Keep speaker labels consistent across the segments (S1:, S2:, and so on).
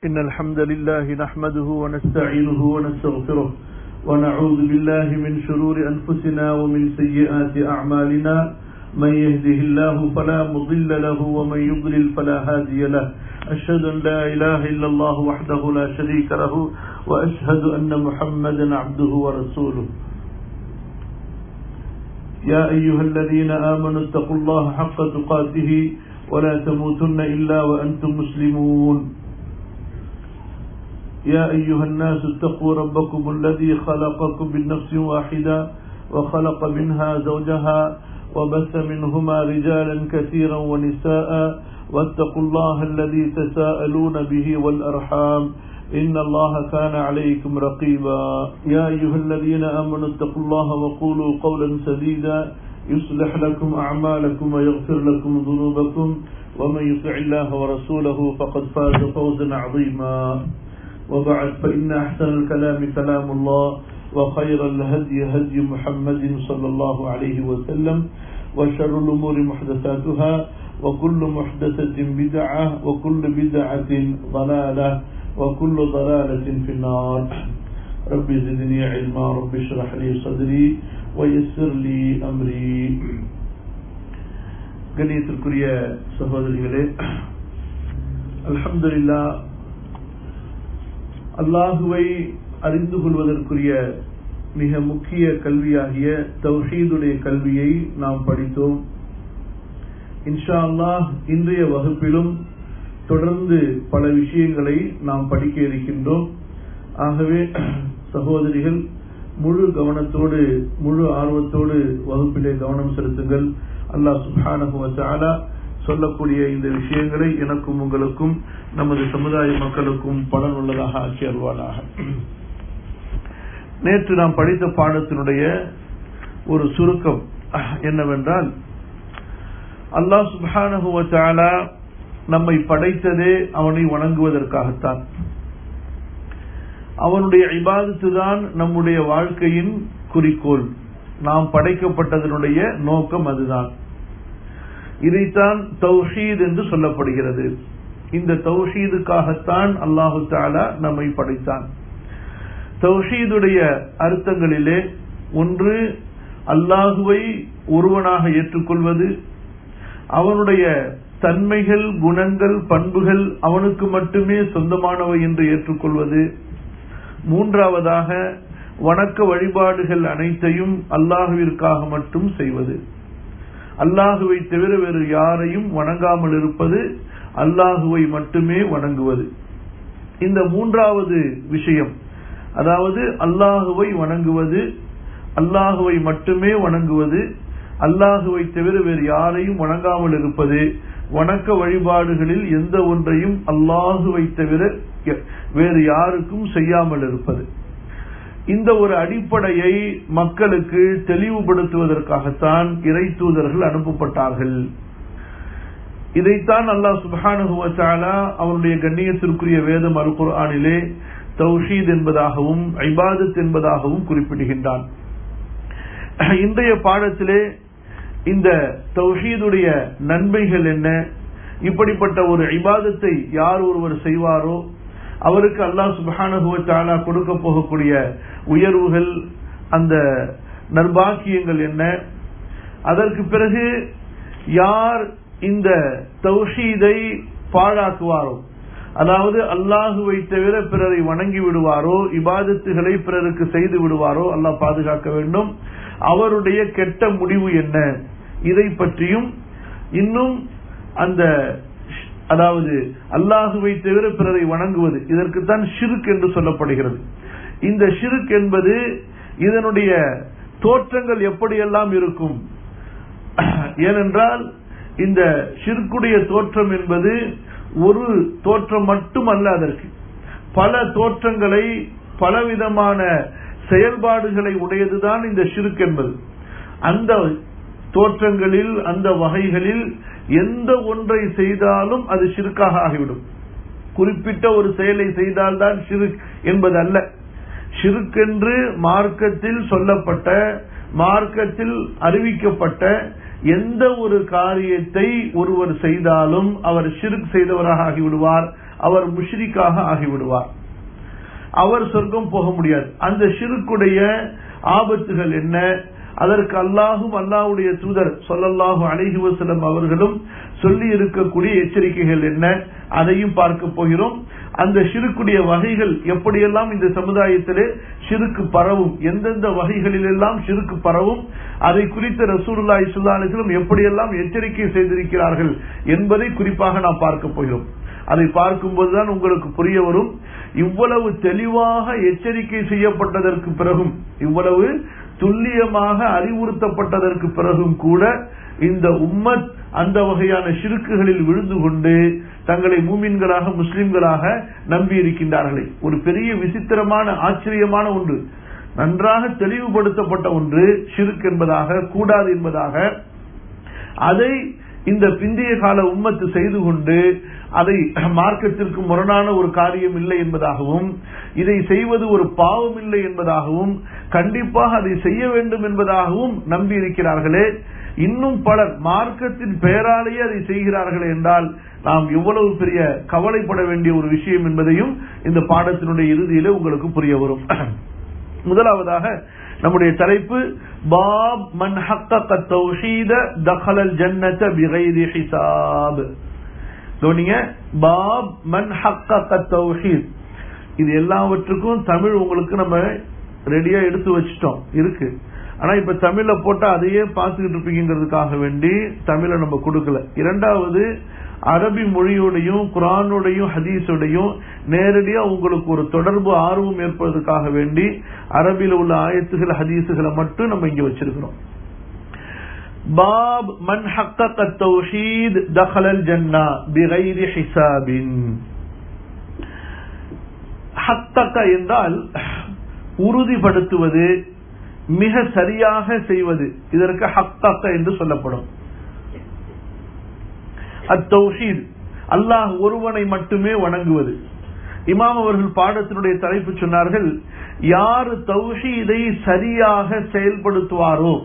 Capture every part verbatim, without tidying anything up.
S1: إن الحمد لله نحمده ونستعينه ونستغفره ونعوذ بالله من شرور أنفسنا ومن سيئات أعمالنا من يهده الله فلا مضل له ومن يضلل فلا هادي له أشهد أن لا إله إلا الله وحده لا شريك له وأشهد أن محمدا عبده ورسوله يا أيها الذين آمنوا اتقوا الله حق تقاته ولا تموتن إلا وأنتم مسلمون يا أيها الناس اتقوا ربكم الذي خلقكم من نفس واحدة وخلق منها زوجها وبث منهما رجالا كثيرا ونساء واتقوا الله الذي تساءلون به والأرحام إن الله كان عليكم رقيبا يا أيها الذين آمنوا اتقوا الله وقولوا قولا سديدا يصلح لكم أعمالكم ويغفر لكم ذنوبكم ومن يطع الله ورسوله فقد فاز فوزا عظيما وبعد فإن أحسن الكلام كلام الله وخير الهدي هدي محمد صلى الله عليه وسلم وشر الأمور محدثاتها وكل محدثة بدعة وكل بدعة ضلالة وكل ضلالة في النار رب زدني علما رب اشرح لي صدري ويسر لي أمري கண்ணியத்திற்குரிய சகோதரிகளே, அல்ஹம்துலில்லாஹ், அல்லாஹுவை அறிந்து கொள்வதற்குரிய மிக முக்கிய கல்வியாகிய தௌஹீதுடைய கல்வியை நாம் படித்தோம். இன்ஷா அல்லாஹ் இன்றைய வகுப்பிலும் தொடர்ந்து பல விஷயங்களை நாம் படிக்க இருக்கின்றோம். ஆகவே சகோதரிகள் முழு கவனத்தோடு முழு ஆர்வத்தோடு வகுப்பிலே கவனம் செலுத்துங்கள். அல்லாஹ் சுப்ஹானஹு வ தஆலா சொல்லக்கூடிய இந்த விஷயங்களை எனக்கும் உங்களுக்கும் நமது சமுதாய மக்களுக்கும் பலன் உள்ளதாக ஆக்கி அருள்வானாக. நேற்று நாம் படித்த பாடத்தினுடைய ஒரு சுருக்கம் என்னவென்றால், அல்லாஹ் சுப்ஹானஹு வ தஆலா நம்மை படைத்ததே அவனை வணங்குவதற்காகத்தான். அவனுடைய இபாதத்து தான் நம்முடைய வாழ்க்கையின் குறிக்கோள். நாம் படைக்கப்பட்டதனுடைய நோக்கம் அதுதான். இதைத்தான் தௌஹீத் என்று சொல்லப்படுகிறது. இந்த தௌஹீதுக்காகத்தான் அல்லாஹு தஆலா நம்மை படைத்தான். தௌஹீதுடைய அர்த்தங்களிலே ஒன்று, அல்லாஹுவை ஒருவனாக ஏற்றுக்கொள்வது, அவனுடைய தன்மைகள், குணங்கள், பண்புகள் அவனுக்கு மட்டுமே சொந்தமானவை என்று ஏற்றுக்கொள்வது. மூன்றாவதாக, வணக்க வழிபாடுகள் அனைத்தையும் அல்லாஹுவிற்காக மட்டும் செய்வது. அல்லாஹுவை தவிர வேறு யாரையும் வணங்காமல் இருப்பது, அல்லாஹுவை மட்டுமே வணங்குவது. இந்த மூன்றாவது விஷயம், அதாவது அல்லாஹுவை வணங்குவது, அல்லாஹுவை மட்டுமே வணங்குவது, அல்லாஹுவை தவிர வேறு யாரையும் வணங்காமல் இருப்பது, வணக்க வழிபாடுகளில் எந்த ஒன்றையும் அல்லாஹுவை தவிர வேறு யாருக்கும் செய்யாமல் இருப்பது. இந்த ஒரு அடிப்படையை மக்களுக்கு தெளிவுபடுத்துவதற்காகத்தான் இறை தூதர்கள் அனுப்பப்பட்டார்கள். இதைத்தான் அல்லாஹ் சுப்ஹானஹு வ தஆலா அவருடைய கண்ணியத்திற்குரிய வேதம் அல் குர்ஆனிலே தௌஹீத் என்பதாகவும் இபாதத் என்பதாகவும் குறிப்பிடுகின்றான். இன்றைய பாடத்திலே இந்த தௌஹீதுடைய நன்மைகள் என்ன, இப்படிப்பட்ட ஒரு இபாதத்தை யார் ஒருவர் செய்வாரோ அவருக்கு அல்லாஹ் சுப்ஹானஹு வ தஆலா கொடுக்க போகக்கூடிய உயர்வுகள், அந்த நற்பாக்கியங்கள் என்ன, அதற்கு பிறகு யார் இந்த தௌஹீதை பாழாக்குவாரோ, அதாவது அல்லாஹுவை தவிர பிறரை வணங்கி விடுவாரோ, இபாதத்துகளை பிறருக்கு செய்து விடுவாரோ, அல்லாஹ் பாதுகாக்க வேண்டும், அவருடைய கெட்ட முடிவு என்ன, இதை பற்றியும், இன்னும் அந்த அதாவது அல்லாஹுவை தவிர பிறரை வணங்குவது, இதற்குத்தான் ஷிர்க் என்று சொல்லப்படுகிறது. இந்த ஷிர்க் என்பது இதனுடைய தோற்றங்கள் எப்படியெல்லாம் இருக்கும்? ஏனென்றால் இந்த ஷிர்க்குடைய தோற்றம் என்பது ஒரு தோற்றம் மட்டுமல்ல, அதற்கு பல தோற்றங்களை, பலவிதமான செயல்பாடுகளை உடையதுதான் இந்த ஷிர்க் என்பது. அந்த தோற்றங்களில், அந்த வகைகளில் எந்த ஒன்றை செய்தாலும் அது ஷிர்காக ஆகிவிடும். குறிப்பிட்ட ஒரு செயலை செய்தால்தான் ஷிர்க் என்பது அல்ல. ஷிர்க் என்று மார்க்கத்தில் சொல்லப்பட்ட, மார்க்கத்தில் அறிவிக்கப்பட்ட எந்த ஒரு காரியத்தை ஒருவர் செய்தாலும் அவர் ஷிர்க் செய்தவராக ஆகிவிடுவார், அவர் முஷ்ரிக்காக ஆகிவிடுவார், அவர் சொர்க்கம் போக முடியாது. அந்த ஷிர்க்குடைய ஆபத்துகள் என்ன, அதற்கு அல்லாஹும் அல்லாஹ்வுடைய தூதர் ஸல்லல்லாஹு அலைஹி வஸல்லம் அவர்களும் சொல்லி இருக்கக்கூடிய எச்சரிக்கைகள் என்ன, அதையும் பார்க்க போகிறோம். அந்த ஷிர்க்குடைய வகைகள் எப்படியெல்லாம் இந்த சமுதாயத்திலே ஷிர்க்கு பரவும், எந்தெந்த வகைகளில் எல்லாம் ஷிர்க்கு பரவும், அதை குறித்த ரசூலுல்லாஹி ஸல்லல்லாஹு அலைஹி வஸல்லம் எப்படியெல்லாம் எச்சரிக்கை செய்திருக்கிறார்கள் என்பதை குறிப்பாக நாம் பார்க்க போகிறோம். அதை பார்க்கும்போதுதான் உங்களுக்கு புரிய வரும், இவ்வளவு தெளிவாக எச்சரிக்கை செய்யப்பட்டதற்கு பிறகும், இவ்வளவு துல்லியமாக அறிவுறுத்தப்பட்டதற்கு பிறகும் கூட இந்த உம்மத் அந்த வகையான ஷிர்க்குகளில் விழுந்து கொண்டு தங்களை மூமின்களாக முஸ்லிம்களாக நம்பி இருக்கின்றார்களே. ஒரு பெரிய விசித்திரமான ஆச்சரியமான ஒன்று, நன்றாக தெளிவுபடுத்தப்பட்ட ஒன்று ஷிர்க் என்பதாக, கூடாது என்பதாக, அதை இந்த பிந்திய கால உம்மத்து செய்து கொண்டு அதை மார்க்கத்திற்கு முரணான ஒரு காரியம் இல்லை என்பதாகவும், இதை செய்வது ஒரு பாவம் இல்லை என்பதாகவும், கண்டிப்பாக அதை செய்ய வேண்டும் என்பதாகவும் நம்பி இருக்கிறார்களே. இன்னும் பலர் மார்க்கத்தின் பெயராலேயே அதை செய்கிறார்கள் என்றால் நாம் எவ்வளவு பெரிய கவலைப்பட வேண்டிய ஒரு விஷயம் என்பதையும் இந்த பாடத்தினுடைய இறுதியிலே உங்களுக்கு புரிய வரும். முதலாவதாக நம்முடைய தலைப்பு பாப் மன் ஹக்கக தௌஹீத தഖலல் ஜன்னத பிகைரி ஹிசாப். தோனிங்க பாப் மன் ஹக்கக தௌஹீத். இது எல்லாவற்றுக்கும் தமிழ் உங்களுக்கு நம்ம ரெடியா எடுத்து வச்சிட்டோம் இருக்கு. ஆனா இப்ப தமிழ்ல போட்டா அதையே பார்த்துக்கிட்டு இருப்பீங்கிறதுக்காக வேண்டி தமிழை நம்ம கொடுக்கல. இரண்டாவது, அரபி மொழியோடையும் குரானோடையும் ஹதீஸோடையும் நேரடியா உங்களுக்கு ஒரு தொடர்பு ஆர்வம் ஏற்படுவதற்காக வேண்டி அரபில உள்ள ஆயத்துகள் ஹதீஸுகளை மட்டும் நம்ம இங்க வச்சிருக்கிறோம். பாப் மன் ஹக்கக தௌஹீத் தഖலல் ஜன்னா பிகைரி ஹிசாபின். ஹக்கக என்றால் உறுதிப்படுத்துவது, மிக சரியாக செய்வது, இதற்கு ஹக்கக என்று சொல்லப்படும். அத்தௌஹீத் அல்லாஹ் ஒருவனை மட்டுமே வணங்குவது. இமாம் அவர்கள் பாடத்தினுடைய தலைப்பு சொன்னார்கள், யார் தௌஹீதை சரியாக செயல்படுத்துவாரோ.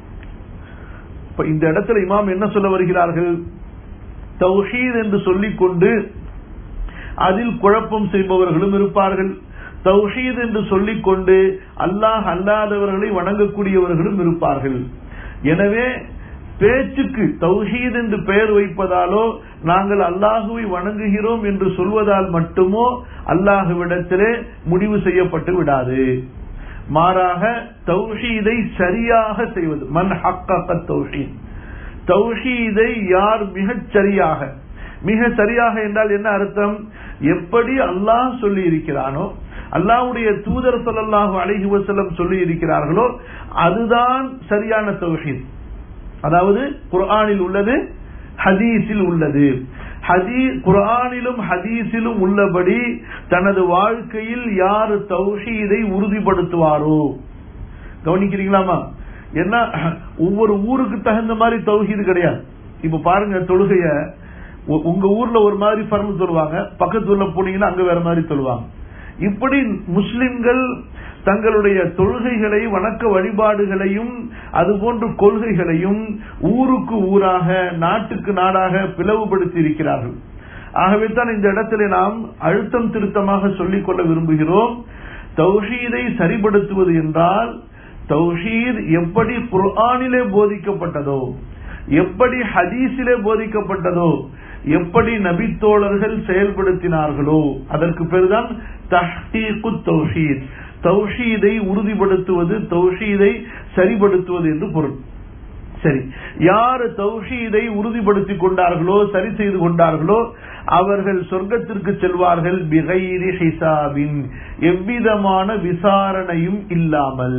S1: இந்த இடத்துல இமாம் என்ன சொல்ல வருகிறார்கள், தௌஹீத் என்று சொல்லிக் கொண்டு அதில் குழப்பம் செய்பவர்களும் இருப்பார்கள், தௌஹீத் என்று சொல்லிக் கொண்டு அல்லாஹ் அல்லாதவர்களை வணங்கக்கூடியவர்களும் இருப்பார்கள். எனவே பேச்சுக்கு தௌஹீத் என்று பெயர் வைப்பதாலோ நாங்கள் அல்லாஹுவை வணங்குகிறோம் என்று சொல்வதால் மட்டுமோ அல்லாஹுவிடத்திலே முடிவு செய்யப்பட்டு விடாது. மாறாக தௌஹீதை சரியாக செய்வது, மன் ஹக்கக தௌஹீத், தௌஹீதை யார் மிகச் சரியாக, மிக சரியாக என்றால் என்ன அர்த்தம், எப்படி அல்லாஹ் சொல்லி இருக்கிறானோ, அல்லாஹ்வுடைய தூதர் ஸல்லல்லாஹு அலைஹி வஸல்லம் சொல்லி இருக்கிறார்களோ அதுதான் சரியான தௌஹீத். அதாவது குர்ஆனில் உள்ளது, ஹதீஸில் உள்ளது, குர்ஆனிலும் ஹதீஸிலும் உள்ளபடி தனது வாழ்க்கையில் யார் தௌஹீதை உறுதிப்படுத்துவாரோ. கவனிக்கிறீங்களாமா? என்ன, ஒவ்வொரு ஊருக்கு தகுந்த மாதிரி தௌஹீது கிடையாது. இப்ப பாருங்க, தொழுகைய உங்க ஊர்ல ஒரு மாதிரி ஃபர்மு சொல்லுவாங்க, பக்கத்து ஊர்ல போனீங்கன்னா அங்க வேற மாதிரி சொல்லுவாங்க. இப்படி முஸ்லிம்கள் தங்களுடைய தொழுகைகளை, வணக்க வழிபாடுகளையும் அதுபோன்ற கொள்கைகளையும் ஊருக்கு ஊராக, நாட்டுக்கு நாடாக பிளவுபடுத்தி இருக்கிறார்கள். ஆகவே தான் இந்த இடத்துல நாம் அழுத்தம் திருத்தமாக சொல்லிக் கொள்ள விரும்புகிறோம், தௌஹீதை சரிபடுத்துவது என்றால் தௌஹீத் எப்படி குர்ஆனிலே போதிக்கப்பட்டதோ, எப்படி ஹதீஸிலே போதிக்கப்பட்டதோ, எப்படி நபித்தோழர்கள் செயல்படுத்தினார்களோ அதற்கு பேர்தான் தஹ்கீகுத் தௌஹீத். தௌஹீதை உறுதிப்படுத்துவது, தௌஹீதை சரிபடுத்துவது என்று பொருள். சரி, யார் தௌஹீதை உறுதிப்படுத்திக் கொண்டார்களோ, சரி செய்து கொண்டார்களோ அவர்கள் சொர்க்கத்திற்கு செல்வார்கள் பிகைரி ஹிசாபின், எவ்விதமான விசாரணையும் இல்லாமல்.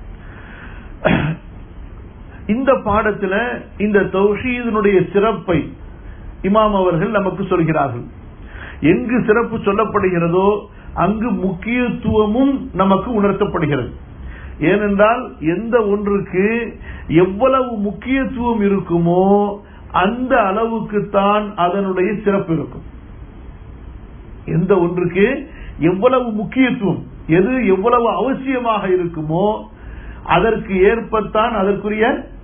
S1: இந்த பாடத்துல இந்த தௌஹீதினுடைய சிறப்பை இமாம் அவர்கள் நமக்கு சொல்கிறார்கள். எங்கு சிறப்பு சொல்லப்படுகிறதோ அங்கு முக்கியத்துவமும் நமக்கு உணர்த்தப்படுகிறது. ஏனென்றால் எந்த ஒன்றுக்கு எவ்வளவு முக்கியத்துவம் இருக்குமோ அந்த அளவுக்கு தான் அதனுடைய சிறப்பு இருக்கும். எந்த ஒன்றுக்கு எவ்வளவு முக்கியத்துவம், எது எவ்வளவு அவசியமாக இருக்குமோ அதற்கு ஏற்பத்தான் அதற்குரிய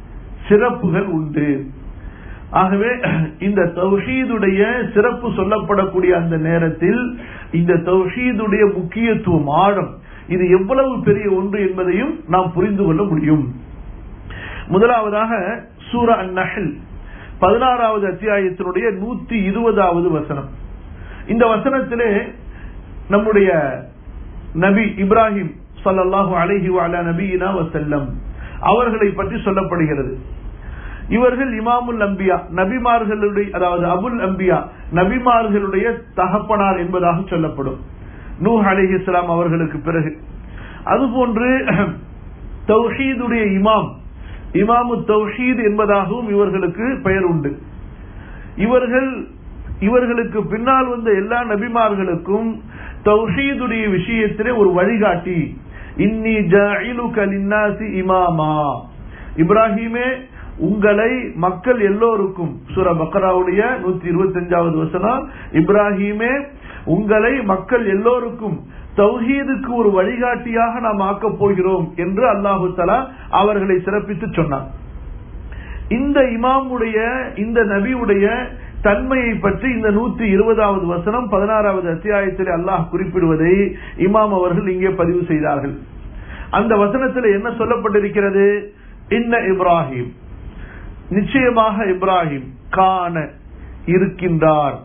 S1: சிறப்புகள் உண்டு. ஆகவே இந்த தௌஹீதுடைய சிறப்பு சொல்லப்படக்கூடிய அந்த நேரத்தில் இந்த தௌஹீதுடைய முக்கியத்துவம், ஆழம், இது எவ்வளவு பெரிய ஒன்று என்பதையும் நாம் புரிந்து கொள்ள முடியும். முதலாவதாக சூரா அன்-நஹ்ல் பதினாறாவது அத்தியாயத்தினுடைய நூத்தி இருபதாவது வசனம். இந்த வசனத்திலே நம்முடைய நபி இப்ராஹிம் ஸல்லல்லாஹு அலைஹி வஅலா நபியினா வஸல்லம் அவர்களை பற்றி சொல்லப்படுகிறது. இவர்கள் இமாமுல் அம்பியா, நபிமார்களுடைய, அதாவது அபுல் அம்பியா, நபிமார்களுடைய தகப்பனார் என்பதாக சொல்லப்படும். நூஹ் அலைஹிஸ்ஸலாம் அவர்களுக்கு பிறகு. அதுபோன்று தௌஹீதுடைய இமாம், இமாமு தௌஹீத் என்பதாகவும் இவர்களுக்கு பெயர் உண்டு. இவர்கள் இவர்களுக்கு பின்னால் வந்த எல்லா நபிமார்களுக்கும் தௌஹீதுடைய விஷயத்திலே ஒரு வழிகாட்டி. இன்னி ஜாயிலுக லின்னாசி இமாமா, இப்ராஹிமே உங்களை மக்கள் எல்லோருக்கும், சூரா பக்ராவுடைய நூத்தி இருபத்தி அஞ்சாவது வசனம், இப்ராஹிமே உங்களை மக்கள் எல்லோருக்கும் தௌஹீதுக்கு ஒரு வழிகாட்டியாக நாம் ஆக்கப் போகிறோம் என்று அல்லாஹு தஆலா அவர்களை சிறப்பித்து சொன்னார். இந்த இமாமுடைய, இந்த நபியுடைய தன்மையை பற்றி இந்த நூத்தி இருபதாவது வசனம் பதினாறாவது அத்தியாயத்தில் அல்லாஹ் குறிப்பிடுவதை இமாம் அவர்கள் இங்கே பதிவு செய்தார்கள். அந்த வசனத்தில் என்ன சொல்லப்பட்டிருக்கிறது? இன்ன இப்ராஹிம், நிச்சயமாக இப்ராஹிம், கான இருக்கின்றார்,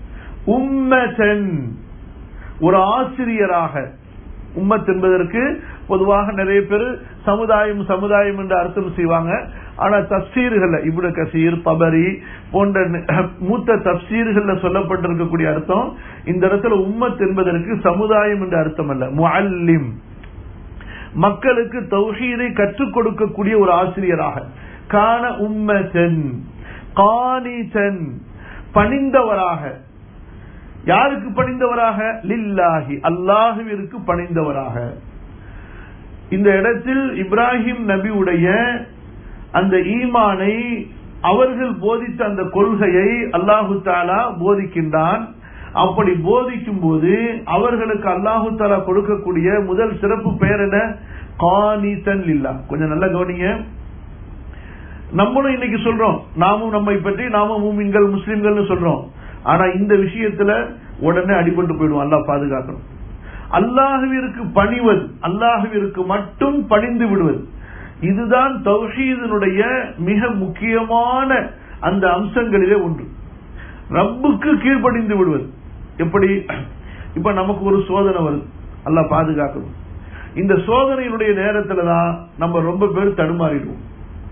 S1: உம்மதன் ஒரு ஆசிரியராக. உம்மத் என்பதற்கு பொதுவாக நிறைய பேர் சமுதாயம் சமுதாயம் என்று அர்த்தம் செய்வாங்க. ஆனா தப்சீர்கள், இப்னு கசீர், தபரி போன்ற மூத்த தப்சீர்கள் சொல்லப்பட்டிருக்கக்கூடிய அர்த்தம் இந்த இடத்துல உம்மத் என்பதற்கு சமுதாயம் என்ற அர்த்தம் அல்ல, முஅல்லிம், மக்களுக்கு தௌஹீதை கற்றுக் கொடுக்கக்கூடிய ஒரு ஆசிரியராக. கான உம்மதன் கானிதன், பணிந்தவராக. யாருக்கு பணிந்தவராக? லில்லாஹி, அல்லாஹுவிற்கு பணிந்தவராக. இந்த இடத்தில் இப்ராஹிம் நபியுடைய அந்த ஈமானை, அவர்கள் போதித்த அந்த கொள்கையை அல்லாஹு தஆலா போதிக்கின்றான். அப்படி போதிக்கும் போது அவர்களுக்கு அல்லாஹு தஆலா கொடுக்கக்கூடிய முதல் சிறப்பு பெயர் என்ன? கானிதன் லில்லாஹ். கொஞ்சம் நல்லா கவனிங்க. நம்மளும் இன்னைக்கு சொல்றோம், நாமும் நம்மை பற்றி நாமும் மூமின்கள் முஸ்லிம்கள் சொல்றோம். ஆனா இந்த விஷயத்துல உடனே அடிபட்டு போயிடுவோம். அல்லாஹ் பாதுகாக்கணும். அல்லாஹுவிற்கு பணிவது, அல்லாஹுவிற்கு மட்டும் பணிந்து விடுவது, இதுதான் தௌஹீதினுடைய மிக முக்கியமான அந்த அம்சங்களிலே ஒன்று. ரப்புக்கு கீழ்ப்படிந்து விடுவது. எப்படி? இப்ப நமக்கு ஒரு சோதனை வருது, அல்லாஹ் பாதுகாக்கணும். இந்த சோதனையினுடைய நேரத்துலதான் நம்ம ரொம்ப பேர் தடுமாறிடுவோம்.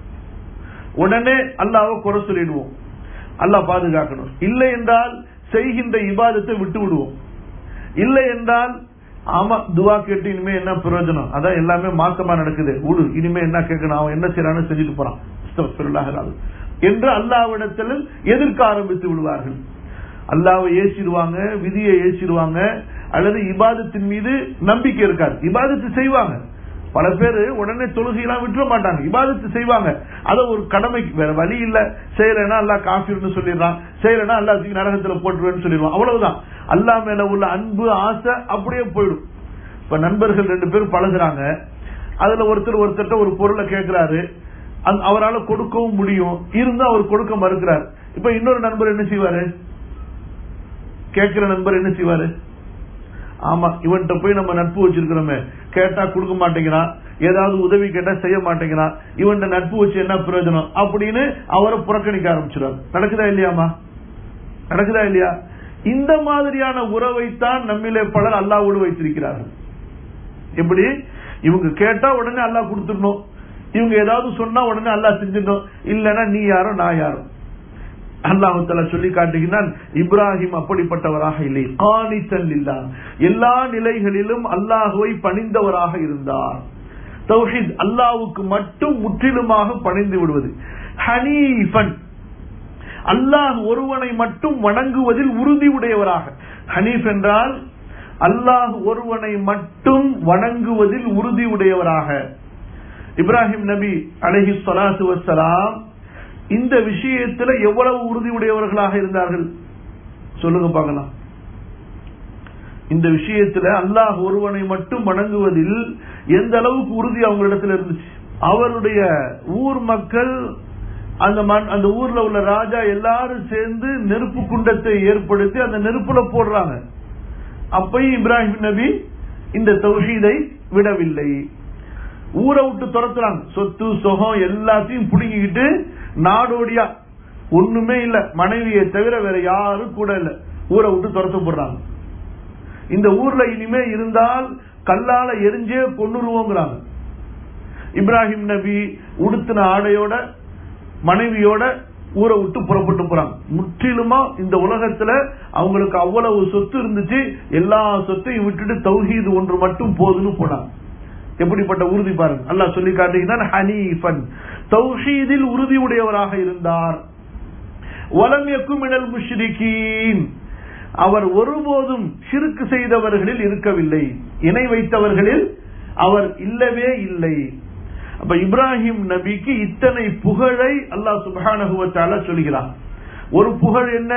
S1: உடனே அல்லாஹ்வை குறை சொல்லிடுவோம். அல்லாஹ் பாதுகாக்கணும். இல்லை என்றால் செய்கின்ற இபாதத்தை விட்டு விடுவோம். இல்லை என்றால் ஆமா துவா கேட்டு இனிமே என்ன பிரயோஜனம், அதான் எல்லாமே மாசமா நடக்குது, விடு, இனிமே என்ன கேட்கணும், அவன் என்ன செய்யறான்னு செஞ்சுட்டு போறான் என்று அல்லாஹ்விடத்தில் எதிர்க்க ஆரம்பித்து விடுவார்கள். அல்லாஹ்வை ஏசிடுவாங்க, விதியை ஏசிடுவாங்க, அல்லது இபாதத்தின் மீது நம்பிக்கை இருக்காது. இபாதத்து செய்வாங்க, பல பேரு உடனே தொழுகையெல்லாம் விட்டுற மாட்டாங்க, இபாதத்து செய்வாங்க. அத ஒரு கடமைக்கு, வேற வழி இல்ல, செய்யலைன்னா அல்லாஹ் காஃபிர்னு சொல்லிடுறான், செய்யலைன்னா அல்லாஹ் நரகத்துல போட்டுருவேன்னு சொல்லிடுவான். அவ்வளவுதான். அல்லாஹ் மேல உள்ள அன்பு ஆசை அப்படியே போயிடும். இப்ப நண்பர்கள் ரெண்டு பேரும் பழகுறாங்க, அதுல ஒருத்தர் ஒருத்தர்ட்ட ஒரு பொருளை கேட்கிறாரு, அவரால் கொடுக்கவும் முடியும், இருந்து அவர் கொடுக்க மறுக்கிறார். இப்ப இன்னொரு நண்பர் என்ன செய்வாரு? கேட்கிற நண்பர் என்ன செய்வாரு? ஆமா இவன்கிட்ட போய் நம்ம நட்பு வச்சிருக்கிறோமே, கேட்டா கொடுக்க மாட்டேங்கிறான், ஏதாவது உதவி கேட்டா செய்ய மாட்டேங்கிறான், இவன்கிட்ட நட்பு வச்சு என்ன பிரயோஜனம் அப்படின்னு அவரை புறக்கணிக்க ஆரம்பிச்சிடாரு. நடக்குதா இல்லையாமா? நடக்குதா இல்லையா? இந்த மாதிரியான உறவைத்தான் நம்மிலே பலர் அல்லாஹ்வோடு வைத்திருக்கிறார்கள். எப்படி? இவங்க கேட்டா உடனே அல்லாஹ் கொடுத்துடணும், இவங்க ஏதாவது சொன்னா உடனே அல்லாஹ் செஞ்சிடணும், இல்லன்னா நீ யாரோ நான் யாரோ. அல்லாஹ் தஆலா சொல்லி காட்டுகிறான், இப்ராஹிம் அப்படிப்பட்டவராக இல்லை, கானிதன் லில்லாஹ், எல்லா நிலைகளிலும் அல்லாஹ்வை பணிந்தவராக இருந்தார். தௌஹீத், அல்லாஹ்வுக்கு மட்டும் முற்றிலுமாக பணிந்து விடுவது. ஹனீஃபன், அல்லாஹ் ஒருவனை மட்டும் வணங்குவதில் உறுதி உடையவராக. ஹனீஃப் என்றால் அல்லாஹ் ஒருவனை மட்டும் வணங்குவதில் உறுதி உடையவராக. இப்ராஹிம் நபி அலைஹி ஸலாத்து வஸ்ஸலாம் இந்த விஷயத்துல எவ்வளவு உறுதி உடையவர்களாக இருந்தார்கள் சொல்லுங்க பார்க்கலாம். இந்த விஷயத்துல அல்லாஹ் ஒருவனை மட்டும் வணங்குவதில் எந்த அளவுக்கு உறுதி அவங்களிடத்தில் இருந்துச்சு. அவருடைய ஊர் மக்கள் அந்த மண் அந்த ஊர்ல உள்ள ராஜா எல்லாரும் சேர்ந்து நெருப்பு குண்டத்தை ஏற்படுத்தி அந்த நெருப்புல போடுறாங்க. அப்பயும் இப்ராஹிம் நபி இந்த தௌஹீதை விடவில்லை. ஊரை விட்டு துரத்துறாங்க. சொத்து சொகம் எல்லாத்தையும் புடுங்கிக்கிட்டு நாடோடியா ஒண்ணுமே இல்ல, மனைவியை தவிர வேற யாரும் கூட இல்ல, ஊரை விட்டு துரத்த போடுறாங்க. இந்த ஊர்ல இனிமே இருந்தால் கல்லால எரிஞ்சே கொன்னுருவோங்கிறாங்க. இப்ராஹிம் நபி உடுத்தின ஆடையோட மனைவியோட ஊரை விட்டு புறப்பட்டு போறாங்க. முற்றிலுமா இந்த உலகத்துல அவங்களுக்கு அவ்வளவு சொத்து இருந்துச்சு, எல்லா சொத்தையும் விட்டுட்டு தௌஹீது ஒன்று மட்டும் போதுன்னு போனாங்க. எப்படிப்பட்ட உறுதி பாருங்க. அல்லாஹ் சொல்லி காட்டுகிறான், ஹனீஃபன், தௌஹீதில் உறுதி உடையவராக இருந்தார். வலம் யக்கும் மினல் முஷ்ரிகீன், அவர் ஒருபோதும் ஷிர்க் செய்தவர்களில் இருக்கவில்லை, இணை வைத்தவர்களில் அவர் இல்லவே இல்லை. அப்ப இப்ராஹிம் நபிக்கு இத்தனை புகழை அல்லாஹ் சுப்ஹானஹு வ தஆலா சொல்கிறான். ஒரு புகழ் என்ன?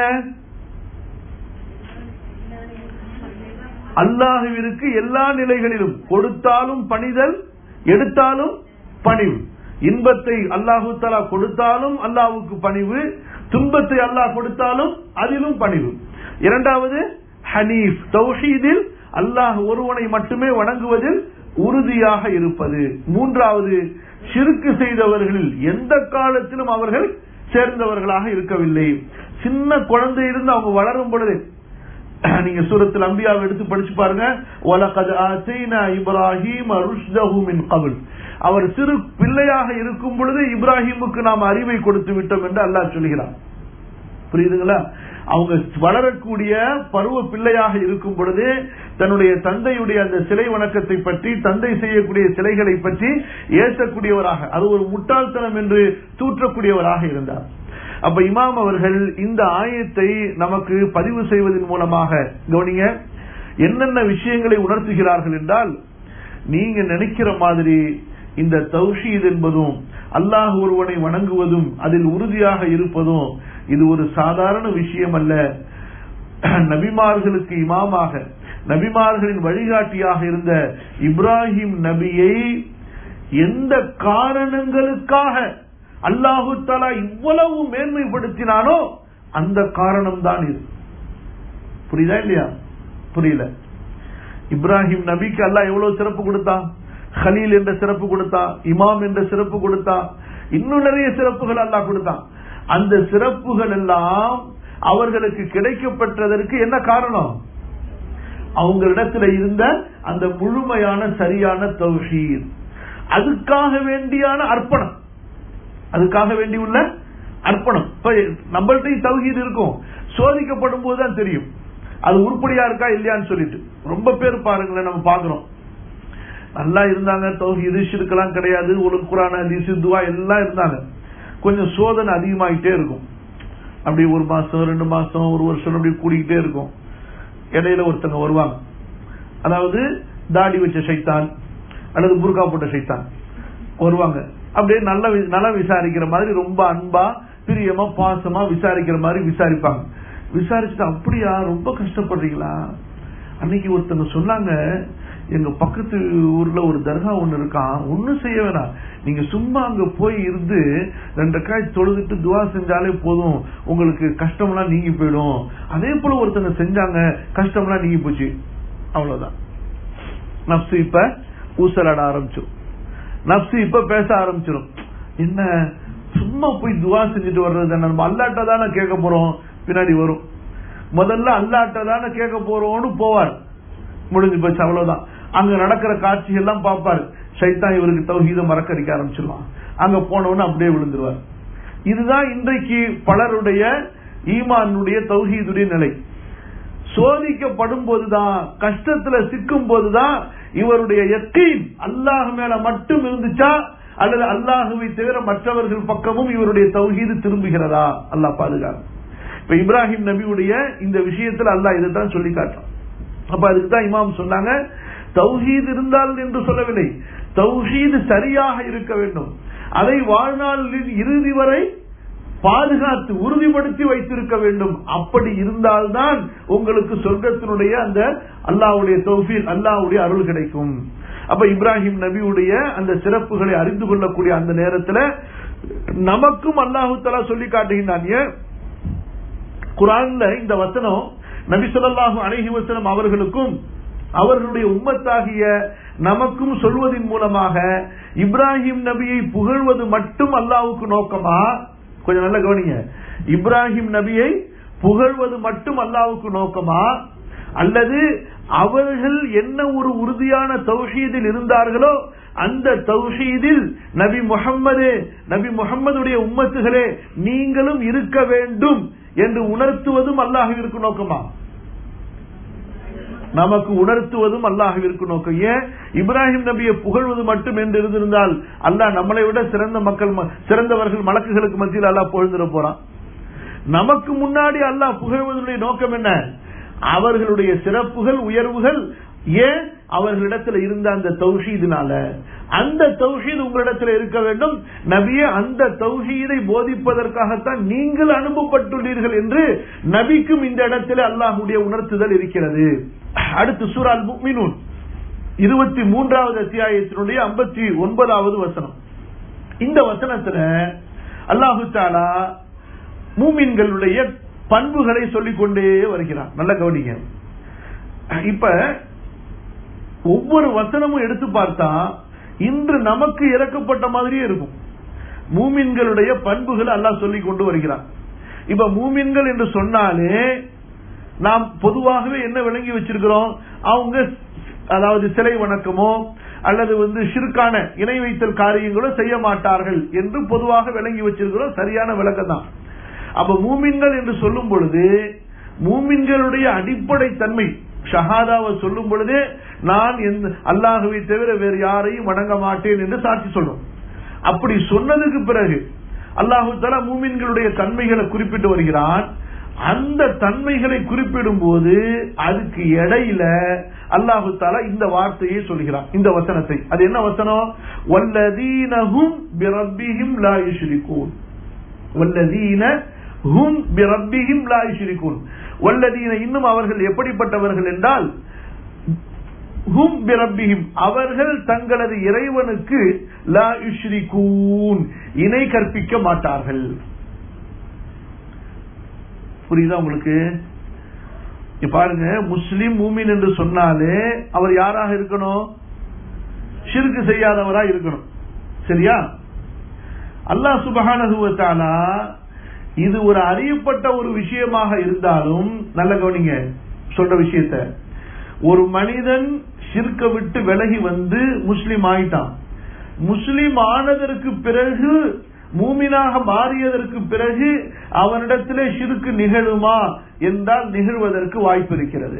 S1: அல்லாஹ்விற்கு எல்லா நிலைகளிலும் கொடுத்தாலும் பணிதல், எடுத்தாலும் பணிவு. இன்பத்தை அல்லாஹு தஆலா கொடுத்தாலும் அல்லாஹ்வுக்கு பணிவு, துன்பத்தை அல்லாஹ் கொடுத்தாலும் அதிலும் பணிவு. இரண்டாவது ஹனீஃப், தௌஹீதில் அல்லாஹ் ஒருவனை மட்டுமே வணங்குவதில் உறுதியாக இருப்பது. மூன்றாவது ஷிர்க் செய்தவர்களில் எந்த காலத்திலும் அவர்கள் சேர்ந்தவர்களாக இருக்கவில்லை. சின்ன குழந்தை இருந்து அவங்க வளரும் பொழுது, நீங்க சூரத்துல் அன்பியாவை எடுத்து படிச்சு பாருங்க, வலகத் ஆதைனா இப்ராஹீம ருஷ்தஹு மின் கப்ல், அவர் சிறு பிள்ளையாக இருக்கும் பொழுது இப்ராஹிமுக்கு நாம் அறிவை கொடுத்து விட்டோம் என்று அல்லாஹ் சொல்கிறார். புரியுதுங்களா? அவங்க வளரக்கூடிய பருவ பிள்ளையாக இருக்கும் பொழுது தன்னுடைய தந்தையுடைய அந்த சிலை வணக்கத்தை பற்றி, தந்தை செய்யக்கூடிய சிலைகளை பற்றி ஏசக்கூடியவராக, அது ஒரு முட்டாள்தனம் என்று தூற்றக்கூடியவராக இருந்தார். அப்ப இமாம் அவர்கள் இந்த ஆயத்தை நமக்கு பதிவு செய்வதன் மூலமாக கவனிங்க, என்னென்ன விஷயங்களை உணர்த்துகிறார்கள் என்றால், நீங்க நினைக்கிற மாதிரி இந்த தௌஹீத் என்பதும் அல்லாஹ் ஒருவனை வணங்குவதும் அதில் உறுதியாக இருப்பதும் இது ஒரு சாதாரண விஷயம் அல்ல. நபிமார்களுக்கு இமாமாக, நபிமார்களின் வழிகாட்டியாக இருந்த இப்ராஹிம் நபியை எந்த காரணங்களுக்காக அல்லாஹு தஆலா இவ்வளவு மேன்மைப்படுத்தினானோ அந்த காரணம் தான் இது. புரியுதா இல்லையா? புரியல. இப்ராஹிம் நபிக்கு அல்லாஹ் எவ்வளவு சிறப்பு கொடுத்தான்? ஹலீல் என்ற சிறப்பு கொடுத்தான், இமாம் என்ற சிறப்பு கொடுத்தான், இன்னும் நிறைய சிறப்புகள் அல்லாஹ் கொடுத்தான். அந்த சிறப்புகள் எல்லாம் அவர்களுக்கு கிடைக்கப்பட்டதற்கு என்ன காரணம்? அவங்களிடத்துல இருந்த அந்த முழுமையான சரியான தௌஹீத், அதுக்காக வேண்டியான அர்ப்பணம், அதுக்காக வேண்டி உள்ள அர்ப்பணம். நம்மள்ட்ட தௌஹீத் இருக்கும், சோதிக்கப்படும் போதுதான் தெரியும் அது உருப்படியா இருக்கா இல்லையான்னு சொல்லிட்டு. ரொம்ப பேர் பாருங்களேன், நம்ம பாக்குறோம், நல்லா இருந்தாங்க, தௌஹீது ஷிர்க்லாம் கிடையாது, உலக குர்ஆன் ஹதீஸ் துஆ எல்லாம் இருந்தாங்க, கொஞ்சம் சோதனை அதிகமாகிட்டே இருக்கும். அப்படி ஒரு மாசம், ரெண்டு மாசம், ஒரு வருஷம் அப்படி கூடிக்கிட்டே இருக்கும். இடையில ஒருத்தங்க வருவாங்க, அதாவது தாடி வச்ச சைத்தான் அல்லது புர்கா போட்ட சைத்தான் வருவாங்க. அப்படியே நல்ல நல்லா விசாரிக்கிற மாதிரி, ரொம்ப அன்பா பிரியமா பாசமா விசாரிக்கிற மாதிரி விசாரிப்பாங்க. விசாரிச்சுட்டு, அப்படியா ரொம்ப கஷ்டப்படுறீங்களா? அன்னைக்கு ஒருத்தங்க சொன்னாங்க, எங்க பக்கத்து ஊர்ல ஒரு தர்கா ஒண்ணு இருக்கான், ஒன்னும் செய்ய வேணாம், நீங்க சும்மா அங்க போய் இருந்து ரெண்டு காய் தொழுதுட்டு துவா செஞ்சாலே போதும், உங்களுக்கு கஷ்டம்லாம் நீங்கி போயிடும். அதே போல ஒருத்தங்க செஞ்சாங்க, கஷ்டம்லாம் நீங்கி போச்சு. அவ்வளவுதான். நப்சு இப்ப ஊசலாட ஆரம்பிச்சிடும், நப்சு இப்ப பேச ஆரம்பிச்சிடும். என்ன சும்மா போய் துவா செஞ்சுட்டு வர்றது, நம்ம அல்லாட்ட தானே கேட்க போறோம், பின்னாடி வரும். முதல்ல அல்லாட்ட தானே கேட்க போறோம்னு போவார், முடிஞ்சு போச்சு, அவ்வளவுதான். அங்க நடக்கிற காட்சி எல்லாம் பார்ப்பாரு, ஷைத்தான் இவருக்கு தௌஹீத மறக்கடிக்க ஆரம்பிச்சிருவான். அங்க போனவன்னு அப்படியே விழுந்துருவார். இதுதான் இன்றைக்கு பலருடைய ஈமானுடைய தௌஹீதுடைய நிலை. சோதிக்கப்படும் போதுதான், கஷ்டத்துல சிக்கும் போதுதான் இவருடைய யக்கீன் அல்லாஹ் மேல மட்டும் இருந்துச்சா அல்லது அல்லாஹுவை தவிர மற்றவர்கள் பக்கமும் இவருடைய தௌஹீது திரும்புகிறதா? அல்லாஹ் பாதுகாப்பு. இப்ப இப்ராஹிம் நபியுடைய இந்த விஷயத்துல அல்லாஹ் இதைத்தான் சொல்லி காட்டுறான். அப்ப அதுக்குதான் இமாம் சொன்னாங்க, தௌஹீத் இருந்தால் என்று சொல்லவில்லை, தௌஹீத் சரியாக இருக்க வேண்டும், அதை வாழ்நாளின் இறுதி வரை பாதுகாத்து உறுதிப்படுத்தி வைத்திருக்க வேண்டும். அப்படி இருந்தால்தான் உங்களுக்கு சொர்க்கத்தினுடைய அந்த அல்லாஹ்வுடைய தௌஃபீக், அல்லாஹ்வுடைய அருள் கிடைக்கும். அப்ப இப்ராஹிம் நபியுடைய அந்த சிறப்புகளை அறிந்து கொள்ளக்கூடிய அந்த நேரத்தில் நமக்கும் அல்லாஹு தஆலா சொல்லி காட்டுகின்றான். ஏன் குர்ஆன்ல இந்த வசனம் நபி ஸல்லல்லாஹு அலைஹி வஸல்லம் அவர்களுக்கும் அவர்களுடைய உம்மத்தாகிய நமக்கும் சொல்வதன் மூலமாக இப்ராஹிம் நபியை புகழ்வது மட்டும் அல்லாஹ்வுக்கு நோக்கமா? கொஞ்சம் நல்ல கவனிங்க. இப்ராஹிம் நபியை புகழ்வது மட்டும் அல்லாஹ்வுக்கு நோக்கமா, அல்லது அவர்கள் என்ன ஒரு உறுதியான தௌஹீதில் இருந்தார்களோ அந்த தௌஹீதில் நபி முஹம்மது நபி முஹம்மதுடைய உம்மத்துகளே நீங்களும் இருக்க வேண்டும் என்று உணர்த்துவதும் அல்லாஹ்விற்கு நோக்கமா? நமக்கு உணர்த்துவதும் அல்லாஹ்விற்கு நோக்கம். ஏன் இப்ராஹிம் நபியை புகழ்வது மட்டும் என்று இருந்திருந்தால் அல்லாஹ் நம்மளை விட சிறந்த மக்கள் சிறந்தவர்கள் மலக்குகளுக்கு மத்தியில் அல்லாஹ் புகழ்ந்துட போறான். நமக்கு முன்னாடி அல்லாஹ் புகழ்வதனுடைய நோக்கம் என்ன? அவர்களுடைய சிறப்புகள் உயர்வுகள். ஏன்? அவர்களிடத்தில் இருந்த அந்த தௌஹீதினால. அந்த தௌஹீத் உங்களிடத்தில் இருக்க வேண்டும். நபியே அந்த தௌஹீதை போதிப்பதற்காகத்தான் நீங்கள் அனுப்பப்பட்டுள்ளீர்கள் என்று நபிக்கும் இந்த இடத்துல அல்லாஹ்வுடைய உணர்த்துதல் இருக்கிறது. அடுத்து சூரா அல் முஃமினூன் இருபத்தி மூன்றாவது அத்தியாயத்தினுடைய ஐம்பத்தி ஒன்பதாவது வசனம். இந்த வசனத்துல அல்லாஹு தஆலா மூமின்களுடைய பண்புகளை சொல்லிக் கொண்டே வருகிறான். நல்ல கவனிங்க. இப்ப ஒவ்வொரு வசனமும் எடுத்து பார்த்தா இன்று நமக்கு இறக்கப்பட்ட மாதிரியே இருக்கும். மூமின்களுடைய பண்புகளை அல்லாஹ் சொல்லிக் கொண்டு வருகிறான். இப்ப மூமின்கள் என்று சொன்னாலே நாம் பொதுவாகவே என்ன விளங்கி வச்சிருக்கிறோம்? அவங்க அதாவது சிலை வணக்கமோ அல்லது வந்து ஷிர்கான இணை வைத்தல் காரியங்களோ செய்ய மாட்டார்கள் என்று பொதுவாக விளங்கி வச்சிருக்கிறோம். சரியான விளக்கம் தான். அப்ப மூமின்கள் என்று சொல்லும் பொழுது மூமின்களுடைய அடிப்படை தன்மை ஷஹாதாவை சொல்லும் பொழுதே நான் அல்லாஹ்வை தவிர வேறு யாரையும் வணங்க மாட்டேன் என்று சாட்சி சொல்லும். அப்படி சொன்னதுக்கு பிறகு அல்லாஹு தஆலா மூமின்களுடைய தன்மைகளை குறிப்பிட்டு வருகிறான். அந்த தன்மைகளை குறிப்பிடும் போது அதுக்கு இடையில அல்லாஹு தஆலா இந்த வார்த்தையை சொல்கிறான், இந்த வசனத்தை. அது என்ன வசனம்? வல்லதீனஹும் பிரப்பிஹிம் லா யுஷ்ரிகூன். வல்லதீன ஹும் பிரப்பிஹிம் லா யுஷ்ரிகூன். வல்லதீன இன்னும் அவர்கள் எப்படிப்பட்டவர்கள் என்றால் ஹும் பிரப்பிஹிம் அவர்கள் தங்களது இறைவனுக்கு லா யுஷ்ரிகூன் இணை கற்பிக்க மாட்டார்கள். புரியுதா உங்களுக்கு? பாருங்க, முஸ்லிம் மூமின் என்று சொன்னாலே அவர் யாராக இருக்கணும்? ஷிர்க் செய்யாதவராக இருக்கணும். சரியா? அல்லாஹ் சுப்ஹானஹு வ தஆலா இது ஒரு அறியப்பட்ட ஒரு விஷயமாக இருந்தாலும் நல்ல கவனிங்க சொல்ற விஷயத்தை. ஒரு மனிதன் ஷிர்க விட்டு விலகி வந்து முஸ்லிம் ஆயிட்டான். முஸ்லிம் ஆனதற்கு பிறகு மூமினாக மாறியதற்கு பிறகு அவனிடத்திலே ஷிர்க் நிகழுமா என்றால் நிகழ்வதற்கு வாய்ப்பு இருக்கிறது.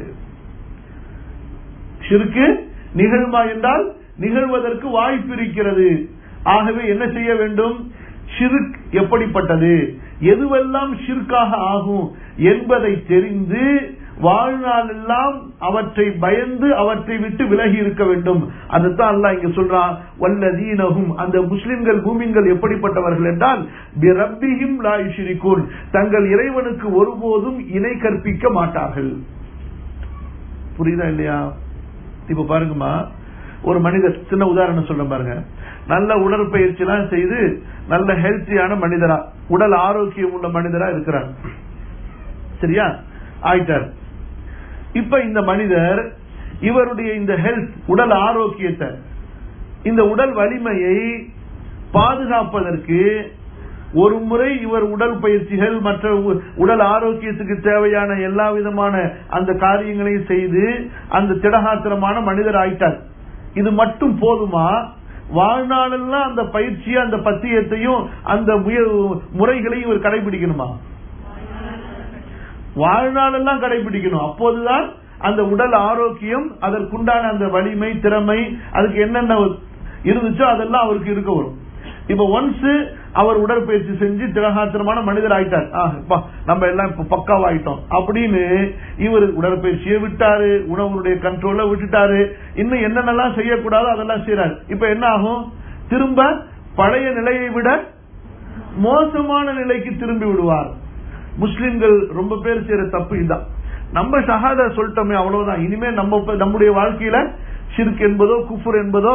S1: ஷிர்க் நிகழுமா என்றால் நிகழ்வதற்கு வாய்ப்பு இருக்கிறது. ஆகவே என்ன செய்ய வேண்டும்? ஷிர்க் எப்படிப்பட்டது, எதுவெல்லாம் ஷிர்காக ஆகும் என்பதை தெரிந்து வாழ்நாளெல்லாம் அவற்றை பயந்து அவற்றை விட்டு விலகி இருக்க வேண்டும். அதுதான் அல்லாஹ் இங்க சொல்றான். வல்லதீனஹும் அந்த முஸ்லிம்கள் மூமின்கள் எப்படிப்பட்டவர்கள் என்றால் பிரப்பிஹிம் லா யுஷ்ரிகூன் தங்கள் இறைவனுக்கு ஒருபோதும் இணை கற்பிக்க மாட்டார்கள். புரியுதா இல்லையா? இப்ப பாருங்கம்மா, ஒரு மனிதர், சின்ன உதாரணம் சொல்ல பாருங்க, நல்ல உடற்பயிற்சி எல்லாம் செய்து நல்ல ஹெல்த்தியான மனிதரா உடல் ஆரோக்கியம் உள்ள மனிதரா இருக்கிறார். சரியா? ஆயிட்டார். இப்ப இந்த மனிதர் இவருடைய இந்த ஹெல்த் உடல் ஆரோக்கியத்தை இந்த உடல் வலிமையை பாதுகாப்பதற்கு ஒரு முறை இவர் உடல் பயிற்சிகள் மற்ற உடல் ஆரோக்கியத்துக்கு தேவையான எல்லா விதமான அந்த காரியங்களையும் செய்து அந்த திடகாத்திரமான மனிதர் ஆயிட்டார். இது மட்டும் போதுமா? வாழ்நாளெல்லாம் அந்த பயிற்சியை அந்த பத்தியத்தையும் அந்த முறைகளையும் இவர் கடைபிடிக்கணுமா? வாழ்நாளெல்லாம் கடைபிடிக்கணும். அப்போதுதான் அந்த உடல் ஆரோக்கியம், அதற்குண்டான அந்த வலிமை திறமை அதுக்கு என்னென்ன இருந்துச்சோ அதெல்லாம் அவருக்கு இருக்க வரும். இப்ப ஒன்ஸ் அவர் உடற்பயிற்சி செஞ்சு திரகாத்திரமான மனிதர் ஆயிட்டார், நம்ம எல்லாம் இப்ப பக்காவாயிட்டோம் அப்படின்னு இவர் உடற்பயிற்சியை விட்டாரு, உணவுடைய கண்ட்ரோல விட்டுட்டாரு, இன்னும் என்னென்னலாம் செய்யக்கூடாதோ அதெல்லாம் செய்யறாரு. இப்ப என்ன ஆகும்? திரும்ப பழைய நிலையை விட மோசமான நிலைக்கு திரும்பி விடுவார். முஸ்லிம்கள் ரொம்ப பேர் செய்யற தப்பு இதுதான். நம்ம ஷஹாதா சொல்லிட்டோமே அவ்வளவுதான், இனிமே நம்ம நம்முடைய வாழ்க்கையில ஷிர்க் என்பதோ குஃபர் என்பதோ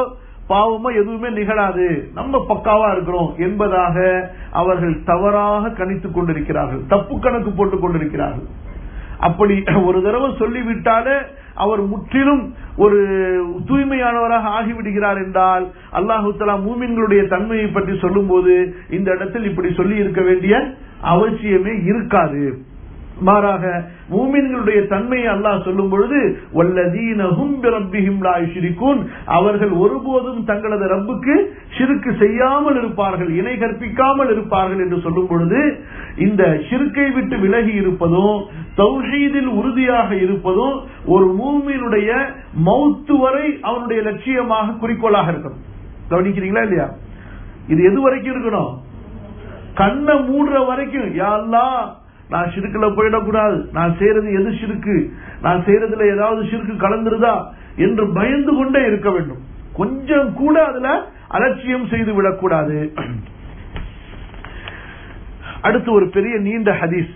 S1: பாவமோ எதுவுமே நிகழாது, நம்ம பக்காவா இருக்கிறோம் என்பதாக அவர்கள் தவறாக கணித்துக் கொண்டிருக்கிறார்கள், தப்பு கணக்கு போட்டுக் கொண்டிருக்கிறார்கள். அப்படி ஒரு தடவை சொல்லிவிட்டாலே அவர் முற்றிலும் ஒரு தூய்மையானவராக ஆகிவிடுகிறார் என்றால் அல்லாஹு தஆலா மூமின்களுடைய தன்மையை பற்றி சொல்லும் போது இந்த இடத்தில் இப்படி சொல்லி இருக்க வேண்டிய அவசியமே இருக்காது. மாறாக மூமின்களுடைய தன்மையை அல்லாஹ் சொல்லும் பொழுது வல்லதீன ஹும் பிரப்பிஹிம் லா யுஷ்ரிகூன், அவர்கள் ஒருபோதும் தங்களது ரப்புக்கு ஷிர்க் செய்யாமல் இருப்பார்கள், இணை கற்பிக்காமல் இருப்பார்கள் என்று சொல்லும் பொழுது இந்த ஷிர்க்கை விட்டு விலகி இருப்பதும் தௌஹீதில் உறுதியாக இருப்பதும் ஒரு மூமினுடைய மௌத்து வரை அவனுடைய லட்சியமாக குறிக்கோளாக இருக்கணும். கவனிக்கிறீங்களா இல்லையா? இது எது வரைக்கும் இருக்கணும்? கண்ணை மூடுற வரைக்கும் யா அல்லாஹ் நான் ஷிர்க்குல போயிடக்கூடாது, நான் செய்யறது எது ஷிர்க்கு, நான் செய்யறதுல ஏதாவது ஷிர்க்கு கலந்துருதா என்று பயந்து கொண்டே இருக்க வேண்டும். கொஞ்சம் கூட அதுல அலட்சியம் செய்து விடக்கூடாது. அடுத்து ஒரு பெரிய நீண்ட ஹதீஸ்.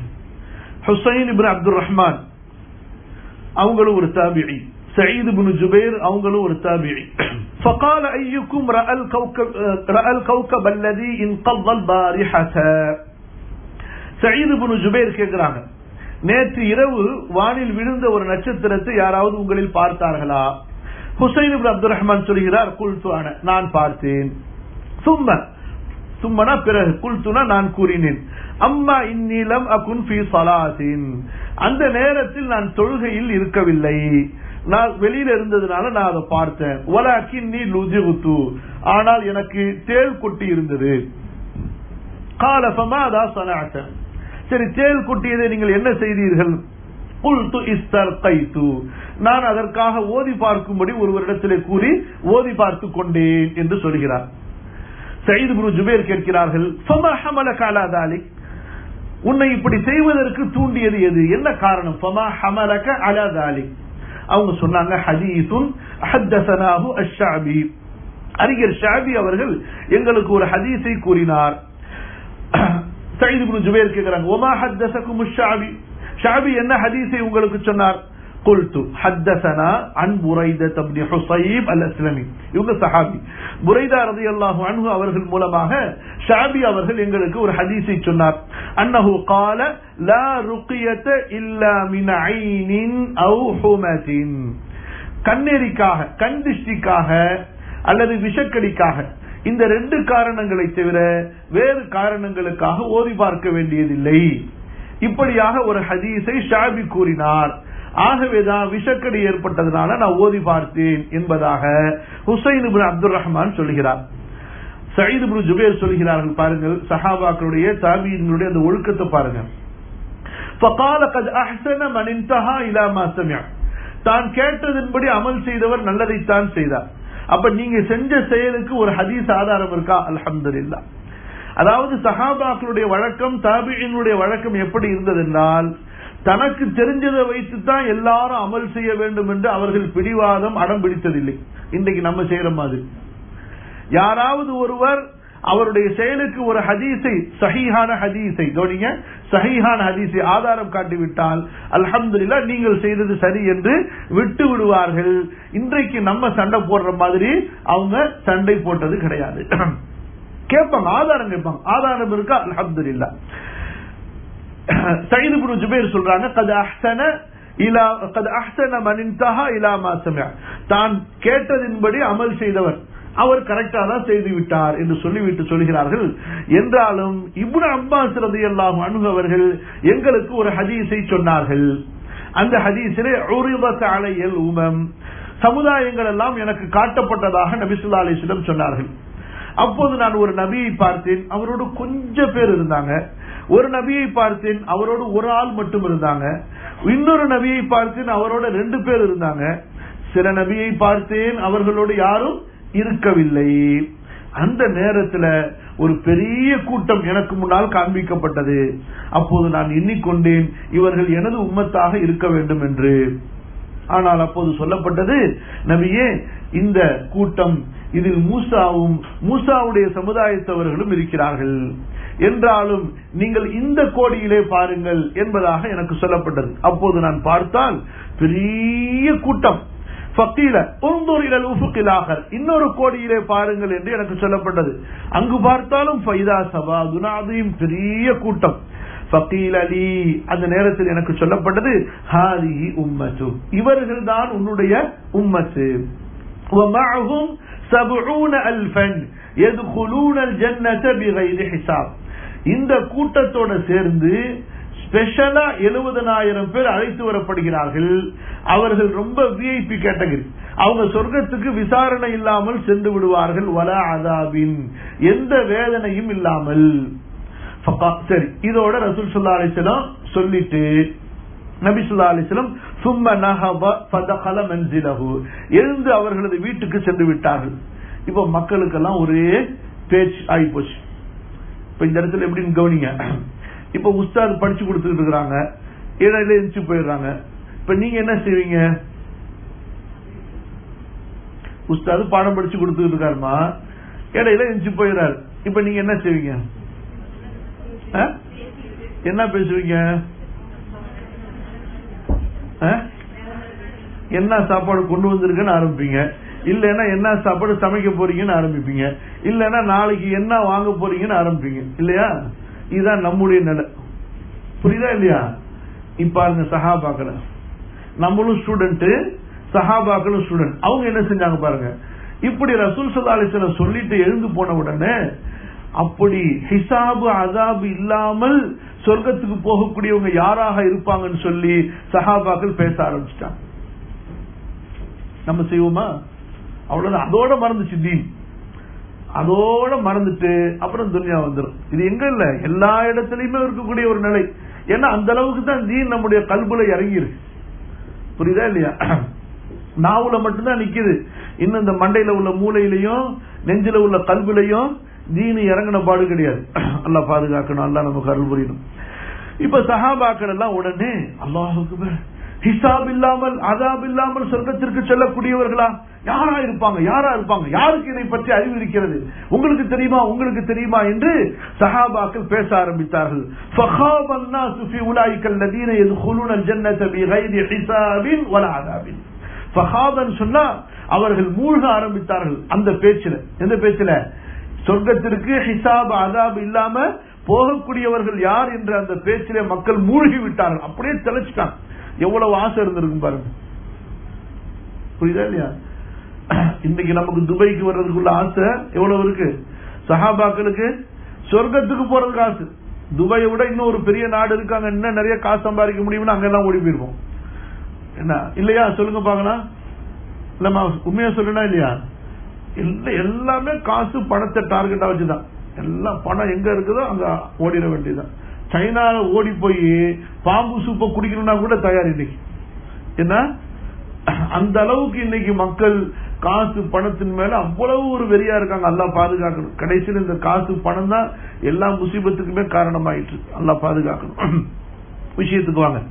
S1: ஹுசைன் இப்னு அப்துல் ரஹ்மான் அவங்களும் ஒரு தாபிஈ, சயீத் இப்னு ஜுபைர் அவங்களும் ஒரு தாபிஈ. فقال ايكم راى الكوكب راى الكوكب الذي انقض البارحه. சயீத் இப்னு ஜுபைர் கேக்குறாங்க, நேற்று இரவு வானில் விழுந்த ஒரு நட்சத்திரத்தை யாராவது உங்களில் பார்த்தார்களா? ஹுசைன் இப்னு அப்துல் ரஹ்மான் சொல்கிறார், குல்து அன, நான் பார்த்தேன். சும்ம சும்மனா பிறகு, குல்துனா நான் கூறினேன், அம்மா இன்னிலம் அகுன் ஃபீ ஸலாத்தின், அந்த நேரத்தில் நான் தொழுகையில் இருக்கவில்லை, நான் வெளியில இருந்ததுனால நான் அதை பார்த்தேன். வலக்கின்னி லுஜிகுது, ஆனால் எனக்கு தேள் கொட்டி இருந்தது. قال فماذا صنعت, சரி தேள் கொட்டியதை நீங்கள் என்ன செய்தீர்கள்? قلت استرقيت, நான் அதற்காக ஓதி பார்க்கும்படி ஒருவரிடத்திலே கூறி ஓதி பார்த்து கொண்டேன் என்று சொல்கிறார். சயீத் இப்னு ஜுபைர் கேட்கிறார்கள், فما حملك على ذلك, உன்னை இப்படி செய்வதற்கு தூண்டியது எது, என்ன காரணம்? فما حملك على ذلك, அவங்க சொன்னாங்க, ஹதீஸுன் ஹத்தஸனாஹு அஷ்ஷஅபி, அறிஞர் ஷஅபி அவர்கள் எங்களுக்கு ஒரு ஹதீஸை கூறினார். சயீத் இப்னு ஜுபைர் கேக்குறாங்க, வமா ஹத்தஸகும் அஷ்ஷஅபி, ஷஅபி என்ன ஹதீஸை உங்களுக்கு சொன்னார்? குல்து ஹத்தஸனா அன் புரைதா இப்னு ஹுஸைப் அல்-அஸ்லமி, இவங்க சஹாபி, புரைதா ரலியல்லாஹு அன்ஹு அவர்கள் மூலமாக ஷஅபி அவர்கள் எங்களுக்கு ஒரு ஹதீஸை சொன்னார். அன்னஹு قال لا رقية إلا من عين أو حمة, கண்ணெரிக்காக, கண் திருஷ்டிக்காக அல்லது விஷக்கடிக்காக, இந்த ரெண்டு காரணங்களை தவிர வேறு காரணங்களுக்காக ஓதி பார்க்க வேண்டியதில்லை. இப்படியாக ஒரு ஹதீஸை ஷாபி கூறினார். ஆகவேதான் விஷக்கடி ஏற்பட்டதனால நான் ஓதி பார்த்தேன் என்பதாக ஹுசைன் இப்னு அப்துல் ரஹ்மான் சொல்கிறார். சயீத் இப்னு ஜுபைர் சொல்கிறார்கள், பாருங்கள் சஹாபாக்களுடைய தாபீன்களுடைய அந்த ஒழுக்கத்தை பாருங்க. فقال قد احسن من انتهى الى ما سمع, தான் கேட்டதின்படி அமல் செய்தவர் நல்லதைத்தான் செய்தார். அப்ப நீங்க செஞ்ச செயலுக்கு ஒரு ஹதீஸ் ஆதாரம் இருக்கா? அல்ஹம்துலில்லாஹ். அதாவது சஹாபாக்களுடைய வழக்கம், தாபிஈன்களுடைய வழக்கம் எப்படி இருந்தது என்றால், தனக்கு தெரிஞ்சதை வைத்துத்தான் எல்லாரும் அமல் செய்ய வேண்டும் என்று அவர்கள் பிடிவாதம் அடம் பிடித்ததில்லை. இன்றைக்கு நம்ம செய்யற மாதிரி யாராவது ஒருவர் அவருடைய செயலுக்கு ஒரு ஹதீஸை, சஹீஹான ஹதீஸை, கவனிங்க, சஹீஹான ஹதீஸை ஆதாரம் காட்டிவிட்டால் அல்ஹம்துலில்லாஹ் நீங்கள் செய்தது சரி என்று விட்டு விடுவார்கள். இன்றைக்கு நம்ம சண்டை போடுற மாதிரி அவங்க சண்டை போட்டது கிடையாது. கேட்பாங்க, ஆதாரம் கேட்பாங்க, ஆதாரம் இருக்கா? அல்ஹம்துலில்லாஹ். சயீத் இப்னு ஜுபைர் சொல்றாங்க, கத் அஹ்ஸன இலா கத் அஹ்ஸன மன் இன்தஹா இலா மா சமிஅ, தான் கேட்டதின்படி அமல் செய்தவர் அவர் கரெக்டா தான் செய்து விட்டார் என்று சொல்லிவிட்டு சொல்கிறார்கள். என்றாலும் இப்னு அப்பாஸ் ரலியல்லாஹு அன்ஹு அவர்கள் எங்களுக்கு ஒரு ஹதீஸை சொன்னார்கள். அந்த ஹதீஸிலே உரிதத் அலையல் உமம், சமுதாயங்கள் எல்லாம் எனக்கு காட்டப்பட்டதாக நபி ஸல்லல்லாஹு அலைஹி வஸல்லம் சொன்னார்கள். அப்போது நான் ஒரு நபியை பார்த்தேன், அவரோடு கொஞ்சம் பேர் இருந்தாங்க. ஒரு நபியை பார்த்தேன், அவரோடு ஒரு ஆள் மட்டும் இருந்தாங்க. இன்னொரு நபியை பார்த்தேன், அவரோட ரெண்டு பேர் இருந்தாங்க. சில நபியை பார்த்தேன், அவர்களோடு யாரும் இருக்கவில்லை. அந்த நேரத்தில் ஒரு பெரிய கூட்டம் எனக்கு முன்னால் காண்பிக்கப்பட்டது. அப்போது நான் எண்ணிக்கொண்டேன், இவர்கள் எனது உம்மத்தாக இருக்க வேண்டும் என்று. ஆனால் அப்போது சொல்லப்பட்டது, நபியே இந்த கூட்டம், இதில் மூசாவும் மூசாவுடைய சமுதாயத்தவர்களும் இருக்கிறார்கள், என்றாலும் நீங்கள் இந்த கோடியிலே பாருங்கள் என்பதாக எனக்கு சொல்லப்பட்டது. அப்போது நான் பார்த்தால் பெரிய கூட்டம், ஃபகீல உன்துர் இலல் உஃபுகில் ஆகர், இன்னொரு கோடியிலே பாருங்கள் என்று எனக்கு சொல்லப்பட்டது. அங்கு பார்த்தாலும் ஃபைதா சபாதுன் அதீம், பெரிய கூட்டம். ஃபகீல லீ, அந்த நேரத்தில் எனக்கு சொல்லப்பட்டது ஹாதிஹி உம்மத்து, இவர்கள் தான் உன்னுடைய உம்மத்து. ومعهم سبعون ألفا يدخلون الجنة بغير حساب. இந்த கூட்டத்தோட சேர்ந்து ஸ்பெஷலா எழுபதனாயிரம் பேர் அழைத்து வரப்படுகிறார்கள். அவர்கள் ரொம்ப விஐபி கேட்டகரி, அவங்க சொர்க்கத்துக்கு விசாரணை இல்லாமல் சென்று விடுவார்கள். வலா அதாபின், எந்த வேதனையும் இல்லாமல். சரி, இதோட ரசூல் ஸல்லல்லாஹு அலைஹி வஸல்லம் சொல்லிட்டு நபி ஸல்லல்லாஹு அலைஹி வஸல்லம் சும்ம நஹப ஃபதகல மன்சிலஹு, எழுந்து அவர்களது வீட்டுக்கு சென்று விட்டார்கள். இப்போ மக்களுக்கெல்லாம் ஒரே பேச்சு ஆகி போச்சு. இப்ப இந்த இடத்துல எப்படின்னு கவனிங்க. இப்ப உஸ்தாத் படிச்சு கொடுத்துட்டு இருக்காங்க, இடையில எந்திரிச்சு போயிடுறாங்க. இப்ப நீங்க என்ன செய்வீங்க? உஸ்தாது பாடம் படிச்சு கொடுத்துட்டு இருக்காருமா, இடையில எந்திரிச்சு போயிடுறாரு. இப்ப நீங்க என்ன செய்வீங்க? என்ன பேசுவீங்க? என்ன சாப்பாடு கொண்டு வந்திருக்குன்னு ஆரம்பிப்பீங்க, இல்லன்னா என்ன சாப்பாடு சமைக்க போறீங்கன்னு ஆரம்பிப்பீங்க, இல்லன்னா நாளைக்கு என்ன வாங்க போறீங்கன்னு ஆரம்பிப்பீங்க, இல்லையா? இதுதான் நம்முடைய நிலை. புரியுதா இல்லையா? இப்ப அந்த சஹாபாக்கள், நம்மளும் ஸ்டூடெண்ட், சஹாபாக்களும் ஸ்டூடெண்ட். அவங்க என்ன செஞ்சாங்க பாருங்க. இப்படி ரசூல் ஸல்லல்லாஹு அலைஹி வஸல்லம் சொல்லிட்டு எழுந்து போன உடனே அப்படி ஹிசாபு அஸாபு இல்லாமல் சொர்க்கத்துக்கு போகக்கூடியவங்க யாராக இருப்பாங்கன்னு சொல்லி சஹாபாக்கள் பேச ஆரம்பிச்சிட்டாங்க. நம்ம செய்வோமா? அவ்வளவுதான், அதோட மறந்துச்சு தீன், அதோட மறந்துட்டு அப்புறம் துன்யா வந்துடும். இது எங்க இல்ல, எல்லா இடத்துலயுமே இருக்கக்கூடிய ஒரு நிலை. ஏன்னா அந்த அளவுக்கு தான் தீன் நம்முடைய கல்புல இறங்கிருக்கு. புரியுதா இல்லையா? நாவுல மட்டும்தான் நிக்குது, இன்னும் இந்த மண்டையில உள்ள மூளையிலையும் நெஞ்சில உள்ள கல்புலையும் தீனு இறங்கின பாடு கிடையாது. அல்லாஹ் பாதுகாக்கணும், அல்லாஹ் நமக்கு அருள் புரியணும். இப்ப சஹாபாக்கள் எல்லாம் உடனே அல்லாஹ் அக்பர், ஹிசாப் இல்லாமல் அஸாப் இல்லாமல் சொர்க்கத்திற்கு செல்லக்கூடியவர்களா யாரா இருப்பாங்க, யாரா இருப்பாங்க, யாருக்கு இதை பற்றி அறிவு இருக்கிறது, உங்களுக்கு தெரியுமா, உங்களுக்கு தெரியுமா என்று சஹாபாக்கள் பேச ஆரம்பித்தார்கள். ஃபகாபன் நாஸு ஃபீ உலாயிக அல்லதீன யதுகுலூன அல்-ஜன்னத பிகைரி ஹிசாபின் வலா அஸாபின். ஃபகாபன் சொன்னா அவர்கள் மூழ்க ஆரம்பித்தார்கள் அந்த பேச்சில. எந்த பேச்சில? சொர்க்கத்திற்கு ஹிசாப் அஸாப் இல்லாம போகக்கூடியவர்கள் யார் என்ற அந்த பேச்சிலே மக்கள் மூழ்கி விட்டார்கள். அப்படியே தெளிச்சிட்டாங்க. எவ்வளவு ஆசை இருந்திருக்கும் பாருங்க. புரியுதா இல்லையா? இன்னைக்கு நமக்கு துபாய்க்கு வர்றதுக்குள்ள ஆசை எவ்வளவு இருக்கு? சஹாபாக்களுக்கு சொர்க்கத்துக்கு போறதுக்கு ஆசை. துபாயை விட இன்னும் ஒரு பெரிய நாடு இருக்காங்க, இன்னும் நிறைய காசு சம்பாதிக்க முடியும்னு அங்கெல்லாம் ஓடி போயிருவோம். என்ன இல்லையா? சொல்லுங்க பாக்கலாம். இல்லமா உண்மையா சொல்லணும் இல்லையா? எல்லாமே காசு பணத்தை டார்கெட்டா வச்சுதான். எல்லாம் பணம் எங்க இருக்குதோ அங்க ஓடிட வேண்டியதுதான். சைனால ஓடி போய் பாம்பு சூப்பை குடிக்கணும்னா கூட தயார் இன்னைக்கு. என்ன அந்த அளவுக்கு இன்னைக்கு மக்கள் காசு பணத்தின் மேல அவ்வளவு ஒரு வெறியா இருக்காங்க. அல்லாஹ் பாதுகாக்கணும். கடைசியில் இந்த காசு பணம் தான் எல்லா முசீபத்துக்குமே காரணமாயிட்டு. அல்லாஹ் பாதுகாக்கணும். விஷயத்துக்கு வாங்க.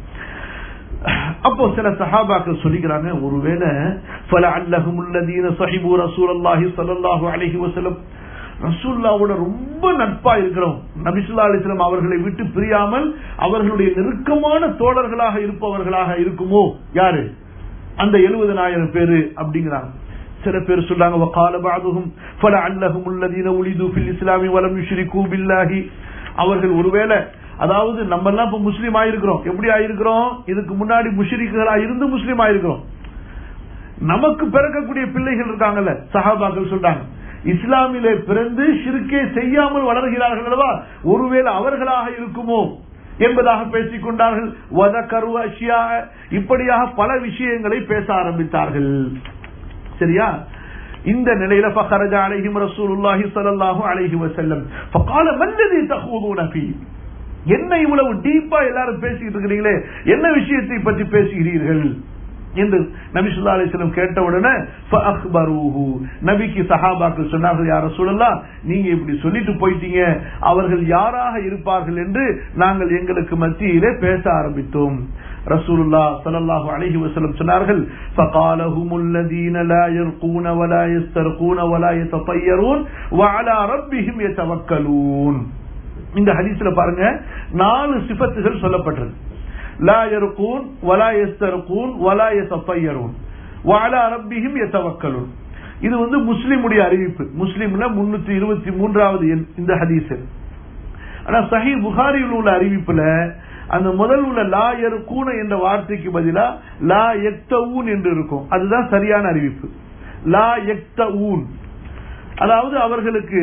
S1: அப்போ சில சஹாபாக்கள் சொல்லிக்கிறாங்க, ஒருவேளை ஃபலஅல்லஹும் அல்லதீன ஸஹிபு ரசூலுல்லாஹி ஸல்லல்லாஹு அலைஹி வஸல்லம், ரசூலுல்லாஹ்வோட ரொம்ப நட்பா இருக்கிறோம், நபி ஸல்லல்லாஹு அலைஹி வஸல்லம் அவர்களை விட்டு பிரியாமல் அவர்களுடைய நெருக்கமான தோழர்களாக இருப்பவர்களாக இருக்குமோ யாரு? அந்த எழுபதனாயிரம் பேரு அப்படிங்கிறாங்க. சில பேர் சொல்றாங்க வகால பஅதுஹும் ஃபலஅல்லஹும் அல்லதீன உலிது ஃபில் இஸ்லாமி வலம் யுஷ்ரிகு பில்லாஹி, அவர்கள் ஒருவேளை, அதாவது நம்ம எல்லாம் இப்ப முஸ்லீம் ஆயிருக்கிறோம். எப்படி ஆயிருக்கிறோம்? இதுக்கு முன்னாடி முஷ்ரிக்குகளா இருந்து முஸ்லீம் ஆயிருக்கிறோம். நமக்கு பிறக்கக்கூடிய பிள்ளைகள் இருக்காங்கல்ல, சஹாபாக்கள் சொல்றாங்க இஸ்லாமிலே பிறந்து ஷிர்கே செய்யாமல் வளர்கிறார்கள் அல்லவா, ஒருவேளை அவர்களாக இருக்குமோ என்பதாக பேசிக் கொண்டார்கள். வதகரு அஷ்யா, இப்படியாக பல விஷயங்களை பேச ஆரம்பித்தார்கள். சரியா? இந்த நிலையில ஃபഖரஜ அலைஹிம் ரசூலுல்லாஹி ஸல்லல்லாஹு அலைஹி வஸல்லம் ஃபகால மல்லதி தഖூதுன ஃபீ, என்ன இவ்வளவு டீப்பா எல்லாரும் பேசிட்டு இருக்கிறீங்களே, என்ன விஷயத்தை பற்றி பேசுகிறீர்கள் என்று நபி ஸல்லல்லாஹு அலைஹி வஸல்லம் கேட்ட உடனே ஃபஅக்பரூஹு, நபிக்கு சஹாபாக்கள் சொன்னார்கள், யா ரசூலல்லாஹ் நீங்க இப்படி சொல்லிட்டு போயிட்டீங்க, அவர்கள் யாராக இருப்பார்கள் என்று நாங்கள் எங்களுக்கு மத்தியிலே பேச ஆரம்பித்தோம். ரசூலுல்லாஹ் ஸல்லல்லாஹு அலைஹி வஸல்லம் சொன்னார்கள், ஃபகாலஹுமுல் லதீன லா யர்கூன வலா யஸ்தர்கூன வலா யதطيرون வஅலா ரப்பிஹிம் யதவக்கலூன். இந்த ஹதீஸ்ல பாருங்க நாலு சிஃபத்துகள் சொல்லப்பட்டிருக்கு. லா யர்கூன் வலா யஸ்தர்கூன் வலா யதطيرون, வஅலா ரப்பிஹிம் யதவக்கலூன். இது வந்து முஸ்லிமுடைய அறிவிப்பு. முஸ்லிம்ல முன்னூத்தி இருபத்தி மூன்றாவது இந்த ஹதீஸ். ஆனா சஹீஹ் புகாரியில் உள்ள அறிவிப்புல அந்த முதல் உள்ள லா யர்கூன என்ற வார்த்தைக்கு பதிலா லா யக்தஊன் என்று இருக்கும். அதுதான் சரியான அறிவிப்பு. லா யக்தஊன், அதாவது அவர்களுக்கு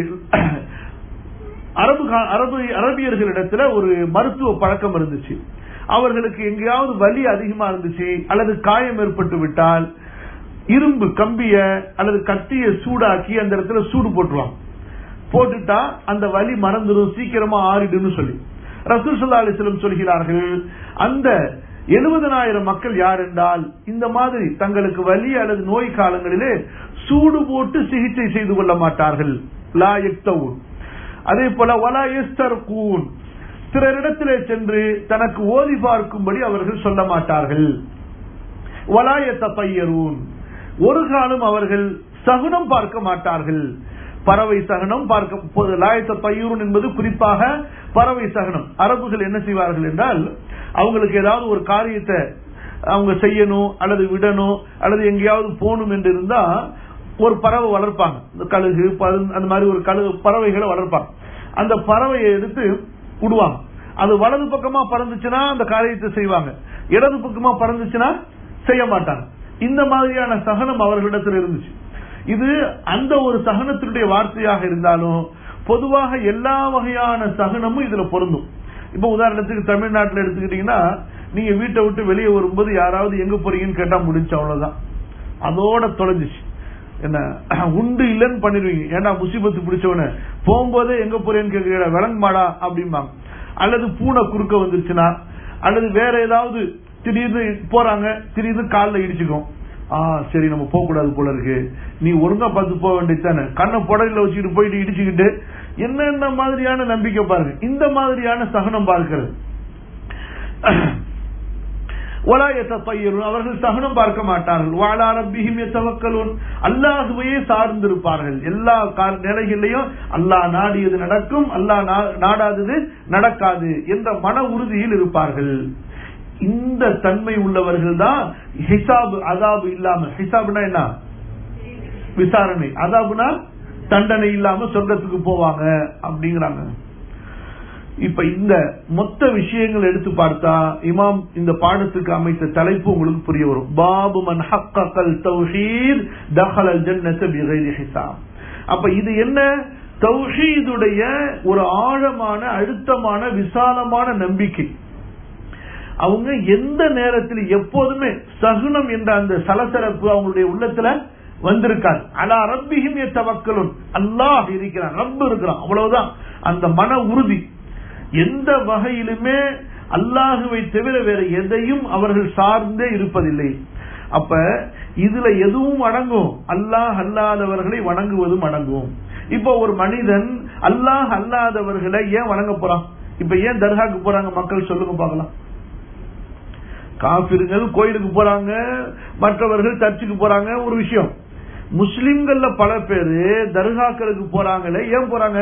S1: அரபு அரபு அரபியர்களிடத்துல ஒரு மருத்துவ பழக்கம் இருந்துச்சு. அவர்களுக்கு எங்கேயாவது வலி அதிகமா இருந்துச்சு அல்லது காயம் ஏற்பட்டு விட்டால் இரும்பு கம்பிய அல்லது கத்திய சூடாக்கி அந்த இடத்துல சூடு போட்டுருவாங்க. போட்டுட்டா அந்த வலி மறந்துடும், சீக்கிரமா ஆறிடுன்னு சொல்லி ரசூல் ஸல்லல்லாஹு அலைஹி வஸல்லம் சொல்கிறார்கள். அந்த எழுபதனாயிரம் மக்கள் யார் என்றால் இந்த மாதிரி தங்களுக்கு வலி அல்லது நோய் காலங்களிலே சூடு போட்டு சிகிச்சை செய்து கொள்ள மாட்டார்கள். லா யக்தஊன். அதே போல வலா யஸ்தர்கூன், பிறரிடத்திலே சென்று தனக்கு ஓதி பார்க்கும்படி அவர்கள் சொல்ல மாட்டார்கள். வலா யதஃபையரூன், ஒரு காலம் அவர்கள் சகுனம் பார்க்க மாட்டார்கள். பறவை சகனம் பார்க்க லாயத்த பையூரன் என்பது குறிப்பாக பறவை சகனம். அரபுகள் என்ன செய்வார்கள் என்றால் அவங்களுக்கு ஏதாவது ஒரு காரியத்தை அவங்க செய்யணும் அல்லது விடணும் அல்லது எங்கேயாவது போகணும் என்று இருந்தா ஒரு பறவை வளர்ப்பாங்க. இந்த கழுகு அந்த மாதிரி ஒரு கழுகு பறவைகளை வளர்ப்பாங்க. அந்த பறவையை எடுத்து விடுவாங்க. அது வலது பக்கமா பறந்துச்சுன்னா அந்த காரியத்தை செய்வாங்க, இடது பக்கமா பறந்துச்சுன்னா செய்ய மாட்டாங்க. இந்த மாதிரியான சகனம் அவர்களிடத்தில் இருந்துச்சு. இது அந்த ஒரு சகனத்தினுடைய வார்த்தையாக இருந்தாலும் பொதுவாக எல்லா வகையான சகனமும் இதுல பொருந்தும். இப்ப உதாரணத்துக்கு தமிழ்நாட்டில் எடுத்துக்கிட்டீங்கன்னா நீங்க வீட்டை விட்டு வெளியே வரும்போது யாராவது எங்க போறீங்கன்னு கேட்டா முடிச்சு, அவ்வளவுதான், அதோட தொலைஞ்சிச்சு. என்ன உண்டு இல்லன்னு பண்ணிடுவீங்க. ஏன்னா முசிபத்து பிடிச்சவன போகும்போதே எங்க போறேன்னு கேட்க விலங்கு மாடா அப்படிம்பாங்க. அல்லது பூனை குறுக்க வந்துருச்சுன்னா அல்லது வேற ஏதாவது திடீர்னு போறாங்க, திடீர்னு காலில் இடிச்சுக்கும். ஆஹ் சரி நம்ம போக கூடாது போல இருக்கு, நீ ஒழுங்கா பார்த்து போக வேண்டியதானே, கண்ணை புடலில் வச்சுக்கிட்டு போயிட்டு இடிச்சுக்கிட்டு என்னென்ன மாதிரியான நம்பிக்கை பாருங்க. இந்த மாதிரியான சகனம் பார்க்கிறது. அவர்கள் சகனம் பார்க்க மாட்டார்கள். வஅலா ரப்பிஹிம் யதவக்கலூன், அல்லாஹ்வையே சார்ந்திருப்பார்கள். எல்லா நிலைகளிலையும் அல்லாஹ் நாடியது நடக்கும், அல்லாஹ் நாடாதது நடக்காது என்ற மன உறுதியில் இருப்பார்கள். இந்த தன்மை உள்ளவர்கள் தான் ஹிசாப் அதாபு இல்லாம, ஹிசாப்னா என்ன விசாரணை, அதாபுனா தண்டனை இல்லாம சொர்க்கத்துக்கு போவாங்க அப்படிங்கிறாங்க. இப்ப இந்த மொத்த விஷயங்கள் எடுத்து பார்த்தா இமாம் இந்த பாடத்துக்கு அமைத்த தலைப்பு உங்களுக்கு புரிய வரும். பாபு மன் ஹக்கல் தௌஹீத் தஹலல் ஜன்னத பிகைரி ஹிசாப். அப்ப இது என்ன, தௌஹீதுடைய ஒரு ஆழமான அழுத்தமான விசாலமான நம்பிக்கை. அவங்க எந்த நேரத்தில் எப்போதுமே சகுனம் என்ற அந்த சலசலப்பு அவங்களுடைய உள்ளத்துல வந்திருக்காது. அலா ரப்பிஹிம் யதவக்கலூன், அல்லாஹ் இருக்கிறான், ரப்பு இருக்கிறான், அவ்வளவுதான் அந்த மன உறுதி. எந்த வகையிலுமே அல்லாஹுவை தவிர வேற எதையும் அவர்கள் சார்ந்தே இருப்பதில்லை. அப்ப இதுல எதுவும் அடங்கும், அல்லாஹ் அல்லாதவர்களை வணங்குவதும் அடங்கும். இப்ப ஒரு மனிதன் அல்லாஹ் அல்லாதவர்களை ஏன் வணங்க போறான்? இப்ப ஏன் தர்காக்கு போறாங்க மக்கள் சொல்லுங்க பார்க்கலாம். காபிர்கள் கோயிலுக்கு போறாங்க, மற்றவர்கள் சர்ச்சுக்கு போறாங்க, ஒரு விஷயம். முஸ்லிம்கள்ல பல பேரு தர்காக்களுக்கு போறாங்களே, ஏன் போறாங்க?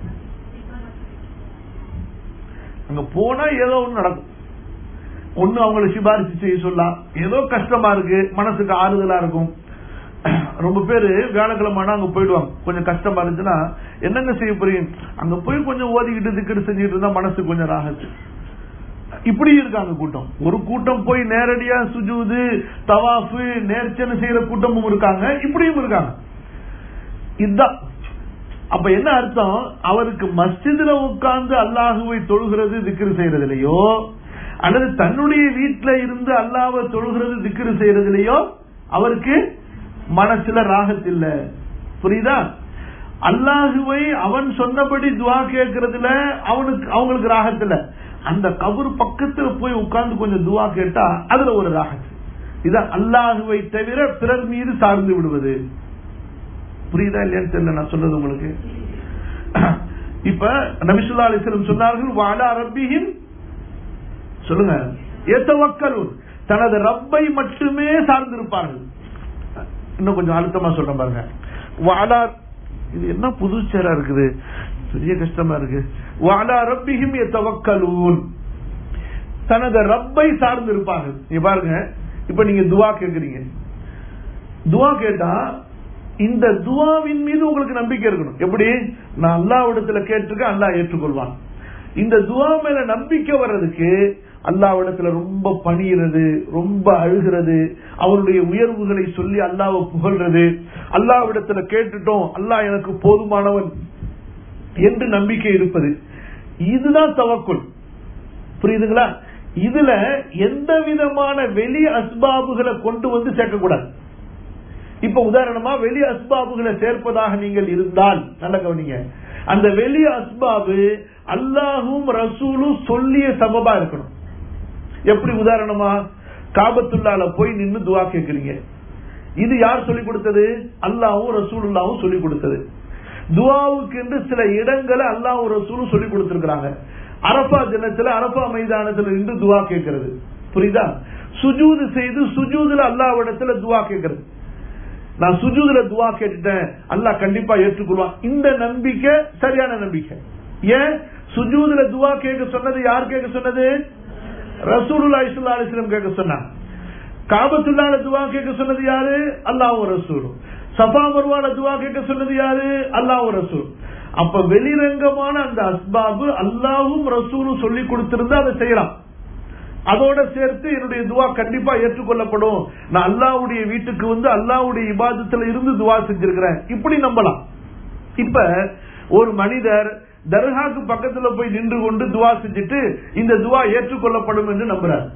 S1: அங்க போனா ஏதோ ஒண்ணு நடக்கும். ஒண்ணு அவங்களை சிபாரிசு செய்ய சொல்லலாம், ஏதோ கஷ்டமா இருக்கு, மனசுக்கு ஆறுதலா இருக்கும். ரொம்ப பேரு வியாழக்கிழமை அங்க போயிடுவாங்க, கொஞ்சம் கஷ்டமா இருந்துச்சுன்னா என்னங்க செய்ய போறீங்க, அங்க போய் கொஞ்சம் ஓதிக்கிட்டு திக்கிட்டு செஞ்சுட்டு இருந்தா மனசுக்கு கொஞ்சம் ராகத்து. இப்படி இருக்காங்க கூட்டம். ஒரு கூட்டம் போய் நேரடியா சுஜூது தவாஃபு நேர்ச்சனை செய்யற கூட்டமும் இருக்காங்க, இப்படியும் இருக்காங்க. இதுதான். அப்ப என்ன அர்த்தம், அவருக்கு மஸ்ஜிதுல உட்கார்ந்து அல்லாஹுவை தொழுகிறது திக்ரு செய்யறதுலையோ அல்லது தன்னுடைய வீட்டுல இருந்து அல்லாஹ்வை தொழுகிறது திக்ரு செய்யறதுலையோ அவருக்கு மனசுல ராகத் இல்ல. புரியுதா? அல்லாஹுவை அவன் சொன்னபடி துவா கேட்கறதுல அவனுக்கு அவங்களுக்கு ராகத் இல்ல. அந்த கபர் பக்கத்துல போய் உட்கார்ந்து கொஞ்சம் துவா கேட்டா அதுல ஒரு ராகத். இதான் அல்லாஹுவை தவிர பிறர் மீது சார்ந்து விடுவது. புரியுதா இல்லையான்னு தெரியல நான் சொல்றது உங்களுக்கு. இப்ப நபி ஸல்லல்லாஹு அலைஹி வஸல்லம் சொன்னார்கள், வஅலா ரப்பிஹிம் சொல்லுங்க யதவக்கலூன், தனது ரப்பை மட்டுமே சார்ந்திருப்பார்கள். இன்னும் கொஞ்சம் அழுத்தமா சொல்றேன் பாருங்க. வஅலா, இது என்ன புதுச்சேரா இருக்குது, பெரிய கஷ்டமா இருக்கு. வஅலா ரப்பிஹிம் யதவக்கலூன், தனது ரப்பை சார்ந்து இருப்பார்கள். நீங்க பாருங்க, இப்ப நீங்க துவா கேக்குறீங்க, துவா கேட்டா இந்த துவாவின் மீது உங்களுக்கு நம்பிக்கை இருக்கணும். எப்படி? நான் அல்லாஹ்விடத்துல கேட்டிருக்கேன், அல்லாஹ் ஏற்றுக்கொள்வான். இந்த துவா மேல நம்பிக்கை வர்றதுக்கு அல்லாஹ்விடத்துல ரொம்ப பணிகிறது, ரொம்ப அழுகிறது, அவருடைய உயர்வுகளை சொல்லி அல்லாஹ்வை புகழ்றது, அல்லாஹ்விடத்துல கேட்டுட்டோம் அல்லாஹ் எனக்கு போதுமானவன் என்று நம்பிக்கை இருப்பது, இதுதான் தவக்குல். புரியுதுங்களா? இதுல எந்த விதமான வெளி அஸ்பாபுகளை கொண்டு வந்து சேர்க்கக்கூடாது. இப்ப உதாரணமா வெளி அஸ்பாபுகளை சேர்ப்பதாக நீங்கள் இருந்தால் நல்ல கவனிங்க, அந்த வெளி அஸ்பாபு அல்லாஹும் ரசூலும் சொல்லிய சபபா இருக்கணும். எப்படி? உதாரணமா காபத்துல்லால போய் நின்று துவா கேட்கிறீங்க, இது யார் சொல்லிக் கொடுத்தது? அல்லாஹும் ரசூலுல்லாஹும் சொல்லிக் கொடுத்தது. துவாவுக்கு என்று சில இடங்களை அல்லாஹும் ரசூலும் சொல்லிக் கொடுத்திருக்கிறாங்க. அரபா தினத்துல அரபா மைதானத்துல நின்று துவா கேட்கிறது. புரியுதா? சுஜூது செய்து சுஜூதுல அல்லாஹ்விடத்துல துவா கேட்கிறது. நான் சுஜூதுல துவா கேட்டுட்டேன், அல்லாஹ் கண்டிப்பா ஏற்றுக்கொள்வான். இந்த நம்பிக்கை சரியான நம்பிக்கை. ஏன்? சுஜூதுல துவா கேட்க சொன்னது யார் கேட்க சொன்னது? ரசூலுல்லாஹி ஸல்லல்லாஹு அலைஹி வஸல்லம் கேட்க சொன்னாங்க. காபத்துல்லாஹ்ல துவா கேட்க சொன்னது யாரு? அல்லாஹ்வும் ரசூலும். சஃபா மர்வால துவா கேட்க சொன்னது யாரு? அல்லாஹ்வும் ரசூல். அப்ப வெளிரங்கமான அந்த அஸ்பாபு அல்லாஹ்வும் ரசூலும் சொல்லி கொடுத்திருந்தா அதை செய்யலாம். அதோட சேர்த்து என்னுடைய துவா கண்டிப்பா ஏற்றுக்கொள்ளப்படும், நான் அல்லாஹ்வுடைய வீட்டுக்கு வந்து அல்லாஹ்வுடைய இபாதத்துல இருந்து துவா செஞ்சிருக்கிறேன், இப்படி நம்பலாம். இப்ப ஒரு மனிதர் தர்காக்கு பக்கத்துல போய் நின்று கொண்டு துவா செஞ்சுட்டு இந்த துவா ஏற்றுக்கொள்ளப்படும் என்று நம்புறார்.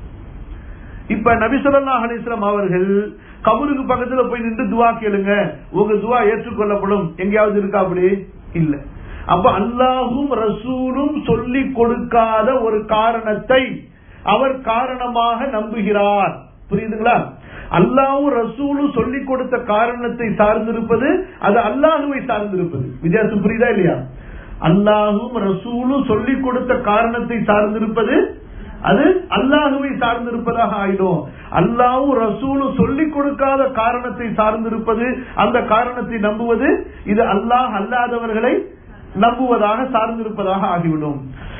S1: இப்ப நபி ஸல்லல்லாஹு அலைஹி வஸல்லம் அவர்கள் கபருக்கு பக்கத்துல போய் நின்று துவா கேளுங்க, உங்க துவா ஏற்றுக்கொள்ளப்படும், எங்கேயாவது இருக்கா? அப்படி இல்ல. அப்ப அல்லாஹும் ரசூலும் சொல்லி கொடுக்காத ஒரு காரணத்தை அவர் காரணமாக நம்புகிறார். புரியுதுங்களா? அல்லாஹ்வும் ரசூலும் சொல்லி கொடுத்த காரணத்தை சார்ந்திருப்பது அது அல்லாஹுவை சார்ந்திருப்பது. வித்தியாசம் புரியுதா இல்லையா? அல்லாஹும் ரசூலும் சொல்லி கொடுத்த காரணத்தை சார்ந்திருப்பது அது அல்லாஹுவை சார்ந்திருப்பதாக ஆயிடும். அல்லாஹ்வும் ரசூலும் சொல்லிக் கொடுக்காத காரணத்தை சார்ந்திருப்பது, அந்த காரணத்தை நம்புவது இது அல்லாஹ் அல்லாதவர்களை நம்புவதாக சார்ந்திருப்பதாக ஆகிவிடும்.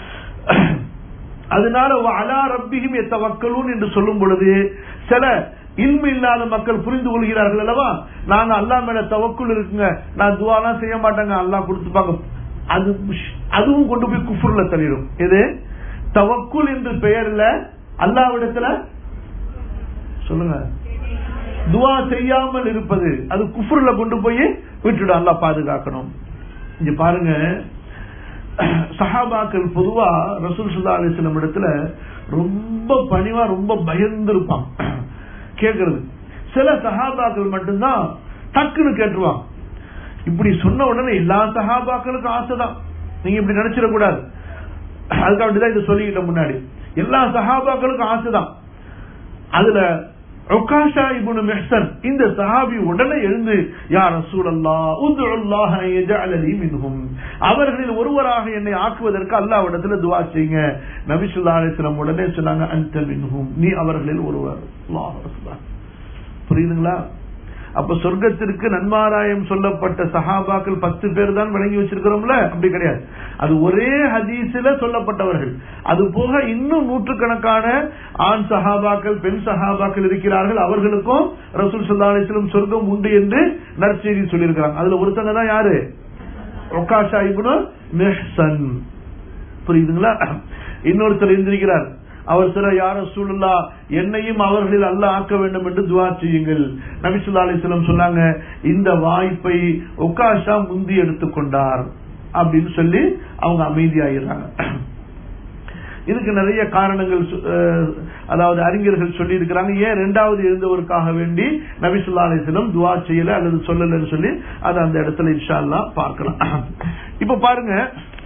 S1: அதனால அலா ரப்பிஹிம் யதவக்கலூன் என்று சொல்லும் பொழுது சில இல்மு இல்லாத மக்கள் புரிந்து கொள்கிறார்கள் அல்லவா, நாங்க அல்லாஹ் மேல தவக்குல் இருக்குங்க, நான் துஆலாம் செய்ய மாட்டேங்க, அல்லாஹ் கொடுத்துப்பாங்க. அது அதுவும் கொண்டு போய் குஃப்ர்ல தள்ளிடும். இது தவக்குல் என்று பெயர்ல அல்லாஹ்விடத்துல சொல்லுங்க துஆ செய்யாமல் இருப்பது, அது குஃப்ர்ல கொண்டு போய் விட்டுடும். அல்லாஹ் பாதுகாக்கணும். இங்க பாருங்க, சஹாபாக்கள் பொதுவா ரசூல் ஸல்லல்லாஹு அலைஹி வஸல்லம் இடத்துல ரொம்ப பணிவா ரொம்ப பயந்து இருப்பாங்க கேட்கறது. சில சஹாபாக்கள் மட்டும்தான் டக்குன்னு கேட்டுருவாங்க. இப்படி சொன்ன உடனே எல்லா சஹாபாக்களுக்கும் ஆசைதான், நீங்க இப்படி நினைச்சிடக்கூடாது. அதுக்காக இதை சொல்லிக்கிட்ட முன்னாடி எல்லா சஹாபாக்களுக்கும் ஆசைதான். அதுல உகாஷா இப்னு மிஹ்சன் இந்த சஹாபி உடனே எழுந்து யா ரசூலல்லாஹ் உதுல்லாஹ யஜஅலனி மின்ஹும், அவர்களில் ஒருவராக என்னை ஆக்குவதற்கு அல்லாஹ்விடத்துல துஆ செய்யுங்க. நபி ஸல்லல்லாஹு அலைஹி வஸல்லம் உடனே சொன்னாங்க அன்த மின்ஹும், நீ அவர்களில் ஒருவர். அல்லாஹ் அக்பர். புரியுதுங்களா? அப்ப சொர்க்கத்திற்கு நன்மாராயம் சொல்லப்பட்ட சஹாபாக்கள் பத்து பேர் தான் வழங்கி வச்சிருக்கிறோம்ல, அப்படி கிடையாது. அது ஒரே ஹதீஸில சொல்லப்பட்டவர்கள். அது போக இன்னும் நூற்றுக்கணக்கான ஆண் சஹாபாக்கள் பெண் சஹாபாக்கள் இருக்கிறார்கள். அவர்களுக்கும் ரசூல் ஸல்லல்லாஹு அலைஹி வஸல்லம் சொர்க்கம் உண்டு என்று நற்செய்தி சொல்லியிருக்கிறாங்க. அதுல ஒருத்தங்க தான் யாரு? உகாஷா இப்னு மிஹ்சன். புரியுதுங்களா? இன்னொருத்தர் இருந்திருக்கிறார். அவர் சில யார் ரசூலுல்லாஹ் என்னையும் அவர்களில் அல்லாஹ் ஆக்க வேண்டும் என்று துஆ செய்யுங்கள். நபி ஸல்லல்லாஹு அலைஹி வஸல்லம் சொன்னாங்க, இந்த வாய்ப்பை உகாஷா முந்தி எடுத்துக்கொண்டார் அப்படின்னு சொல்லி அவங்க அமைதியாகிறாங்க. இதுக்கு நிறைய காரணங்கள் அதாவது அறிஞர்கள் சொல்லி இருக்கிறாங்க. ஏன் இரண்டாவது இருந்தவருக்காக வேண்டி நபி ஸல்லல்லாஹு அலைஹி வஸல்லம் துஆ செய்யல அல்லது சொல்லலன்னு சொல்லி அதை அந்த இடத்துல இன்ஷா அல்லாஹ் பார்க்கலாம். இப்ப பாருங்க,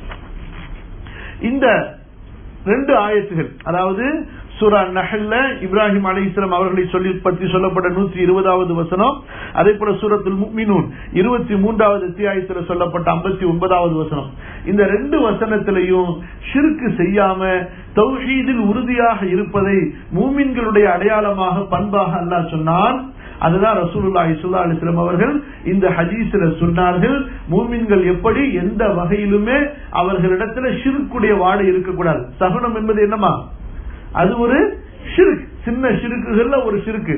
S1: இந்த ரெண்டு ஆயத்துகள், அதாவது சூரா நஹ்ல்ல இப்ராஹிம் அலைஹிஸ்ஸலாம் அவர்களை சொல்லி பற்றி சொல்லப்பட்ட நூற்றி இருபதாவது வசனம், அதே போல சூரத்துல் முஃமினூன் இருபத்தி மூன்றாவது அத்தியாயத்தில் சொல்லப்பட்ட ஐம்பத்தி ஒன்பதாவது வசனம். இந்த ரெண்டு வசனத்திலையும் ஷிர்க் செய்யாம தௌஹீதில் உறுதியாக இருப்பதை மூமின்களுடைய அடையாளமாக பண்பாக அல்லாஹ் சொன்னான். அதுதான் ரசூலுல்லாஹி ஸல்லல்லாஹு அலைஹி வஸல்லம் அவர்கள் இந்த ஹதீஸ்ல சொன்னார்கள், மூமின்கள் எப்படி எந்த வகையிலுமே அவர்களிடத்துல ஷிர்க்குடைய வாடை இருக்கக்கூடாது. சகுனம் என்பது என்னமா? அது ஒரு ஷிர்க், சின்ன ஷிர்க்குகள்ல ஒரு ஷிர்க்.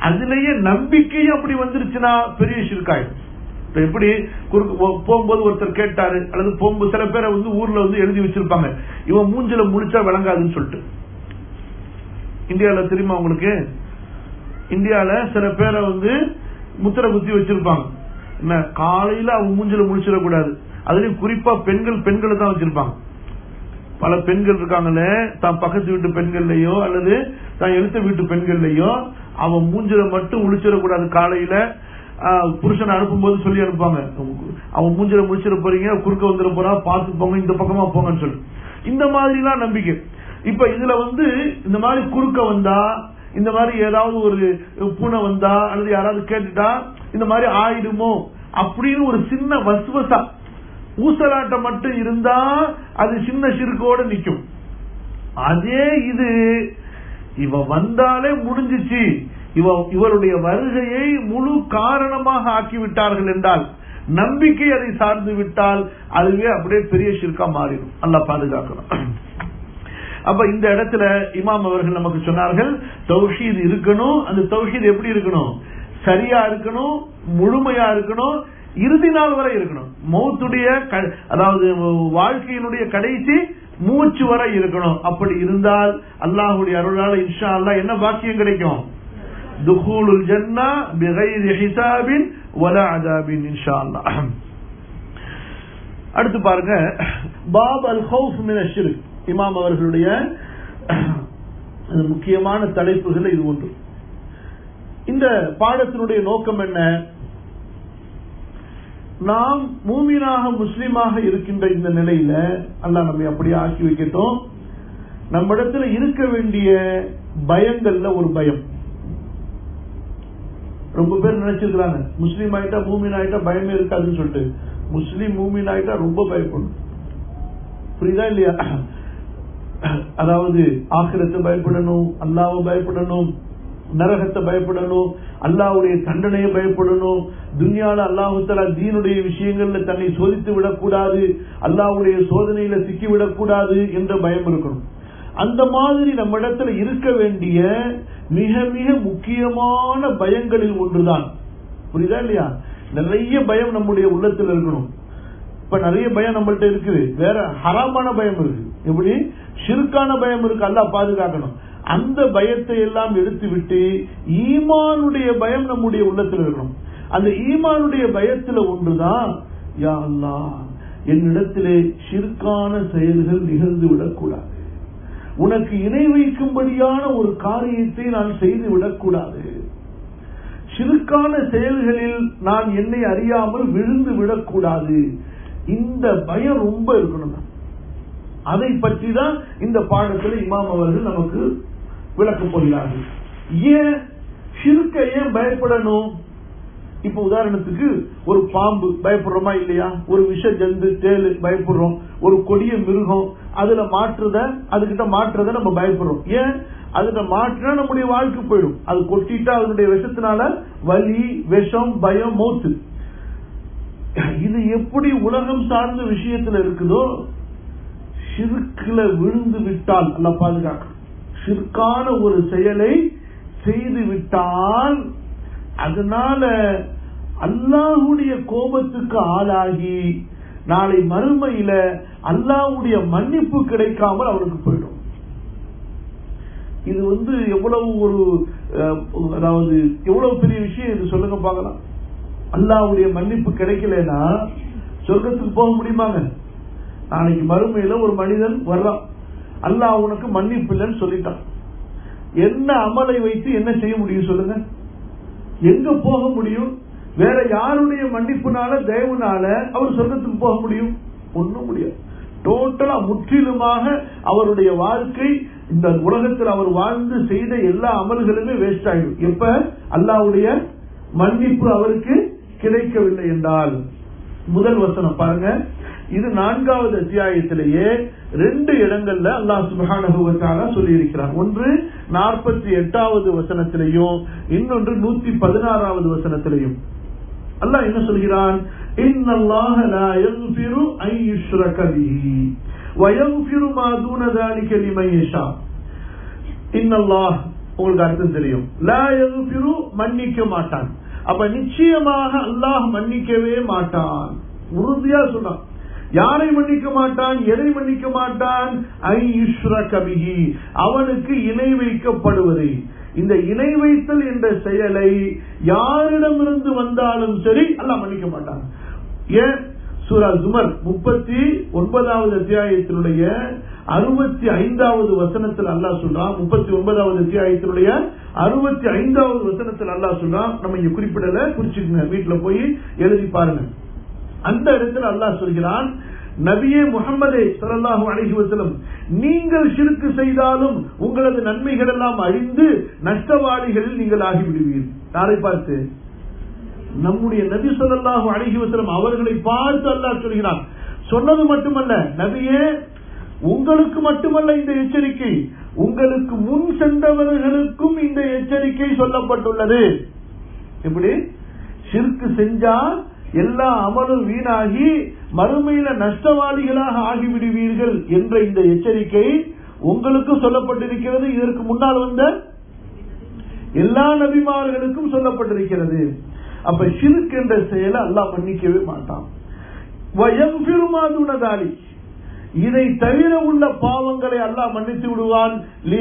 S1: அதுலயே நம்பிக்கை அப்படி வந்துருச்சுன்னா பெரிய ஷிர்காயிடும். எப்படி போகும்போது ஒருத்தர் கேட்டாரு, அல்லது போகும்போது சில பேரை வந்து ஊர்ல வந்து எழுதி வச்சிருப்பாங்க, இவன் மூஞ்சில முழிச்சா விளங்காதுன்னு சொல்லிட்டு. இந்தியாவில தெரியுமா உங்களுக்கு? இந்தியாவில சில பேரை வந்து முத்திரை குத்தி வச்சிருப்பாங்க. என்ன, காலையில அவங்க மூஞ்சில முழிச்சிடக்கூடாது. அதுலயும் குறிப்பா பெண்கள் பெண்களை தான் வச்சிருப்பாங்க. பல பெண்கள் இருக்காங்களே, தான் பக்கத்து வீட்டு பெண்கள்லயோ அல்லது தான் எழுத்த வீட்டு பெண்கள்லயோ அவன் மூஞ்சில மட்டும் முழிச்சிடக்கூடாது. காலையில புருஷனை அனுப்பும்போது சொல்லி அனுப்பாங்க, அவன் மூஞ்சில முடிச்சிட போறீங்க, குறுக்க வந்துட போறா, பார்த்து போங்க, இந்த பக்கமா போங்கன்னு சொல்லி. இந்த மாதிரி எல்லாம் நம்பிக்கை. இப்ப இதுல வந்து இந்த மாதிரி குறுக்க வந்தா, இந்த மாதிரி ஏதாவது ஒரு பூனை வந்தா அல்லது யாராவது கேட்டுட்டா இந்த மாதிரி ஆயிடுமோ அப்படின்னு ஒரு சின்ன வசுவசா ஊசலாட்டம் மட்டும் இருந்தா அது சின்ன சிறுக்கோட நிக்கும். அதே இது இவ வந்தாலே முடிஞ்சிச்சு, இவ இவருடைய வருகையை முழு காரணமாக ஆக்கிவிட்டார்கள் என்றால், நம்பிக்கை அதை சார்ந்து விட்டால் அதுவே அப்படியே பெரிய ஷிர்கா மாறிடும். அல்லாஹ் பாதுகாக்கணும். அப்ப இந்த இடத்துல இமாம் அவர்கள் நமக்கு சொன்னார்கள், தௌஹீத் இருக்கணும். அந்த தௌஹீத் எப்படி இருக்கணும்? சரியா இருக்கணும், முழுமையா இருக்கணும், இறுதி நாள் வரை இருக்கணும். மௌத்துடைய அதாவது வாழ்க்கையினுடைய கடைசி மூச்சு வரை இருக்கணும். அப்படி இருந்தால் அல்லாஹ்வுடைய அருளால இன்ஷா அல்லாஹ் என்ன பாக்கியம் கிடைக்கும்? துகூலுல் ஜன்னah பிகைரி ஹிசாபின் வலா அஸாபின் இன்ஷா அல்லாஹ். அடுத்து பாருங்க, பாப் அல் ஹவுஃப் மினஷ் ஷிர்க். இமாம் அவர்களுடைய முக்கியமான தலைப்புகள் இது ஒன்று. இந்த பாடத்தினுடைய நோக்கம் என்ன? நாம் மூமினாக முஸ்லிமாக இருக்கின்ற இந்த நிலையில அல்லாஹ் நம்மை அப்படியே ஆக்கி வைக்கட்டும். நம்ம இடத்துல இருக்க வேண்டிய பயங்கள்ல ஒரு பயம். ரொம்ப பேர் நினைச்சிருக்கிறாங்க, முஸ்லீம் ஆயிட்டா மூமின் ஆயிட்டா பயமே இருக்காதுன்னு சொல்லிட்டு. முஸ்லீம் மூமின் ஆயிட்டா ரொம்ப பயப்படும். புரியுதா இல்லையா? அதாவது ஆখিরাத்தை பயப்படணும், அல்லாஹ்வை பயப்படணும், நரகத்தை பயப்படணும், அல்லாஹ்வுடைய தண்டனையை பயப்படணும், துன்யால அல்லாஹ் தஆலா தீனுடைய விஷயங்கள்ல தன்னை சோதித்து விடக்கூடாது, அல்லாஹ்வுடைய சோதனையில சிக்கி விடக்கூடாது என்ற பயம் இருக்கணும். அந்த மாதிரி நம்ம இடத்துல இருக்க வேண்டிய மிக மிக முக்கியமான பயங்களில் ஒன்றுதான். புரியுதா இல்லையா? நிறைய பயம் நம்முடைய உள்ளத்தில் இருக்கணும். இப்ப நிறைய பயம் நம்மள்ட்ட இருக்குது. வேற ஹராமான பயம் இருக்கு, எப்படி ஷிர்கான பயம் இருக்கு, அல்லாஹ் பாதுகாக்கணும். அந்த பயத்தை எல்லாம் எடுத்து விட்டு ஈமானுடைய பயம் நம்முடைய உள்ளத்தில் இருக்கணும். அந்த ஈமானுடைய பயத்துல ஒன்றுதான், யா அல்லாஹ் என்னிடத்திலே ஷிர்கான செயல்கள் நிகழ்ந்து விடக்கூடாது, உனக்கு இணை வைக்கும்படியான ஒரு காரியத்தை நான் செய்து விடக்கூடாது, ஷிர்கான செயல்களில் நான் என்னை அறியாமல் விழுந்து விடக்கூடாது. இந்த பயம் ரொம்ப இருக்கணும். அதை பற்றி தான் இந்த பாடத்தில் இமாம் அவர்கள் நமக்கு விளக்க போகிறார்கள். ஏன் ஷிர்க ஏன் பயப்படணும்? இப்ப உதாரணத்துக்கு ஒரு பாம்பு பயப்படுறோமா இல்லையா? ஒரு விஷ ஜந்து தேளு பயப்படுறோம். ஒரு கொடிய மிருகம் அதுல மாற்றுறத அதுகிட்ட மாற்றுறத நம்ம பயப்படுறோம். ஏன்? அதுல மாற்றினா நம்முடைய வாழ்க்கை போயிடும். அது கொட்டிட்டா அதனுடைய விஷத்தினால வலி, விஷம், பயம், மௌத்து. இது எப்படி உலகம் சார்ந்த விஷயத்துல இருக்குதோ, ஷிர்க்ல விழுந்து விட்டால் அல்லாஹ் பாதுகாக்க, ஷிர்கான ஒரு செயலை செய்து விட்டால் அதனால அல்லாஹ்வுடைய கோபத்துக்கு ஆளாகி நாளை மறுமையில அல்லாஹ்வுடைய மன்னிப்பு கிடைக்காமல் அவனுக்கு போயிடும். இது வந்து எவ்வளவு ஒரு அதாவது எவ்வளவு பெரிய விஷயம் இது, சொல்லுங்க பார்க்கலாம். அல்லாஹ்வுடைய மன்னிப்பு கிடைக்கலன்னா சொர்க்கத்துக்கு போக முடியுமாங்க? நாளைக்கு மறுமையில ஒரு மனிதன் வர்றான், அல்லாஹ் உனக்கு மன்னிப்பு இல்லைன்னு சொல்லிட்டான். என்ன அமலை வைத்து என்ன செய்ய முடியும் சொல்லுங்க? எங்க போக முடியும்? வேற யாருடைய மன்னிப்புனால தயவுனால அவர் சொர்க்கத்துக்கு போக முடியும்? ஒண்ணும் முடியாது. டோட்டலா முற்றிலுமாக அவருடைய வாழ்க்கை இந்த உலகத்தில் அவர் வாழ்ந்து செய்த எல்லா அமல்களுமே வேஸ்ட் ஆயிடும். எப்ப அல்லாஹ்வுடைய மன்னிப்பு அவருக்கு கிடைக்கவில்லை என்றால். முதல் வசனம் பாருங்க, இது நான்காவது அத்தியாயத்திலேயே ரெண்டு இடங்கள்ல அல்லாஹ் சுப்ஹானஹு வ தஆலா சொல்லி இருக்கிறார். ஒன்று நாற்பத்தி எட்டாவது வசனத்திலையும், இன்னொன்று நூத்தி பதினாறாவது வசனத்திலையும். அல்லாஹ் என்ன சொல்கிறான்? இன்னல்லாஹ லா யக்ஃபிரு அன் யுஷ்ரக பிஹி வ யக்ஃபிரு மா தூன ذلك லிமன் யஷா. இன்னல்லாஹ் உங்களுக்கு அர்த்தம் தெரியும். லா யக்ஃபிரு மன்னிக்க மாட்டான். அப்ப நிச்சயமாக அல்லாஹ் மன்னிக்கவே மாட்டான். உறுதியா சொன்னான். யாரை மன்னிக்க மாட்டான்? எதை மன்னிக்க மாட்டான்? ஐ யுஷ்ரக பிஹி, அவனுக்கு இணை வைக்கப்படுவதை. இந்த இணை வைத்தல் என்ற செயலை யாரிடமிருந்து வந்தாலும் சரி அல்லாஹ் மன்னிக்க மாட்டான். ஏன்? சூரா ஜுமர் முப்பத்தி ஒன்பதாவது அத்தியாயத்தினுடைய அறுபத்தி ஐந்தாவது வசனத்தில் அல்லாஹ் சொல்றான். முப்பத்தி ஒன்பதாவது அத்தியாயத்தினுடைய அறுபத்தி ஐந்தாவது வசனத்தில் அல்லாஹ் சொல்றான். நம்ம இங்க குறிப்பிடல, குறிச்சுக்கங்க, வீட்டுல போய் எழுதி பாருங்க. அந்த இடத்துல அல்லாஹ் சொல்கிறான், நபியே முஹம்மதே ஸல்லல்லாஹு அலைஹி வஸல்லம், நீங்கள் ஷிர்க் செய்தாலும் உங்களது நன்மைகள் எல்லாம் அழிந்து நஷ்டவாளிகளில் நீங்கள் ஆகிவிடுவீர்கள். யாரை பார்த்து? நம்முடைய நபி ஸல்லல்லாஹு அலைஹி வஸல்லம் அவர்களை பார்த்து அல்லாஹ் சொல்கிறான். சொன்னது மட்டுமல்ல, நபியே உங்களுக்கு மட்டுமல்ல இந்த எச்சரிக்கை, உங்களுக்கு முன் சென்றவர்களுக்கும் இந்த எச்சரிக்கை சொல்லப்பட்டுள்ளது. எப்படி? ஷிர்க் செஞ்சா எல்லா அமலும் வீணாகி மறுமையில நஷ்டவாளிகளாக ஆகிவிடுவீர்கள் என்ற இந்த எச்சரிக்கை உங்களுக்கு சொல்லப்பட்டிருக்கிறது. இதற்கு முன்னால் வந்த எல்லா நபிமார்களுக்கும் சொல்லப்பட்டிருக்கிறது. அப்ப ஷிர்க் என்ற செயலை அல்லாஹ் மன்னிக்கவே மாட்டான். இதை தவிர உள்ள பாவங்களை அல்லாஹ் மன்னித்து விடுவான்.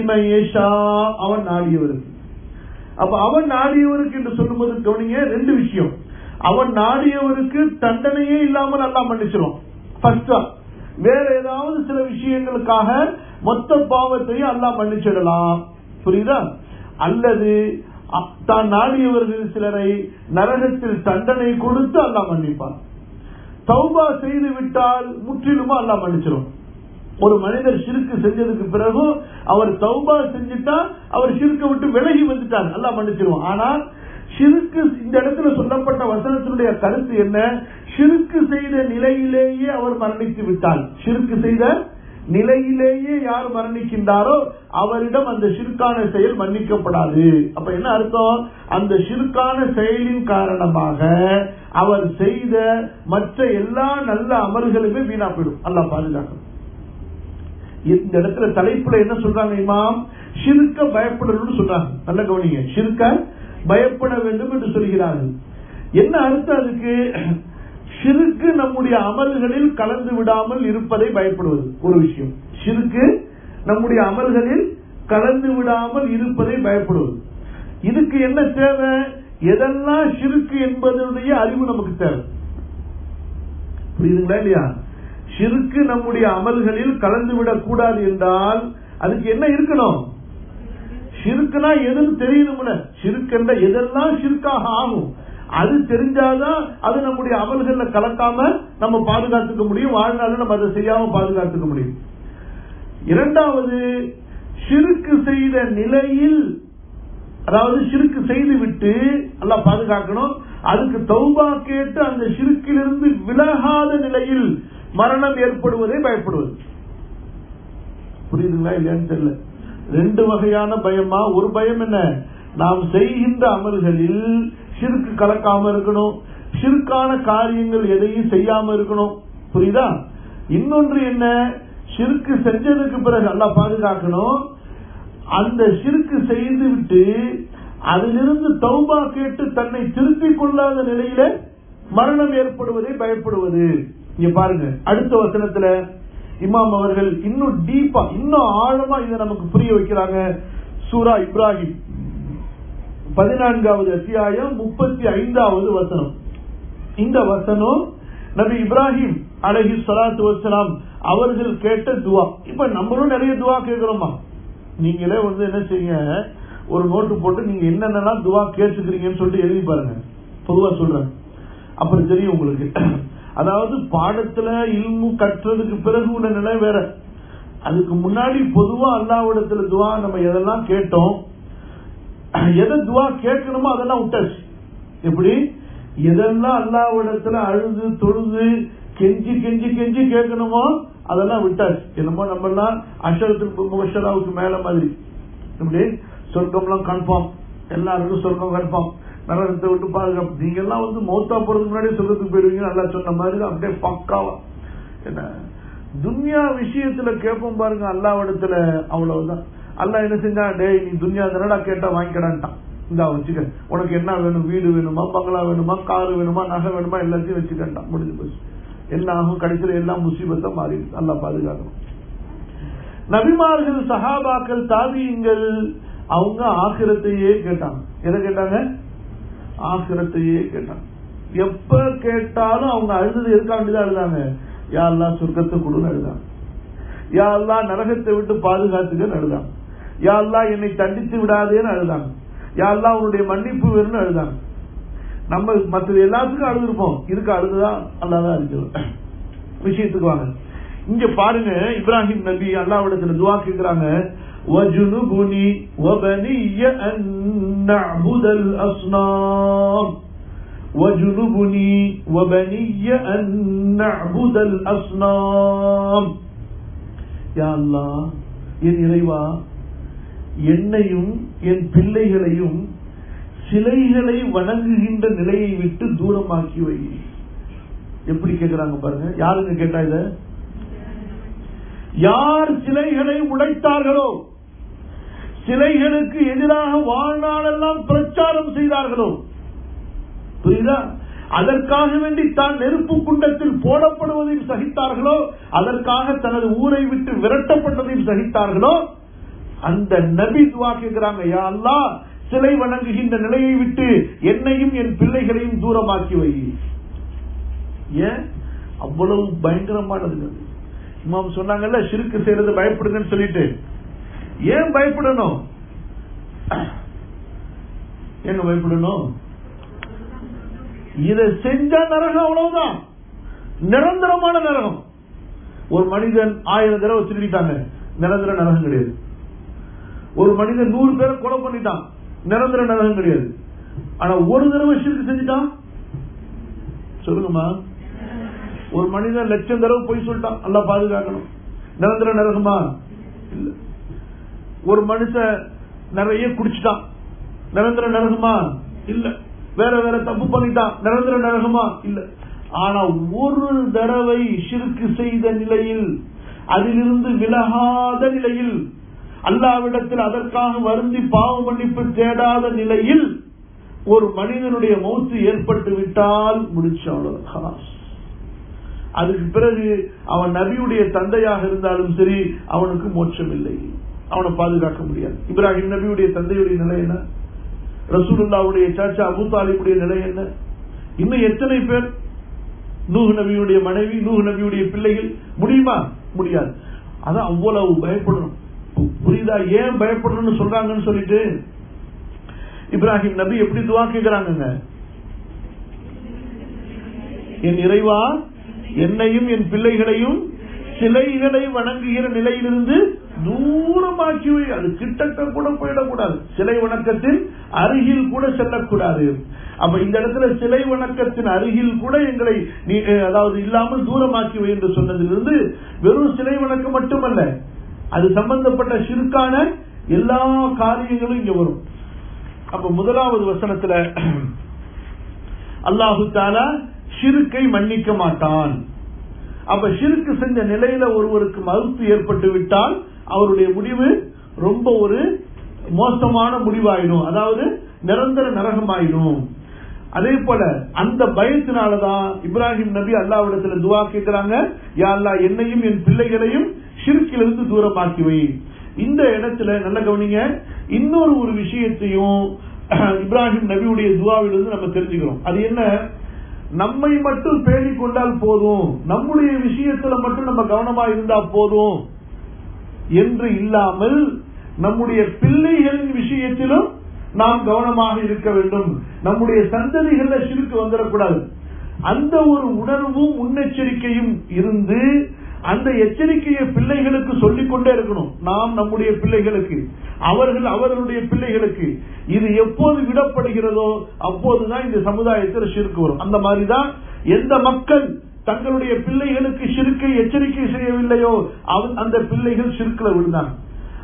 S1: அவன் நாடியவருக்கு. அப்ப அவன் நாடியவருக்கு என்று சொல்லும்போது கவனிங்க, ரெண்டு விஷயம். அவன் நாடியவருக்கு தண்டனையே இல்லாமல் அல்லாஹ் மன்னிச்சிடும். ஃபர்ஸ்டா வேற ஏதாவது சில விஷயங்களுக்காக மொத்த பாவத்தையும் அல்லாஹ் மன்னிச்சிடலாம். புரியுதா? அல்லது தான் நாடியவர்கள் சிலரை நரகத்தில் தண்டனை கொடுத்து அல்லாஹ் மன்னிப்பான். தௌபா செய்து விட்டால் முற்றிலுமா அல்லாஹ் மன்னிச்சிடும். ஒரு மனிதர் ஷிர்க் செஞ்சதுக்கு பிறகு அவர் தௌபா செஞ்சுட்டா அவர் ஷிர்க்கை விட்டு விலகி வந்துட்டார், அல்லாஹ் மன்னிச்சிருவான். ஆனால் ஷிர்க் இந்த இடத்துல சொல்லப்பட்ட வசனத்தினுடைய கருத்து என்ன? ஷிர்க் செய்த நிலையிலேயே அவர் மரணித்து விட்டால், ஷிர்க் செய்த நிலையிலேயே யார் மரணிக்கின்றாரோ அவரிடம் அந்த ஷிர்கான செயல் மன்னிக்கப்படாது. அப்ப என்ன அர்த்தம்? அந்த ஷிர்கான செயலின் காரணமாக அவர் செய்த மற்ற எல்லா நல்ல அமல்களுமே வீணா போயிடும். அல்லாஹ் பாதுகாக்கணும். இந்த இடத்துல தலைப்புல என்ன சொல்றாங்க இமாம்? ஷிர்க பயப்படணும்னு சொல்றாங்க. நல்ல கவனிங்க, ஷிர்க பயப்பட வேண்டும் என்று சொல்கிறார்கள். என்ன அர்த்தம் அதுக்கு? ஷிர்க் நம்முடைய அமல்களில் கலந்து விடாமல் இருப்பதை பயப்படுவது ஒரு விஷயம். ஷிர்க் நம்முடைய அமல்களில் கலந்து விடாமல் இருப்பதை பயப்படுவது. இதுக்கு என்ன தேவை? எதெல்லாம் ஷிர்க் என்பதனுடைய அறிவு நமக்கு தேவை. புரியுதுங்களா இல்லையா? ஷிர்க் நம்முடைய அமல்களில் கலந்து விடக் கூடாது என்றால் அதுக்கு என்ன இருக்கணும்? ஷிர்க்னா எதுன்னு தெரியணும்ல. ஷிர்க் என்ற எதெல்லாம் ஷிர்காக ஆகும் அது தெரிஞ்சாதான் அது நம்முடைய அமல்கள்ல கலக்காம நம்ம பாதுகாத்துக்க முடியும். வாழ்நாள் நம்ம அதை செய்யாம பாதுகாத்துக்க முடியும். இரண்டாவது, ஷிர்க் செய்த நிலையில், அதாவது ஷிர்க் செய்து விட்டு அல்லாஹ் பாதுகாக்கணும், அதுக்கு தௌபா கேட்டு அந்த ஷிர்க்கிலிருந்து விலகாத நிலையில் மரணம் ஏற்படுவதை பயப்படுவது. புரியுதுங்களா இல்லையான்னு தெரியல. ரெண்டு வகையான பயமா? ஒரு பயம் என்ன? நாம் செய்கின்ற அமல்களில் ஷிர்க் கலக்காம இருக்கணும், ஷிர்கான காரியங்கள் எதையும் செய்யாம இருக்கணும். புரியுதா? இன்னொன்று என்ன? ஷிர்க் செஞ்சதுக்கு பிறகு அல்லாஹ் பாதுகாக்கணும், அந்த ஷிர்க் செய்து விட்டு அதிலிருந்து தௌபா கேட்டு தன்னை திருத்திக் கொள்ளாத நிலையில மரணம் ஏற்படுவதை பயப்படுவது. இங்க பாருங்க, அடுத்த வசனத்துல இமாம் அவர்கள் இன்னும் டீப்பா, இன்னும் ஆழமா இதை நமக்கு புரிய வைக்கிறாங்க. சூரா இப்ராஹிம் பதினான்காவது அத்தியாயம் முப்பத்தி ஐந்தாவது வசனம். இந்த வசனம் நபி இப்ராஹிம் அலைஹி ஸலாத்து வஸ்ஸலாம் அவர்கள் கேட்ட துவா. இப்ப நம்மளும் நிறைய துவா கேட்கிறோமா? நீங்களே வந்து என்ன செய்யுங்க, ஒரு நோட்டு போட்டு நீங்க என்னென்னலாம் துவா கேட்டுக்கிறீங்கன்னு சொல்லிட்டு எழுதி பாருங்க. பொதுவா சொல்றேன், அப்புறம் தெரியும் உங்களுக்கு. அதாவது பாடத்துல இல்மு கற்றதுக்கு பிறகு உள்ள நிலை வேற. அதுக்கு முன்னாடி பொதுவா அல்லாஹ்விடத்துல துவா நம்ம எதெல்லாம் கேட்டோம், எதை துவா கேட்கணுமோ அதெல்லாம் விட்டாச்சு. எப்படி? எதெல்லாம் அல்லாஹ்விடத்துல அழுது தொழுது கெஞ்சி கெஞ்சி கெஞ்சி கேட்கணுமோ அதெல்லாம் விட்டாச்சு. என்னமோ நம்ம எல்லாம் அஷரத்துக்கு முபஷராவுக்கு மேல மாதிரி. எப்படி? சொர்க்கம் எல்லாம் கன்ஃபார்ம், எல்லாருக்கும் சொர்க்கம் கன்ஃபார்ம், நரகத்தை விட்டு பாதுகாப்பு. நீங்க எல்லாம் வந்து மௌத்தா போறதுக்கு முன்னாடி சொர்க்கத்துக்கு போயிடுவீங்க, நல்லா சொன்ன மாதிரி அப்படியே பக்காவா. என்ன துன்யா விஷயத்துல கேட்போம் பாருங்க அல்லாஹ்விடத்துல, அவ்வளவுதான். அல்லாஹ் என்ன செஞ்சான், டேய் நீ துன்யா தானடா கேட்டா வாங்கிக்கடான்ட்டான், இந்தா வச்சுக்க, உனக்கு என்ன வேணும், வீடு வேணுமா, பங்களா வேணுமா, காரு வேணுமா, நகை வேணுமா, எல்லாத்தையும் வச்சுக்கிட்டான். முடிஞ்சு போச்சு. என்ன ஆகும், கடைசியில் எல்லாம் முசீபத்தா மாறி. அல்லாஹ் பாதுகாக்கணும். நபிமார்கள், சஹாபாக்கள், தாபியீன்கள் அவங்க ஆகிரத்தையே கேட்டாங்க. எதை கேட்டாங்க? ஆகிரத்தையே கேட்டாங்க. எப்ப கேட்டாலும் அவங்க அழுது எதுக்காண்டிதான் அழுதாங்க, யா அல்லாஹ் சொர்க்கத்தை கொடுன்னு அழுதாங்க, யா அல்லாஹ் நரகத்தை விட்டு பாதுகாத்துக்கன்னு அழுதாங்க, யா அல்லாஹ் என்னை தண்டித்து விடாதேன்னு அழுதாங்க, யா அல்லாஹ் உன்னுடைய மன்னிப்பு வேணும்னு அழுதாங்க. நம்ம மற்ற எல்லாத்துக்கும் அழுதுருப்போம், இதுக்கு அழுதுதான் அல்லாதான் இருக்கிறோம். விஷயத்துக்கு வாங்க. இங்க பாருங்க, இப்ராஹிம் நபி அல்லாஹ்விடத்துல துஆ கேக்குறாங்க, வஜுனுபுனி வபனிய அன் நஅபுதல் அஸ்னாம், வஜுனுபுனி வபனிய அன் நஅபுதல் அஸ்னாம். யா அல்லாஹ், என் இறைவா, என்னையும் என் பிள்ளைகளையும் சிலைகளை வணங்குகின்ற நிலையை விட்டு தூரமாக்கி வை. எப்படி கேட்கிறாங்க பாருங்க. யாருங்க கேட்டா இத? யார் சிலைகளை உடைத்தார்களோ, சிலைகளுக்கு எதிராக வாழ்நாளெல்லாம் பிரச்சாரம் செய்தார்களோ, புரியுதா, அதற்காக வேண்டி தான் நெருப்பு குண்டத்தில் போடப்படுவதையும் சகித்தார்களோ, அதற்காக தனது ஊரை விட்டு விரட்டப்பட்டதையும் சகித்தார்களோ, அந்த நபி துஆ கேட்கிறாங்க, யா அல்லாஹ் சிலை வணங்குகின்ற நிலையை விட்டு என்னையும் என் பிள்ளைகளையும் தூரமாக்கி வை. ஏன் அவ்வளவு பயங்கரமானது? இமாம் சொன்னாங்கல்ல, ஷிர்க் செய்யறது பயப்படுங்கன்னு சொல்லிட்டு. ஏன் பயப்படணும்? ஏங்க பயப்படணும்? இதை செஞ்ச நரகம் அவ்வளவுதான், நிரந்தரமான நரகம். ஒரு மனிதன் ஆயிரம் தடவை திருடிட்டாங்க, நிரந்தர நரகம் கிடையாது. ஒரு மனிதன் நூறு பேரை கொலை பண்ணிட்டான், நிரந்தர நரகம் கிடையாது. ஆனா ஒரு தடவை ஷிர்க் செஞ்சுட்டான், சொல்லுங்கம்மா, ஒரு மனிதன் லட்சம் தடவை போய் சொல்லிட்டான், அல்லாஹ் பாதுகாக்கணும், நிரந்தர நரகமா? இல்ல. ஒரு மனுஷன் நிறைய குடிச்சிட்டான், நிரந்தர நரகமா? இல்ல. வேற வேற தப்பு பண்ணிட்டான், நிரந்தர நரகமா? இல்ல. ஆனா ஒரு தடவை ஷிர்க் செய்த நிலையில், அதிலிருந்து விலகாத நிலையில், அல்லாஹ்விடத்தில் அதற்காக வருந்தி பாவ மன்னிப்பு தேடாத நிலையில் ஒரு மனிதனுடைய மௌத்து ஏற்பட்டு விட்டால் முடிச்சான். அதுக்கு பிறகு அவன் நபியுடைய தந்தையாக இருந்தாலும் சரி, அவனுக்கு மோட்சம் இல்லை, அவனை பாதுகாக்க முடியாது. இப்ராஹிம் நபியுடைய தந்தையுடைய நிலை என்ன? ரசூலுல்லாஹ்வுடைய சாச்சா அபூ தாலிபுடைய நிலை என்ன? இன்னும் எத்தனை பேர்? நூஹ் நபியுடைய மனைவி, நூஹ் நபியுடைய பிள்ளைகள். முடியுமா? முடியாது. அதான் அவ்வளவு பயப்படணும். புரியுதா ஏன் பயப்படணும்னு சொல்றாங்கன்னு சொல்லிட்டு? இப்ராஹிம் நபி எப்படி துஆ கேக்குறாங்க, என் இறைவா, என்னையும் என் பிள்ளைகளையும் சிலைகளை வணங்குகிற நிலையிலிருந்து தூரமாக்கி வை. அது கிட்டக்க கூட போயிடக்கூடாது, சிலை வணக்கத்தின் அருகில் கூட செல்லக்கூடாது. அப்ப இந்த இடத்துல சிலை வணக்கத்தின் அருகில் கூட எங்களை நீ அதாவது இல்லாமல் தூரமாக்கி வை என்று சொன்னதிலிருந்து வெறும் சிலை வணக்கம் மட்டுமல்ல, அது சம்பந்தப்பட்ட ஷிர்கான எல்லா காரியங்களும் இங்க வரும். அப்ப முதலாவது வசனத்துல அல்லாஹு தஆலா ஷிர்கை மன்னிக்க மாட்டான். அப்ப ஷிர்க் செஞ்ச நிலையில ஒருவருக்கு மறுப்பு ஏற்பட்டு விட்டால் அவருடைய முடிவு ரொம்ப ஒரு மோசமான முடிவாயிடும், அதாவது நிரந்தர நரகமாயிடும். அதே போல அந்த பயத்தினாலதான் இப்ராஹிம் நபி அல்லாஹ்விடத்துல துஆ கேட்கிறாங்க, யா அல்லாஹ் என்னையும் என் பிள்ளைகளையும் ஷிர்கிலிருந்து தூரமாக்கி வை. இந்த இடத்துல நல்ல கவனிங்க, இன்னொரு ஒரு விஷயத்தையும் இப்ராஹிம் நபியுடைய துஆவிலிருந்து நம்ம தெரிஞ்சுக்கிறோம். அது என்ன? நம்மை மட்டும் பேணிக் கொண்டால் போதும், நம்முடைய விஷயத்துல மட்டும் நம்ம கவனமா இருந்தா போதும் என்று இல்லாமல் நம்முடைய பிள்ளைகளின் விஷயத்திலும் நாம் கவனமாக இருக்க வேண்டும். நம்முடைய சந்ததிகள்ல ஷிர்க் வந்துடக்கூடாது. அந்த ஒரு உணர்வும் முன்னெச்சரிக்கையும் இருந்து அந்த எச்சரிக்கையை பிள்ளைகளுக்கு சொல்லிக் கொண்டே இருக்கணும். நாம் நம்முடைய பிள்ளைகளுக்கு, அவர்கள் அவர்களுடைய பிள்ளைகளுக்கு. இது எப்போது விடப்படுகிறதோ அப்போதுதான் இந்த சமுதாயத்தில் ஷிர்க் வரும். அந்த மாதிரிதான் எந்த மக்கள் தங்களுடைய பிள்ளைகளுக்கு ஷிர்க்கை எச்சரிக்கை செய்யவில்லையோ அந்த பிள்ளைகள் ஷிர்க்ல விழுந்தாங்க.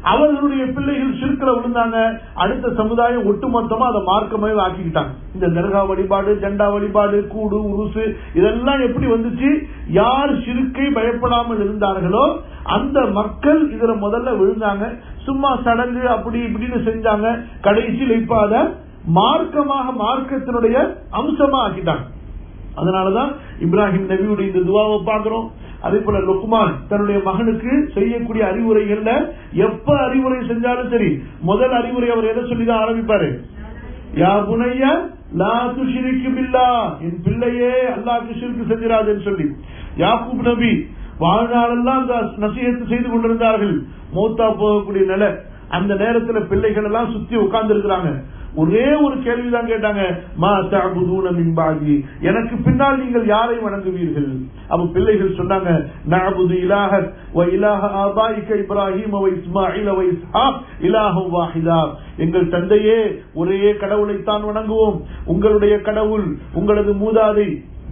S1: அவர்களுடைய பிள்ளைகள் ஷிர்க்ல விழுந்தாங்க. அடுத்த சமுதாயம் ஒட்டுமொத்தமா அதை மார்க்கமாக ஆக்கிக்கிட்டாங்க. இந்த தர்கா வழிபாடு, ஜெண்டா வழிபாடு, கூடு உருசு இதெல்லாம் எப்படி வந்துச்சு? யார் ஷிர்க்கை பயப்படாமல் இருந்தார்களோ அந்த மக்கள் இதுல முதல்ல விழுந்தாங்க. சும்மா சடங்கு அப்படி இப்படின்னு செஞ்சாங்க. கடைசியில் இப்ப அதை மார்க்கமாக, மார்க்கத்தினுடைய அம்சமா ஆக்கிட்டாங்க. அதனாலதான் இப்ராஹிம் நபியுடைய இந்த துவாவை பார்க்கிறோம். அதே போல லுக்மான் தன்னுடைய மகனுக்கு செய்யக்கூடிய அறிவுரைகள்ல எப்ப அறிவுரை செஞ்சாலும் சரி, முதல் அறிவுரை அவர் எதை சொல்லிதான் ஆரம்பிப்பாரு? யா புனையா லா துஷ்ரிக்கு பில்லாஹ், என் பிள்ளையே அல்லாஹ்வுக்கு ஷிர்க் செஞ்சிராதேன்னு சொல்லி. யாக்கூப் நபி வாழ்நாளெல்லாம் அந்த நசீஹத் செய்து கொண்டிருந்தார்கள். மௌத்தா போகக்கூடிய நிலை, அந்த நேரத்துல பிள்ளைகள் எல்லாம் சுத்தி உட்கார்ந்து இருக்கிறாங்க. ஒரே ஒரு கேள்விதான் கேட்டாங்க, மா தஅபுதூன மின் பஅதி, எனக்கு பின்னால் நீங்கள் யாரை வணங்குவீர்கள்? அப்ப பிள்ளைகள் சொன்னாங்க, நஅபுது இலாஹக் வ இலாஹ ஆபாயிக இப்ராஹீம் வ இஸ்மாஈல் வ இஸ்ஹாக் இலாஹு வாஹிதா, எங்கள் தந்தையே ஒரே கடவுளைத்தான் வணங்குவோம், உங்களுடைய கடவுள் உங்களது மூதாதை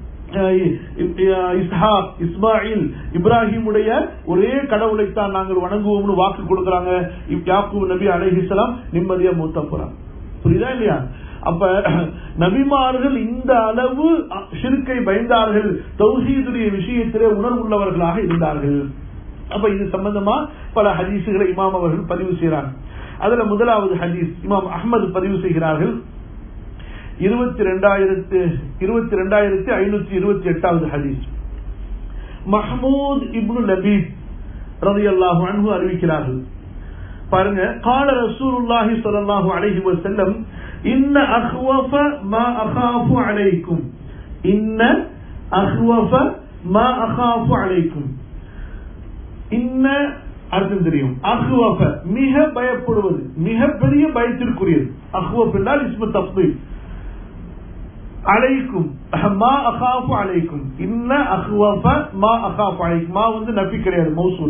S1: இஸ்ஹாக் இஸ்மாயில் இப்ராஹிமுடைய ஒரே கடவுளைத்தான் நாங்கள் வணங்குவோம்னு வாக்கு கொடுக்கறாங்க. யாக்கூப் நபி அலைஹிஸ்ஸலாம் நிம்மதியா மூத்தா போறாங்க. புரியுதா இல்லையா? அப்ப நபிமார்கள் இந்த அளவு ஷிர்க்கை பயந்தார்கள், தௌஹீதுடைய விஷயத்திலே உணர்வுள்ளவர்களாக இருந்தார்கள். அப்ப இது சம்பந்தமா பல ஹதீசுகளை இமாம் அவர்கள் பதிவு செய்கிறார்கள். அதுல முதலாவது ஹதீஸ் இமாம் அஹ்மது பதிவு செய்கிறார்கள். இருபத்தி ரெண்டாயிரத்து இருபத்தி ரெண்டாயிரத்தி ஐநூத்தி இருபத்தி எட்டாவது ஹதீஸ் மஹ்மூத் இப்னு லபீப் ரலியல்லாஹு அன்ஹு அறிவிக்கிறார்கள். பாருங்க, قال رسول الله صلى الله عليه وسلم ان اخوف ما اخاف عليكم ان اخوف ما اخاف عليكم. இன்ன அர்த்தம் தெரியும். அஹ்வஃப மிக பயப்படுவது, மிக பெரிய பயத்திற்குரியது. அஹ்வஃப் என்றால் இஸ்மு தஃதீல். அலைக்கும் மா அகாஃபு அலைக்கும், இன்ன அஹ்வஃப மா அகாஃபு அலைக்கும். மா வந்து நஃபி கிடையாது, மௌசூல்.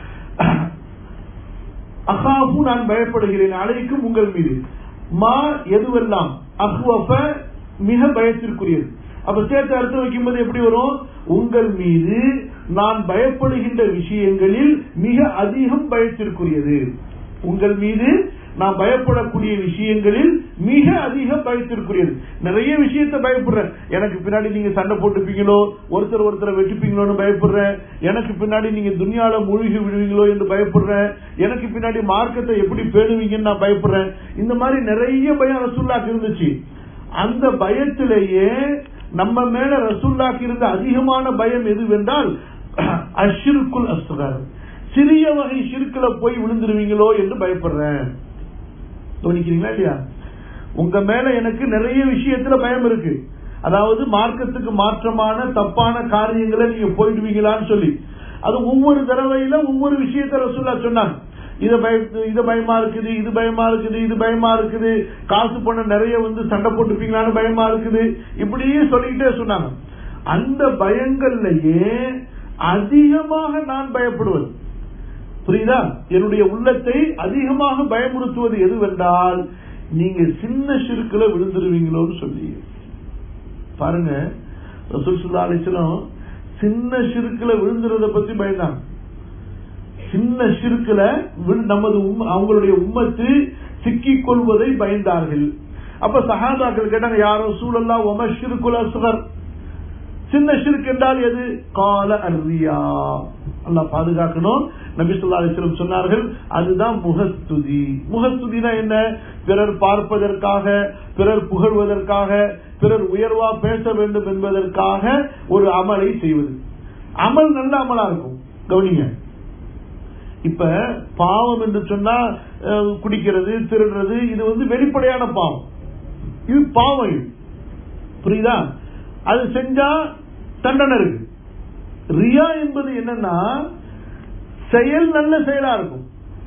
S1: அகாஃபு நான் பயப்படுகிறேன், அலைக்கும் உங்கள் மீது. மா எதுவெல்லாம், அஹ்வஃப மிக பயத்திற்குரியது. அப்ப சேர்த்து அர்த்தம் வைக்கும்போது எப்படி வரும்? உங்கள் மீது நான் பயப்படுகின்ற விஷயங்களில் மிக அதிகம் பயத்திற்குரியது. உங்கள் மீது நான் பயப்படக்கூடிய விஷயங்களில் மிக அதிகம் பயத்திற்குரியது. நிறைய விஷயத்த பயப்படுறேன். எனக்கு பின்னாடி நீங்க சண்டை போட்டுப்பீங்களோ, ஒருத்தர் ஒருத்தரை வெட்டிப்பீங்களோன்னு பயப்படுறேன். எனக்கு பின்னாடி நீங்க துன்யால மூழ்கி விடுவீங்களோ என்று பயப்படுறேன். எனக்கு பின்னாடி மார்க்கத்தை எப்படி பேணுவீங்கன்னு நான் பயப்படுறேன். இந்த மாதிரி நிறைய பயம் ரசூலுல்லாஹ்க்கு இருந்துச்சு. அந்த பயத்திலேயே நம்ம மேல ரசூலுல்லாஹ்க்கு இருந்த அதிகமான பயம் எதுவென்றால் அஷ்ஷிர்குல் அஸ்கர், சிறிய வகை ஷிர்க்ல போய் விழுந்துருவீங்களோ என்று பயப்படுறேன். கவனிக்கிறீங்களா இல்லையா? உங்க மேல எனக்கு நிறைய விஷயத்துல பயம் இருக்கு. அதாவது மார்க்கத்துக்கு மாற்றமான தப்பான காரியங்களை நீங்க போயிடுவீங்களான்னு சொல்லி, அது ஒவ்வொரு தடவையில ஒவ்வொரு விஷயத்த ரசூலுல்லாஹ் சொன்னாங்க. இது இது பயமா இருக்குது, இது பயமா இருக்குது, இது பயமா இருக்குது, காசு பண்ண நிறைய வந்து சண்டை போட்டுப்பீங்களான்னு பயமா இருக்குது, இப்படியே சொல்லிக்கிட்டே சொன்னாங்க. அந்த பயங்கள்லயே அதிகமாக நான் பயப்படுவது, புரியுதா? என்னுடைய உள்ளத்தை அதிகமாக பயமுறுத்துவது எதுவென்றால், நீங்க சின்ன ஷிர்க்குல விழுந்துருவீங்களோன்னு சொல்லி. பாருங்க, ரசூல் ஸல்லல்லாஹு அலைஹி வஸல்லம் சின்ன ஷிர்க்குல விழுந்துறத பத்தி பயந்தாங்க. சின்ன ஷிர்க்குல நமது அவங்களுடைய உம்மத்து சிக்கிக் கொள்வதை பயந்தார்கள். அப்ப சஹாபாக்கள் கேட்டாங்க, யா ரசூலல்லாஹ் வமா ஷிர்குல் அஸ்கர், சின்ன ஷிர்க் என்றால் எது? கால அர்ரியா, அல்லாஹ் பாதுகாக்கணும். நபி ஸல்லல்லாஹு அலைஹி வஸல்லம் சொன்னார்கள், அதுதான் முகஸ்துதி. முகஸ்துதினா என்ன? பிறர் பார்ப்பதற்காக, பிறர் புகழ்வதற்காக, பிறர் உயர்வா பேச வேண்டும் என்பதற்காக ஒரு அமலை செய்வது. அமல் நல்ல அமலா இருக்கும். கவனிங்க, இப்ப பாவம் என்று சொன்னா குடிக்கிறது, திருடுறது, இது வந்து வெளிப்படையான பாவம். இது பாவம், இது புரியுதா? அது செஞ்சா தண்டனை இருக்கு. ரியா என்பது என்னன்னா, செயல் நல்ல செயலா இருக்கும்,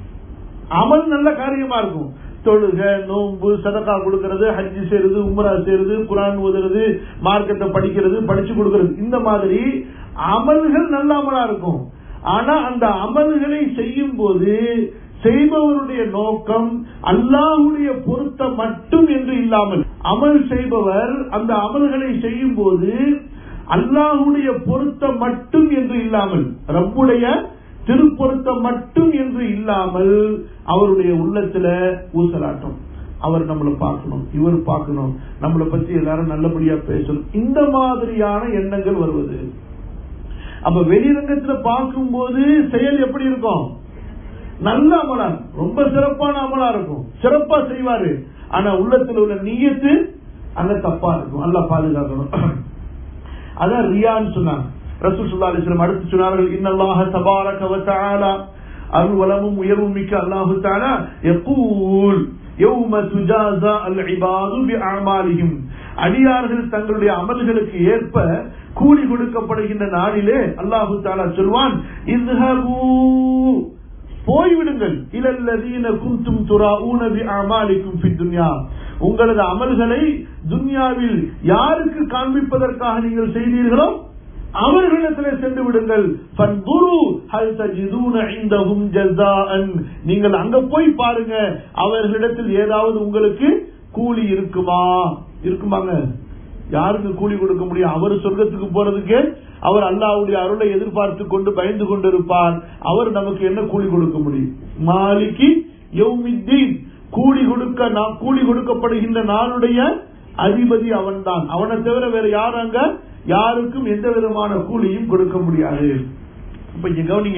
S1: அமல் நல்ல காரியமா இருக்கும். தொழுக, நோன்பு, சதகா கொடுக்கிறது, ஹஜ்ஜி செய்யறது, உம்ரா செய்யறது, குர்ஆன் ஓதுறது, மார்க்கத்தை படிக்கிறது, படிச்சு கொடுக்கிறது, இந்த மாதிரி அமல்கள் நல்ல அமலா இருக்கும். ஆனா அந்த அமல்களை செய்யும் போது செய்பவருடைய நோக்கம் அல்லாஹ்வுடைய பொருத்தம் மட்டும் என்று இல்லாமல், அமல் செய்பவர் அந்த அமல்களை செய்யும் போது அல்லாஹ்வுடைய பொருத்தம் மட்டும் என்று இல்லாமல், ரப்புடைய திருப்பொருத்தம் மட்டும் என்று இல்லாமல் அவருடைய உள்ளத்துல ஊசலாட்டம். அவர் நம்மளை பார்க்கணும், இவர் பார்க்கணும், நம்மளை பத்தி எல்லாரும் நல்லபடியா பேசணும், இந்த மாதிரியான எண்ணங்கள் வருவது. அப்ப வெளிரங்கத்துல பார்க்கும் போது செயல் எப்படி இருக்கும்? நல்ல அமலா, ரொம்ப சிறப்பான அமலா இருக்கும், சிறப்பா செய்வாரு. ஆனா உள்ளத்துல உள்ள நியத்து அங்க தப்பா இருக்கும். அல்லாஹ் பாதுகாக்கணும். அதான் ரியான்னு சொன்னாங்க. ரசூல் ஸல்லல்லாஹு அலைஹி வஸல்லம் அடுத்து சொன்னார்கள், இன்னல்லாஹ தபாரக வ தஆலா, அருள் வளமும் உயர்வும் மிக்க அல்லாஹ் தஆலா யகூல் யௌம துஜாஸா அல் இபாது பி அமாலிஹிம், அடியார்கள் தங்களுடைய அமல்களுக்கு ஏற்ப கூலி கொடுக்கப்படுகின்ற நாளிலே அல்லாஹ் தஆலா சொல்வான், இஸ்ஹபூ, போய்விடுங்கள், இலல்லதீன குன்தும் துராஊன பி அமாலிக்கும் ஃபி துன்யா, உங்களது அமல்களை துன்யாவில் யாருக்கு காண்பிப்பதற்காக நீங்கள் செய்தீர்களோ அவர்களிடத்திலே சென்று விடுங்கள். ஃபன்துரு ஹல் தஜிதுன இந்தஹும் ஜஸாஅன், நீங்கள் அங்க போய் பாருங்க, அவர்களிடத்தில் ஏதாவது உங்களுக்கு கூலி இருக்குமா? இருக்குமாங்க? யாருக்கு கூலி கொடுக்க முடியும்? அவர் சொர்க்கத்துக்கு போறதுக்கு அவர் அல்லாஹ்வுடைய அருளை எதிர்பார்த்து கொண்டு பயந்து கொண்டு இருப்பார். அவர் நமக்கு என்ன கூலி கொடுக்க முடியும்? மாலிகி யௌமித்தீன், கூலி கொடுக்க கூலி கொடுக்கப்படுகின்ற நாளுடைய அதிபதி அவன்தான். அவனை தவிர வேற யாரும் அங்க யாருக்கும் எந்த விதமான கூலியும் கொடுக்க முடியாது. இப்ப இங்க கவனிங்க,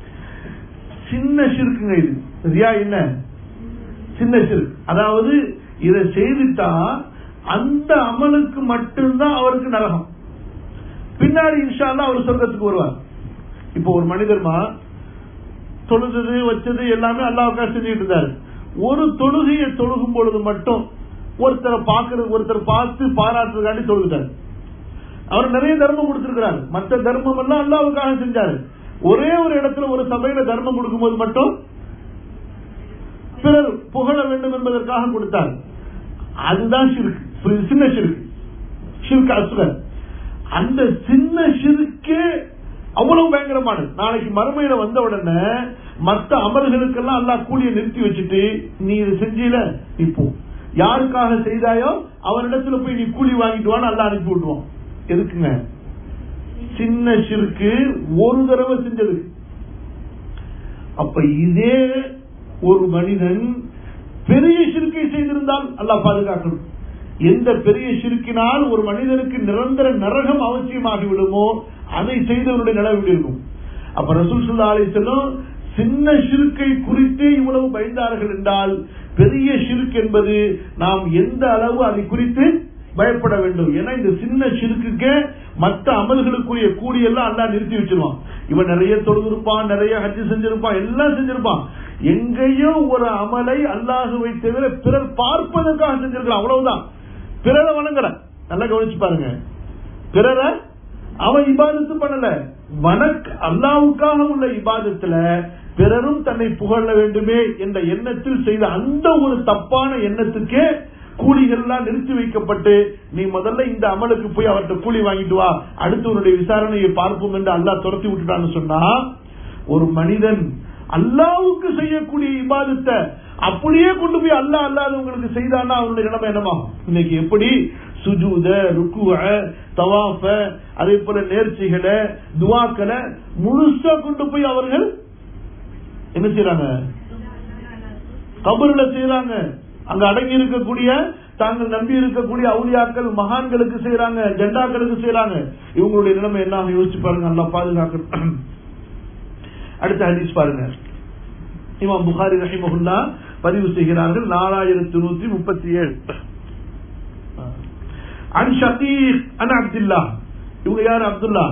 S1: சின்ன ஷிர்க்குங்க இது. ரியா என்ன? சின்ன ஷிர்க். அதாவது இதை செய்துட்டா அந்த அமலுக்கு மட்டும்தான் அவருக்கு நரகம், பின்னாடி இன்ஷா அல்லாஹ் அவர் சொர்க்கத்துக்கு வருவார். இப்போ ஒரு மனிதர்மா தொழுது வச்சது எல்லாமே அல்லாஹ்வுக்காக செஞ்சுட்டு இருந்தாரு. ஒரு தொழுகையை தொழுகும் பொழுது மட்டும் ஒருத்தரை பார்க்கறது, ஒருத்தர் பார்த்து பாராட்டுறதுக்காண்டி தொழுகிட்டாரு. அவர் நிறைய தர்மம் கொடுத்திருக்கிறார், மற்ற தர்மம் எல்லாம் அல்லாஹ்வுக்காக செஞ்சாரு. ஒரே ஒரு இடத்துல ஒரு சபையில தர்மம் கொடுக்கும் போது மட்டும் பிறர் புகழ வேண்டும் என்பதற்காக கொடுத்தார். அதுதான் ஷிர்க், சின்ன ஷிர்க், ஷிர்க் அஸ்கர். அந்த சின்ன ஷிர்க்கே அவ்வளவு பயங்கரமானது. நாளைக்கு மறுமையில வந்த உடனே மற்ற அமல்களுக்கெல்லாம் அல்லாஹ் கூலியை நிறுத்தி வச்சுட்டு, நீ இது செஞ்சீல, இப்போ யாருக்காக செய்தாயோ அவனிடத்துல போய் நீ கூலி வாங்கிட்டு வான்னு அல்லாஹ் அனுப்பி விட்டுவான். எதுக்குங்க? சின்ன ஷிர்க்கு ஒரு தடவை செஞ்சது. அப்ப இதே ஒரு மனிதன் பெரிய ஷிர்க்கை செய்திருந்தால் அல்லாஹ் பாதுகாக்கணும். எந்த பெரிய ஷிர்க்கினால் ஒரு மனிதனுக்கு நிரந்தர நரகம் அவசியமாகி விடுமோ அதை செய்தவனுடைய நிலைமை இருக்கும். அப்ப ரசூல் ஸல்லல்லாஹு அலைஹி வஸல்லம் சின்ன ஷிர்க்கை குறித்து இவ்வளவு பயந்தார்கள் என்றால், பெரிய ஷிர்க் என்பது நாம் எந்த அளவு அதை குறித்து பயப்பட வேண்டும். ஏன்னா இந்த சின்ன ஷிர்க்குக்கு மற்ற அமல்களுக்குரிய கூலி எல்லாம் அல்லாஹ் நிறுத்தி வச்சிருவான். இவன் நிறைய தொழுதிருப்பான், நிறைய ஹஜ் செஞ்சிருப்பான், எல்லாம் செஞ்சிருப்பான். எங்கேயோ ஒரு அமலை அல்லாஹ்வை தவிர பிறர் பார்ப்பதற்காக செஞ்சிருக்கான், அவ்வளவுதான். பிறரை வணங்கல. நல்லா கவனிச்சு பாருங்க, பிறரை அவன் இபாதத்து பண்ணல. வணக்க அல்லாஹ்வுக்காக உள்ள இபாதத்துல பிறரும் தன்னை புகழ வேண்டுமே என்ற எண்ணத்தில் செய்த அந்த ஒரு தப்பான எண்ணத்துக்கே கூலிகள்லாம் நிறுத்தி வைக்கப்பட்டு, நீ முதல்ல இந்த அமலுக்கு போய் அவர்கிட்ட கூலி வாங்கிட்டு வா, அடுத்தவனுடைய விசாரணையை பார்ப்போம் என்று அல்லாஹ் துரத்தி விட்டுட்டான்னு சொன்னா, ஒரு மனிதன் அல்லாஹ்வுக்கு செய்யக்கூடிய இபாதத்தை அப்படியே கொண்டு போய் அல்லாஹ் அல்லாதவங்களுக்கு செய்தான்னா அவனுடைய நிலைமை என்னமா? இன்னைக்கு எப்படி சுஜூத, ருக்குவ, தவாஃப, அதே போல நேர்ச்சிகளை, துஆக்களை முழுசா கொண்டு போய் அவர்கள் என்ன செய்யறாங்க? கபர்ல செய்யறாங்க. அங்க அடங்கி இருக்கக்கூடிய தாங்கள் நம்பி இருக்கக்கூடிய அவுலியாக்கள், மகான்களுக்கு செய்யறாங்க, ஜெண்டாக்களுக்கு செய்யறாங்க. இவங்களுடைய நிலைமை என்ன யோசிச்சு பாருங்க. அல்லாஹ் பாதுகாக்கணும். அடுத்த ஹதீஸ் பாருங்க. இமாம் புகாரி ரஹிமஹுல்லாஹ் பதிவு செய்கிறார்கள், நாலாயிரத்தி நூத்தி முப்பத்தி ஏழு. அன் ஷகீக் அன் அப்துல்லா. இவங்க யாரு? அப்துல்லா.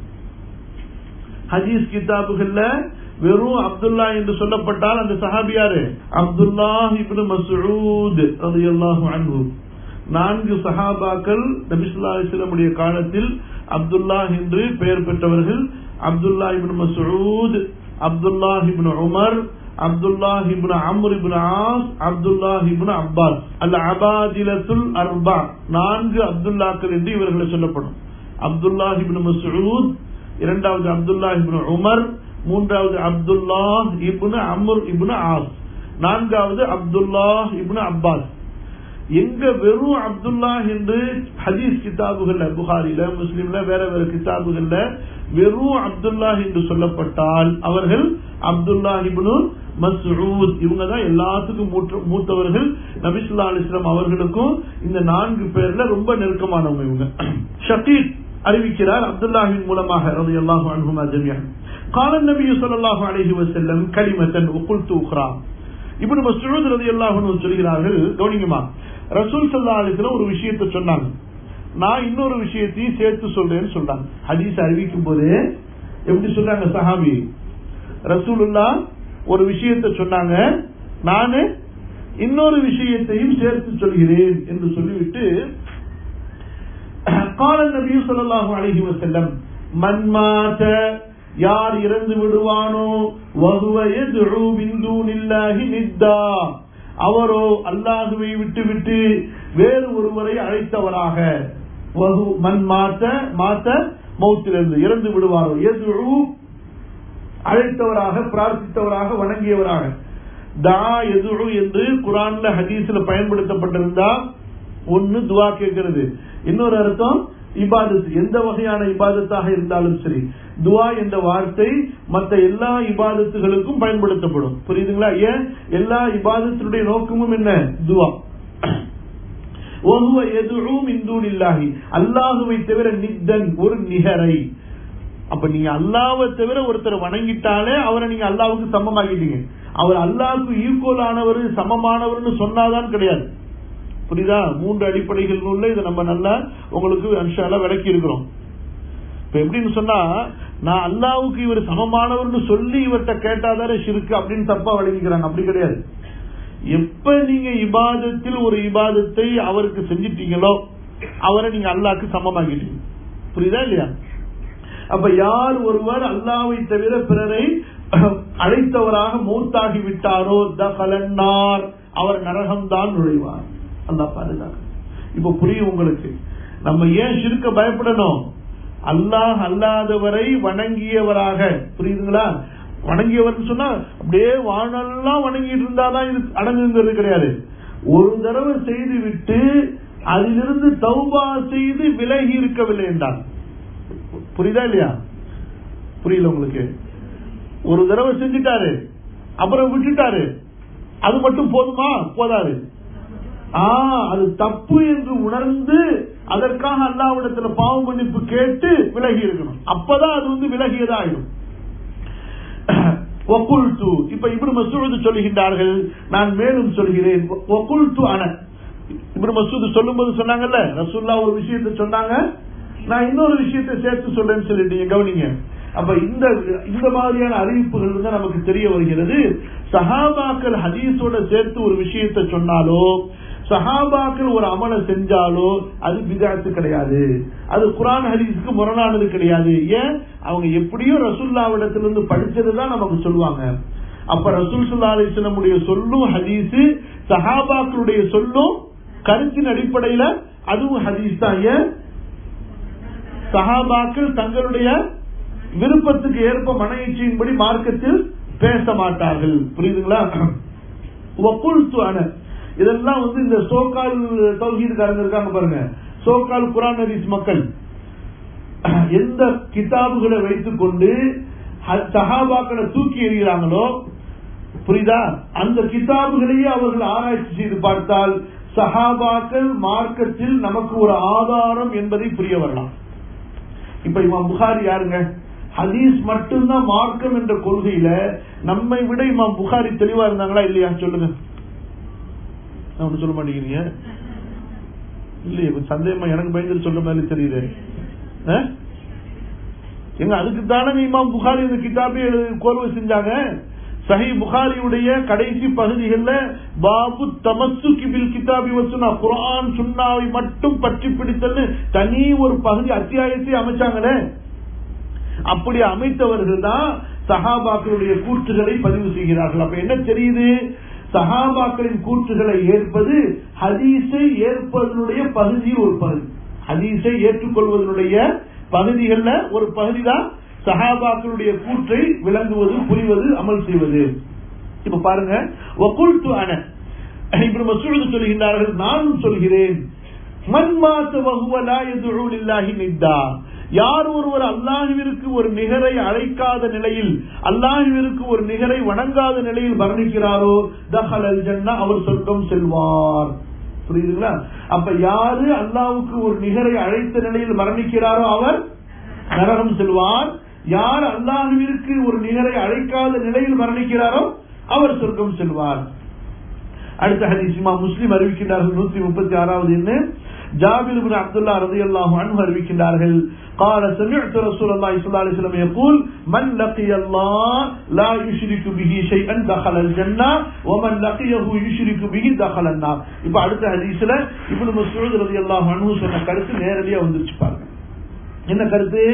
S1: ஹதீஸ் கிதாபுகள்ல வெறும் அப்துல்லா என்று சொல்லப்பட்டால் அந்த சஹாபி யாரு? அப்துல்லாஹ் இப்னு மஸ்ஊத் ரலியல்லாஹு அன்ஹு. நான்கு சஹாபாக்கள் நபி ஸல்லல்லாஹு அலைஹி வஸல்லம் காலத்தில் அப்துல்லாஹ் என்று பெயர் பெற்றவர்கள். அப்துல்லாஹ் இப்னு மஸ்ஊத், அப்துல்லாஹ் இப்னு உமர், அப்துல்லாஹ் இப்னு அம்ர் இப்னு ஆஸ், அப்துல்லாஹ் இப்னு அப்பாஸ். அல் அபாதிலத்துல் அர்பா, நான்கு அப்துல்லாக்கள் என்று இவர்களை சொல்லப்படும். அப்துல்லாஹ் இப்னு மஸ்ஊத், இரண்டாவது அப்துல்லாஹ் இப்னு உமர், மூன்றாவது அப்துல்லாஹ் இப்னு அம்ர் இப்னு ஆஸ், நான்காவது அப்துல்லாஹ் இப்னு அப்பாஸ். எங்க வெறும் அப்துல்லா என்று ஹதீஸ் கிதாபுகள்ல, புகாரில, முஸ்லிம்ல, வேற வேற கிதாபுகள்ல வெறும் அப்துல்லா என்று சொல்லப்பட்டால் அவர்கள் அப்துல்லா இப்னு மஸ்ஊத், இவங்க தான் எல்லாத்துக்கும் மூத்தவர்கள். நபி ஸல்லல்லாஹு அலைஹி வஸல்லம் அவர்களுக்கும் இந்த நான்கு பேர்ல ரொம்ப நெருக்கமானவங்க இவங்க. ஷகீக் அறிவிக்கிறார் அப்துல்லாஹின் மூலமாக ரலியல்லாஹு அன்ஹுமா ஜமீஅன். قال النبي صلى الله عليه وسلم كلمة وقلت أخرى. இப்னு மஸ்ஊத் ரலியல்லாஹு அன்ஹு சொல்கிறார்கள், கவனிங்கமா, ரசூல் ஸல்லல்லாஹு அலைஹி வஸல்லம் ஒரு விஷயத்தை சொன்னாங்க, நான் இன்னொரு விஷயத்தையும் சேர்த்து சொல்றேன்னு சொல்றாங்க. ஹதீஸ் அறிவிக்கும் போது எப்படி சொல்றாங்க சஹாபி, ரசூலுல்லாஹ் ஒரு விஷயத்தை சொன்னாங்க, நானு இன்னொரு விஷயத்தையும் சேர்த்து சொல்கிறேன் என்று சொல்லிவிட்டு قال النبي صلى الله عليه وسلم من مات, யார் இறந்து விடுவானோ, وهو يدعو من دون الله ندا, அவரோ அல்லாஹுவை விட்டு விட்டு வேறு ஒருவரை அழைத்தவராக, மன் மாத்த மாத்த மௌத்திலிருந்து இறந்து விடுவாரோ, எதுஉ அழைத்தவராக, பிரார்த்தித்தவராக, வணங்கியவராக. தா எதுஉ என்று குர்ஆன்ல ஹதீஸ்ல பயன்படுத்தப்பட்டிருந்தா ஒன்னு துஆ கேட்கிறது, இன்னொரு அர்த்தம் இபாதத். எந்த வகையான இபாதத்தாக இருந்தாலும் சரி, துஆ என்ற வார்த்தை மற்ற எல்லா இபாதத்துகளுக்கும் பயன்படுத்தப்படும். புரியுதுங்களா? ஏன்? எல்லா இபாதத்தினுடைய நோக்கமும் என்ன? துஆ. وهو يدعو من دون الله, அல்லாஹ்வை தவிர நித்தன், ஒரு நிகரை. அப்ப நீங்க அல்லாஹ்வை தவிர ஒருத்தர் வணங்கிட்டாலே அவரை நீங்க அல்லாஹ்வுக்கு சமமாகிட்டீங்க. அவர் அல்லாஹ்வுக்கு ஈக்குவல் ஆனவர், சமமானவர்னு சொன்னாதான் கிடையாது. புரியுதா? மூன்று அடிப்படைகள் உள்ள இதை நம்ம நல்லா உங்களுக்கு இன்ஷா அல்லாஹ் விளக்கி இருக்கிறோம். இப்ப எப்படின்னு சொன்னா, நான் அல்லாஹ்வுக்கு இவர் சமமானவர்னு சொல்லி இவர்கிட்ட கேட்டாதானே ஷிர்க் அப்படின்னு தப்பா வழங்கிக்கிறாங்க. அப்படி கிடையாது. எப்ப நீங்க இபாதத்தில் ஒரு இபாதத்தை அவருக்கு செஞ்சிட்டீங்களோ அவரை நீங்க அல்லாஹ்க்கு சமமாக்கிட்டீங்க. புரியுதா இல்லையா? அப்ப யார் ஒருவர் அல்லாஹ்வை தவிர பிறரை அழைத்தவராக மௌத்தாகி விட்டாரோ தகலன்னார், அவர் நரகம்தான் நுழைவார். அல்லாஹ் பாதுகாக்க. இப்ப புரியும் உங்களுக்கு, நம்ம ஏன் ஷிர்க்க பயப்படணும்? அல்லாஹ் அல்லாதவரை வணங்கியவராக, புரியுதுங்களா? வணங்கியவர் சொன்னா அப்படியே வாழ்நாளெல்லாம் வணங்கிட்டு இருந்தாதான் இது அடங்குங்கிறது கிடையாது. ஒரு தடவை செய்து விட்டு அதிலிருந்து தௌபா செய்து விலகி இருக்கவில்லை என்றால், புரியுதா இல்லையா? புரியல உங்களுக்கு? ஒரு தடவை செஞ்சுட்டாரு, அப்புறம் விட்டுட்டாரு, அது மட்டும் போதுமா? போதாது. ஆஹ் அது தப்பு என்று உணர்ந்து அதற்காக அல்லாஹ்விடத்துல பாவ மன்னிப்பு கேட்டு விலகி இருக்கணும். அப்பதான் அது வந்து விலகியதா ஆயிடும். இப்ப இப்னு மஸ்ஊத் சொல்லுகின்றார்கள், நான் மேலும் சொல்கிறேன். இப்னு மஸ்ஊத் சொல்லும் போது சொன்னாங்கல்ல, ரசூலுல்லாஹ் ஒரு விஷயத்தை சொன்னாங்க, நான் இன்னொரு விஷயத்தை சேர்த்து சொல்றேன்னு சொல்லிட்டீங்க. கவனிங்க. அப்ப இந்த இந்த மாதிரியான அறிவிப்புகள் தான் நமக்கு தெரிய வருகிறது. சஹாபாக்கள் ஹதீஸோட சேர்த்து ஒரு விஷயத்தை சொன்னாலோ, சஹாபாக்கள் ஒரு அமலை செஞ்சாலோ அது பித்அத் கிடையாது, அது குர்ஆன் ஹதீஸுக்கு முரணானது கிடையாது. ஏன்? அவங்க எப்படியோ ரசூலுல்லாஹ்விடத்திலிருந்து படிச்சதுதான் நமக்கு சொல்லுவாங்க. அப்ப ரசூல் ஸல்லல்லாஹு அலைஹி வஸல்லம் சொல்லும் ஹதீஸ், சஹாபாக்களுடைய சொல்லும் கருத்தின் அடிப்படையில அதுவும் ஹதீஸ் தான். ஏன்? சஹாபாக்கள் தங்களுடைய விருப்பத்துக்கு ஏற்ப மன இச்சையின்படி மார்க்கத்தில் பேச மாட்டார்கள். புரியுதுங்களா? வகுல்து அன, இதெல்லாம் வந்து இந்த சோகால் தௌஹீத்காரங்க இருக்காங்க பாருங்க, சோகால் குர்ஆன் ஹதீஸ் மக்கள் எந்த கிதாபுகளை வைத்துக் கொண்டு சஹாபாக்களை தூக்கி எறிகிறாங்களோ, புரியுதா, அந்த கிதாபுகளையே அவர்கள் ஆராய்ச்சி செய்து பார்த்தால் சஹாபாக்கள் மார்க்கத்தில் நமக்கு ஒரு ஆதாரம் என்பதை புரிய வரலாம். இப்ப இமாம் புகாரி யாருங்க? ஹதீஸ் மட்டும்தான் மார்க்கம் என்ற கொள்கையில நம்மை விட இமாம் புகாரி தெளிவா இருந்தாங்களா இல்லையா? சொல்லுங்க. ஒண்ணு சொல்ல மாட்டேங்கிறீங்க இல்லையே? சந்தேகமா எனக்கு பயந்து சொல்ற மாதிரி தெரியுது. எங்க அதுக்கு தானே இமாம் புகாரி இந்த கிதாபை கோர்வை செஞ்சாங்க. சஹீஹ் புகாரியுடைய கடைசி பகுதிகளில் பாபு தமஸ்ஸுகி பில் கிதாபி வசுன்னா, குர்ஆன் சுன்னாவை மட்டும் பற்றி பிடித்தல்னு தனி ஒரு பகுதி அத்தியாயத்தை அமைச்சாங்களே. அப்படி அமைத்தவர்கள் தான் சஹாபாக்களுடைய கூற்றுகளை பதிவு செய்கிறார்கள். அப்ப என்ன தெரியுது? சஹாபாக்களின் கூற்றுகளை ஏற்பது ஹதீஸை ஏற்பதனுடைய பகுதியில் ஒரு பகுதி, ஹதீஸை ஏற்றுக்கொள்வதனுடைய பகுதிகள்ல ஒரு பகுதி தான் சஹாபாக்களுடைய கூற்றை விளங்குவது, புரிவது, அமல் செய்வது. இப்ப பாருங்க, வகுல்து அன, இப்னு மஸ்ஊத் சொல்கிறார்கள், நானும் சொல்கிறேன், மன் மாத வஹுவ லா யதுஉ லில்லாஹி நித்தா, யார் ஒருவர் அல்லாஹ்விற்கு ஒரு நிகரை அழைக்காத நிலையில், அல்லாஹ்விற்கு ஒரு நிகரை வணங்காத நிலையில் மரணிக்கிறாரோ தஹலல் ஜன்னah, அவர் சொர்க்கம் செல்வார். புரியுதுங்களா? அப்ப யாரு அல்லாஹ்வுக்கு ஒரு நிகரை அழைத்த நிலையில் மரணிக்கிறாரோ அவர் நரகம் செல்வார். யார் அல்லாஹ்விற்கு ஒரு நிகரை அழைக்காத நிலையில் மரணிக்கிறாரோ அவர் சொர்க்கம் செல்வார். அடுத்த ஹதீஸ் இமாம் முஸ்லிம் அறிவிக்கின்றார்கள், நூற்றி முப்பத்தி ஆறாவது என்ன, ஜாபிர் இப்னு அப்துல்லாஹ் ரலியல்லாஹு அன்ஹு அறிவிக்கின்றார்கள், قال سمعت رسول الله صلى الله عليه وسلم يقول من لقي الله لا يشرك به شيئا دخل الجنة ومن لقيه يشرك به دخل النار. இப்ப அடுத்த ஹதீஸ்ல இப்னு மஸ்ஊத் ரலியல்லாஹு அன்ஹு சொன்ன கருத்து நேரடியா வந்துச்சு பாருங்க. என்ன கருத்து?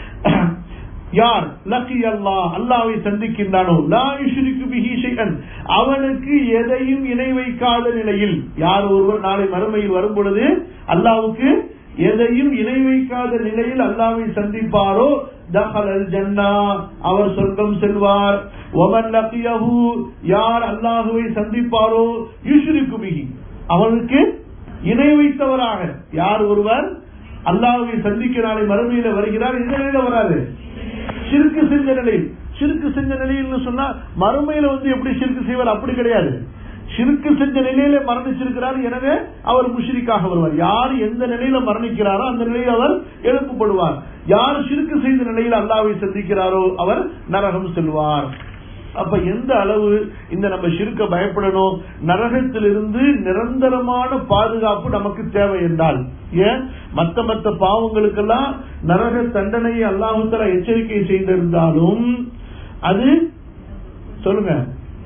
S1: யார் லக்கி அல்லாஹ், அல்லாஹ்வை சந்திக்கின்றானோ, லா யுஷ்ரிகு பிஹி ஷைஅன், அவனுக்கு எதையும் இணை வைக்காத நிலையில், யார் ஒருவர் நாளை மறுமையில் வரும் பொழுது அல்லாஹ்வுக்கு எதையும் இணை வைக்காத நிலையில் அல்லாஹ்வை சந்திப்பாரோ தஹலல் ஜன்னah, அவர் சொர்க்கம் செல்வார். வமன் லக்கியஹு, யார் அல்லாஹ்வை சந்திப்பாரோ யுஷ்ரிகு பிஹி, அவனுக்கு இணை வைத்தவராக யார் ஒருவர் அல்லாஹ்வை சந்திக்க நாளை மறுமையில வருகிறார், இந்த நிலையில வராது, ஷிர்க் செஞ்ச நிலையில். ஷிர்க் செஞ்ச நிலையில் சொன்னா மறுமையில வந்து எப்படி ஷிர்க் செய்வார்? அப்படி கிடையாது. ஷிர்க் செஞ்ச நிலையில மரணிச்சிருக்கிறார், எனவே அவர் முஷ்ரிக்காக வருவார். யார் எந்த நிலையில மரணிக்கிறாரோ அந்த நிலையில் அவர் எழுப்பப்படுவார். யார் ஷிர்க் செய்த நிலையில் அல்லாஹ்வை சந்திக்கிறாரோ அவர் நரகம் செல்வார். அப்ப எந்த அளவு இந்த நம்ம ஷிர்க்க பயப்படணும், நரகத்திலிருந்து நிரந்தரமான பாதுகாப்பு நமக்கு தேவை என்றால், ஏன் மத்த மத்த பாவங்களுக்கெல்லாம் நரக தண்டனையை அல்லாஹ் தஆலா எச்சரிக்கை செய்திருந்தாலும் அது சொல்லுங்க,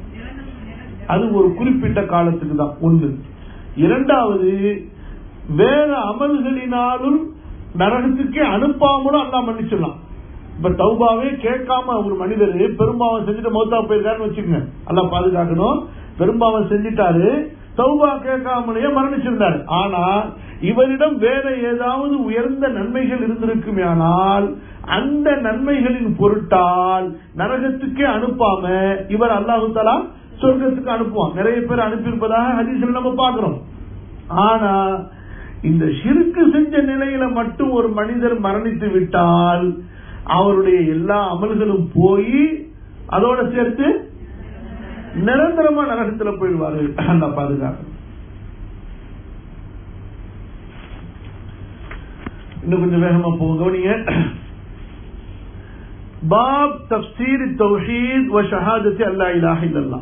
S1: அது ஒரு குறிப்பிட்ட காலத்துக்கு தான் ஒன்று. இரண்டாவது, வேற அமல்களினாலும் நரகத்துக்கே அனுப்பாமலும் அல்லாஹ் மன்னிச்சிடலாம். இப்ப தௌபாவே கேட்காம ஒரு மனிதர் பெரும்பாவம் செஞ்சுட்டு மௌத்தா போயிருக்காருன்னு வச்சுக்கோங்க, அல்லாஹ் பாதுகாக்கணும். பெரும்பாவம் செஞ்சிட்டாரு, தௌபா கேட்காமலேயே மரணிச்சிருந்தாரு. ஆனா இவரிடம் வேற ஏதாவது உயர்ந்த நன்மைகள் இருந்திருக்குமே, ஆனால் அந்த நன்மைகளின் பொருட்டால் நரகத்துக்கே அனுப்பாம இவர் அல்லாஹ் தஆலா சொர்க்கத்துக்கு அனுப்புவான். நிறைய பேர் அனுப்பியிருப்பதாக ஹதீஸ்ல நம்ம பார்க்கிறோம். ஆனா இந்த ஷிர்க் செஞ்ச நிலையில மட்டும் ஒரு மனிதர் மரணித்து விட்டால் அவருடைய எல்லா அமல்களும் போய் அதோட சேர்த்து நிரந்தரமா நரகத்தில் போயிடுவாரு. அந்த பாதுகாப்பு இன்னும் கொஞ்சம் வேகமா போங்க. நீங்க பாப் தஃப்சீர் தௌஹீத் வ ஷஹாதத்தி அல்லா இலாஹ இல்லல்லாஹ்,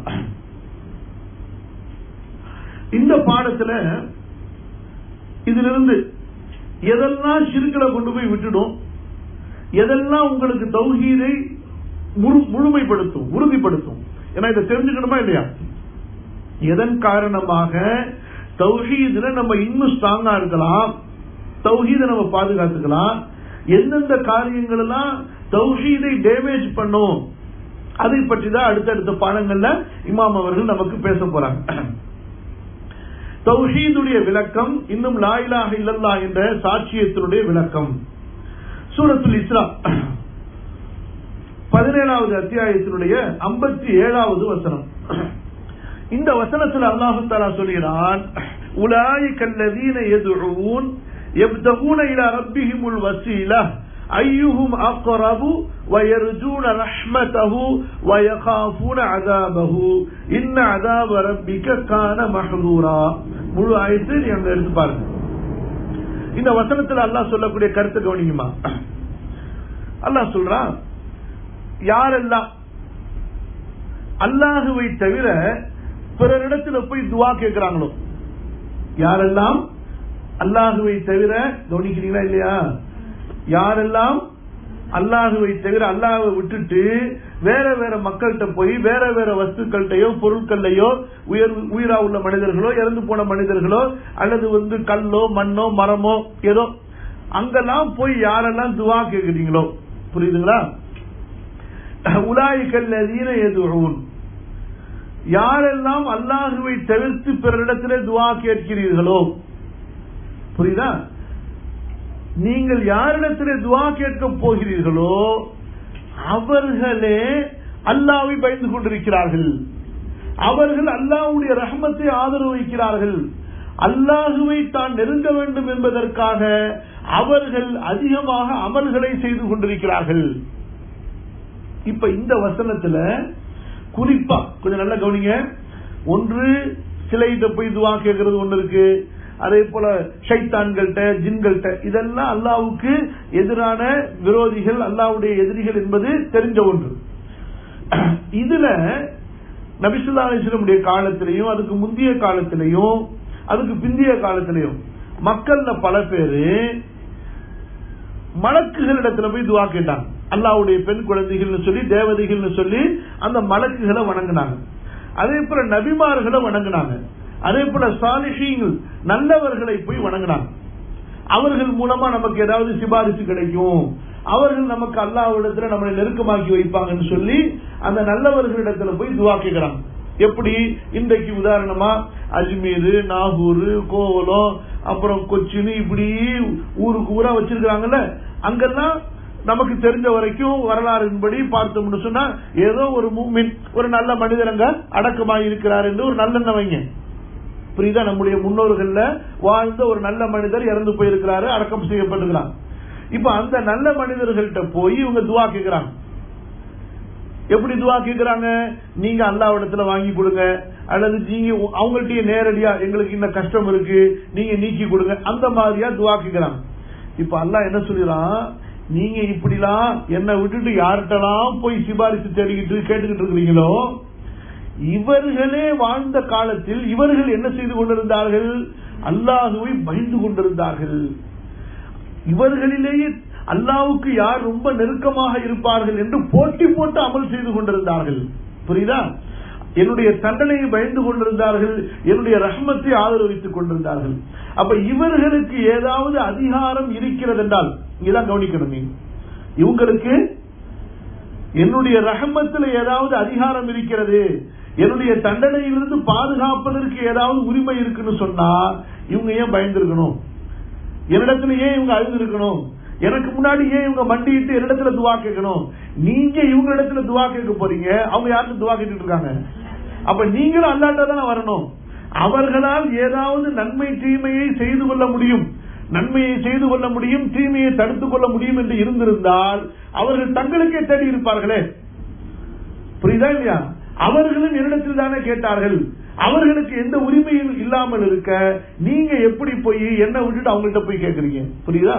S1: இந்த பாடத்துல இதிலிருந்து எதெல்லாம் ஷிர்க்ல கொண்டு போய் விட்டுடும், எதெல்லாம் உங்களுக்கு தௌஹீதை முழுமைப்படுத்தும், உறுதிப்படுத்தும். ஏன்னா இதை தெரிஞ்சுக்கணுமா இல்லையா? எதன் காரணமாக தௌஹீதுல நம்ம இன்னும் ஸ்ட்ராங்கா இருக்கலாம், தௌஹீதை நம்ம பாதுகாத்துக்கலாம், எந்தெந்த காரியங்கள் எல்லாம் தௌஹீதை டேமேஜ் பண்ணும், அதை பற்றி தான் அடுத்தடுத்த பாடங்கள்ல இமாம் அவர்கள் நமக்கு பேச போறாங்க. தௌஹீதுடைய விளக்கம், இன்னும் லா இலாஹ இல்லல்லாஹ் என்ற சாட்சியத்தினுடைய விளக்கம். சூரத்துல் இஸ்ரா பதினேழாவது அத்தியாயத்தினுடைய ஐம்பத்தி ஏழாவது வசனம். இந்த வசனத்தில் அல்லாஹ் தஆலா சொல்கிறான், உலாயிகல்லதீன யதுஊன் யப்தகூன இலா ரப்பிஹிமுல் வஸீலா அய்யுஹும் அக்ரபு வயர்ஜூன ரஹ்மதஹு வயகாஃபூன அஸாபஹு இன்ன அஸாப ரப்பிக கான மஹ்தூரா. முழு ஆயத்தை நீங்க எடுத்து பாருங்க. இந்த வசனத்தில் அல்லாஹ் சொல்லக்கூடிய கருத்தை கவனிக்குமா? அல்லாஹ் சொல்றான், யாரெல்லாம் அல்லாஹுவை தவிர பிறரிடத்துல போய் துவா கேட்கிறாங்களோ, யாரெல்லாம் அல்லாஹுவை தவிர, கவனிக்கிறீங்களா இல்லையா? யாரெல்லாம் அல்லாஹுவை தவிர அல்லாஹ்வை விட்டுட்டு வேற வேற மக்கள்கிட்ட போய் வேற வேற வஸ்துக்கள்கிட்டயோ பொருட்கள்லையோ உயர் உயிரா உள்ள மனிதர்களோ இறந்து போன மனிதர்களோ அல்லது வந்து கல்லோ மண்ணோ மரமோ ஏதோ அங்கெல்லாம் போய் யாரெல்லாம் துவா கேட்கிறீங்களோ, புரியுதுங்களா? உலாயிகல்லதீன யதுஊன், யாரெல்லாம் அல்லாஹுவை தவிர்த்து பிறரிடத்திலே துவா கேட்கிறீர்களோ, புரியுதா? நீங்கள் யாரிடத்திலே துவா கேட்க போகிறீர்களோ அவர்களே அல்லாஹ்வை பயந்து கொண்டிருக்கிறார்கள். அவர்கள் அல்லாஹ்வுடைய ரஹ்மத்தை ஆதரவு வைக்கிறார்கள். அல்லாஹுவை தான் நெருங்க வேண்டும் என்பதற்காக அவர்கள் அதிகமாக அமல்களை செய்து கொண்டிருக்கிறார்கள். இப்ப இந்த வசனத்துல குறிப்பா கொஞ்சம் நல்லா கவனிங்க. ஒன்று சிலையிட்ட போய் துவா கேட்கறது ஒண்ணு இருக்கு, அதே போல ஷைத்தான்கள்ட்ட ஜின்கள்ட்ட, இதெல்லாம் அல்லாஹ்வுக்கு எதிரான விரோதிகள், அல்லாஹ்வுடைய எதிரிகள் என்பது தெரிஞ்ச ஒன்று. இதுல நபி ஸல்லல்லாஹு அலைஹி வஸல்லம் காலத்திலையும் அதுக்கு முந்தைய காலத்திலையும் அதுக்கு பிந்தைய காலத்திலையும் மக்கள்ல பல பேரு மலக்குகளிடத்துல போய் துவா கேட்டாங்க. அல்லாஹ்வுடைய பெண் குழந்தைகள் சொல்லி தேவதைகள் சொல்லி அந்த மலக்குகளை வணங்கினாங்க. அதே போல நபிமார்களை வணங்கினாங்க. அதே போல சாலிஹீன்கள் நல்லவர்களை போய் வணங்கினாங்க. அவர்கள் மூலமா நமக்கு ஏதாவது சிபாரிசு கிடைக்கும், அவர்கள் நமக்கு அல்லாஹ்விடத்துல நம்மளை நெருக்கமாக்கி வைப்பாங்கன்னு சொல்லி அந்த நல்லவர்களிடத்துல போய் துவா கேட்கிறாங்க. எப்படி இன்றைக்கு உதாரணமா அஜ்மீர், நாகூர், கோவலம், அப்புறம் கொச்சின், இப்படி ஊருக்கு ஊரா வச்சிருக்காங்கல்ல, அங்கெல்லாம் நமக்கு தெரிஞ்ச வரைக்கும் வரலாறின்படி பார்த்தோம்னு சொன்னா ஏதோ ஒரு மூமின், ஒரு நல்ல மனிதர் அங்க அடக்கமாக இருக்கிறார் என்று ஒரு நல்லெண்ணம் வைங்க. புரியுதா? நம்முடைய முன்னோர்கள்ல வாழ்ந்த ஒரு நல்ல மனிதர் இறந்து போயிருக்கிறாரு, அடக்கம் செய்யப்பட்டிருக்கிறார். இப்ப அந்த நல்ல மனிதர்கள்ட்ட போய் இவங்க துவா கேட்கிறாங்க. எப்படி துவா கேட்கிறாங்க? நீங்க அல்லாஹ்விடத்துல வாங்கி கொடுங்க, அல்லது நீங்க அவங்கள்ட்ட நேரடியா எங்களுக்கு இந்த கஷ்டம் இருக்கு நீங்க நீக்கி கொடுங்க, அந்த மாதிரியா துவா கேட்கிறாங்க. இப்ப அல்லாஹ் என்ன சொல்லிடுறான், நீங்க இப்படிலாம் என்னை விட்டுட்டு யார்கிட்டலாம் போய் சிபாரிசு தேடிக்கிட்டு கேட்டுக்கிட்டு இருக்கிறீங்களோ, இவர்களே வாழ்ந்த காலத்தில் இவர்கள் என்ன செய்து கொண்டிருந்தார்கள்? அல்லாஹுவை பயந்து கொண்டிருந்தார்கள். இவர்களிலேயே அல்லாஹ்வுக்கு யார் ரொம்ப நெருக்கமாக இருப்பார்கள் என்று போட்டி போட்டு அமல் செய்து கொண்டிருந்தார்கள். புரியுதா? என்னுடைய தண்டனையை பயந்து கொண்டிருந்தார்கள், என்னுடைய ரஹ்மத்தை ஆதரவித்துக் கொண்டிருந்தார்கள். அப்ப இவர்களுக்கு ஏதாவது அதிகாரம் இருக்கிறது என்றால் இதான் கவனிக்கணும். நீங்க இவங்களுக்கு என்னுடைய ரஹ்மத்தில் ஏதாவது அதிகாரம் இருக்கிறது, என்னுடைய தண்டனையிலிருந்து பாதுகாப்பதற்கு ஏதாவது உரிமை இருக்குன்னு சொன்னா இவங்க ஏன் பயந்துருக்கணும்? என்னிடத்துல ஏன் இவங்க அழுந்திருக்கணும்? எனக்கு முன்னாடி ஏன் இவங்க மண்டிட்டு என்னிடத்துல துவா கேட்கணும்? நீங்க இவங்க இடத்துல துவா கேட்க போறீங்க, அவங்க யாருக்கு துவா கேட்டுட்டு இருக்காங்க? அப்ப நீங்களும் அல்லாட்ட தானே வரணும். அவர்களால் ஏதாவது நன்மை தீமையை செய்து கொள்ள முடியும், நன்மையை செய்து கொள்ள முடியும், தீமையை தடுத்துக் கொள்ள முடியும் என்று இருந்திருந்தால் அவர்கள் தங்களுக்கே தேடி இருப்பார்களே. புரியுதா இல்லையா? அவர்களும் என்னிடத்தில் தானே கேட்டார்கள். அவர்களுக்கு எந்த உரிமையும் இல்லாமல் இருக்க நீங்க எப்படி போய் என்ன விட்டுட்டு அவங்கள்ட்ட போய் கேட்கறீங்க? புரியுதா?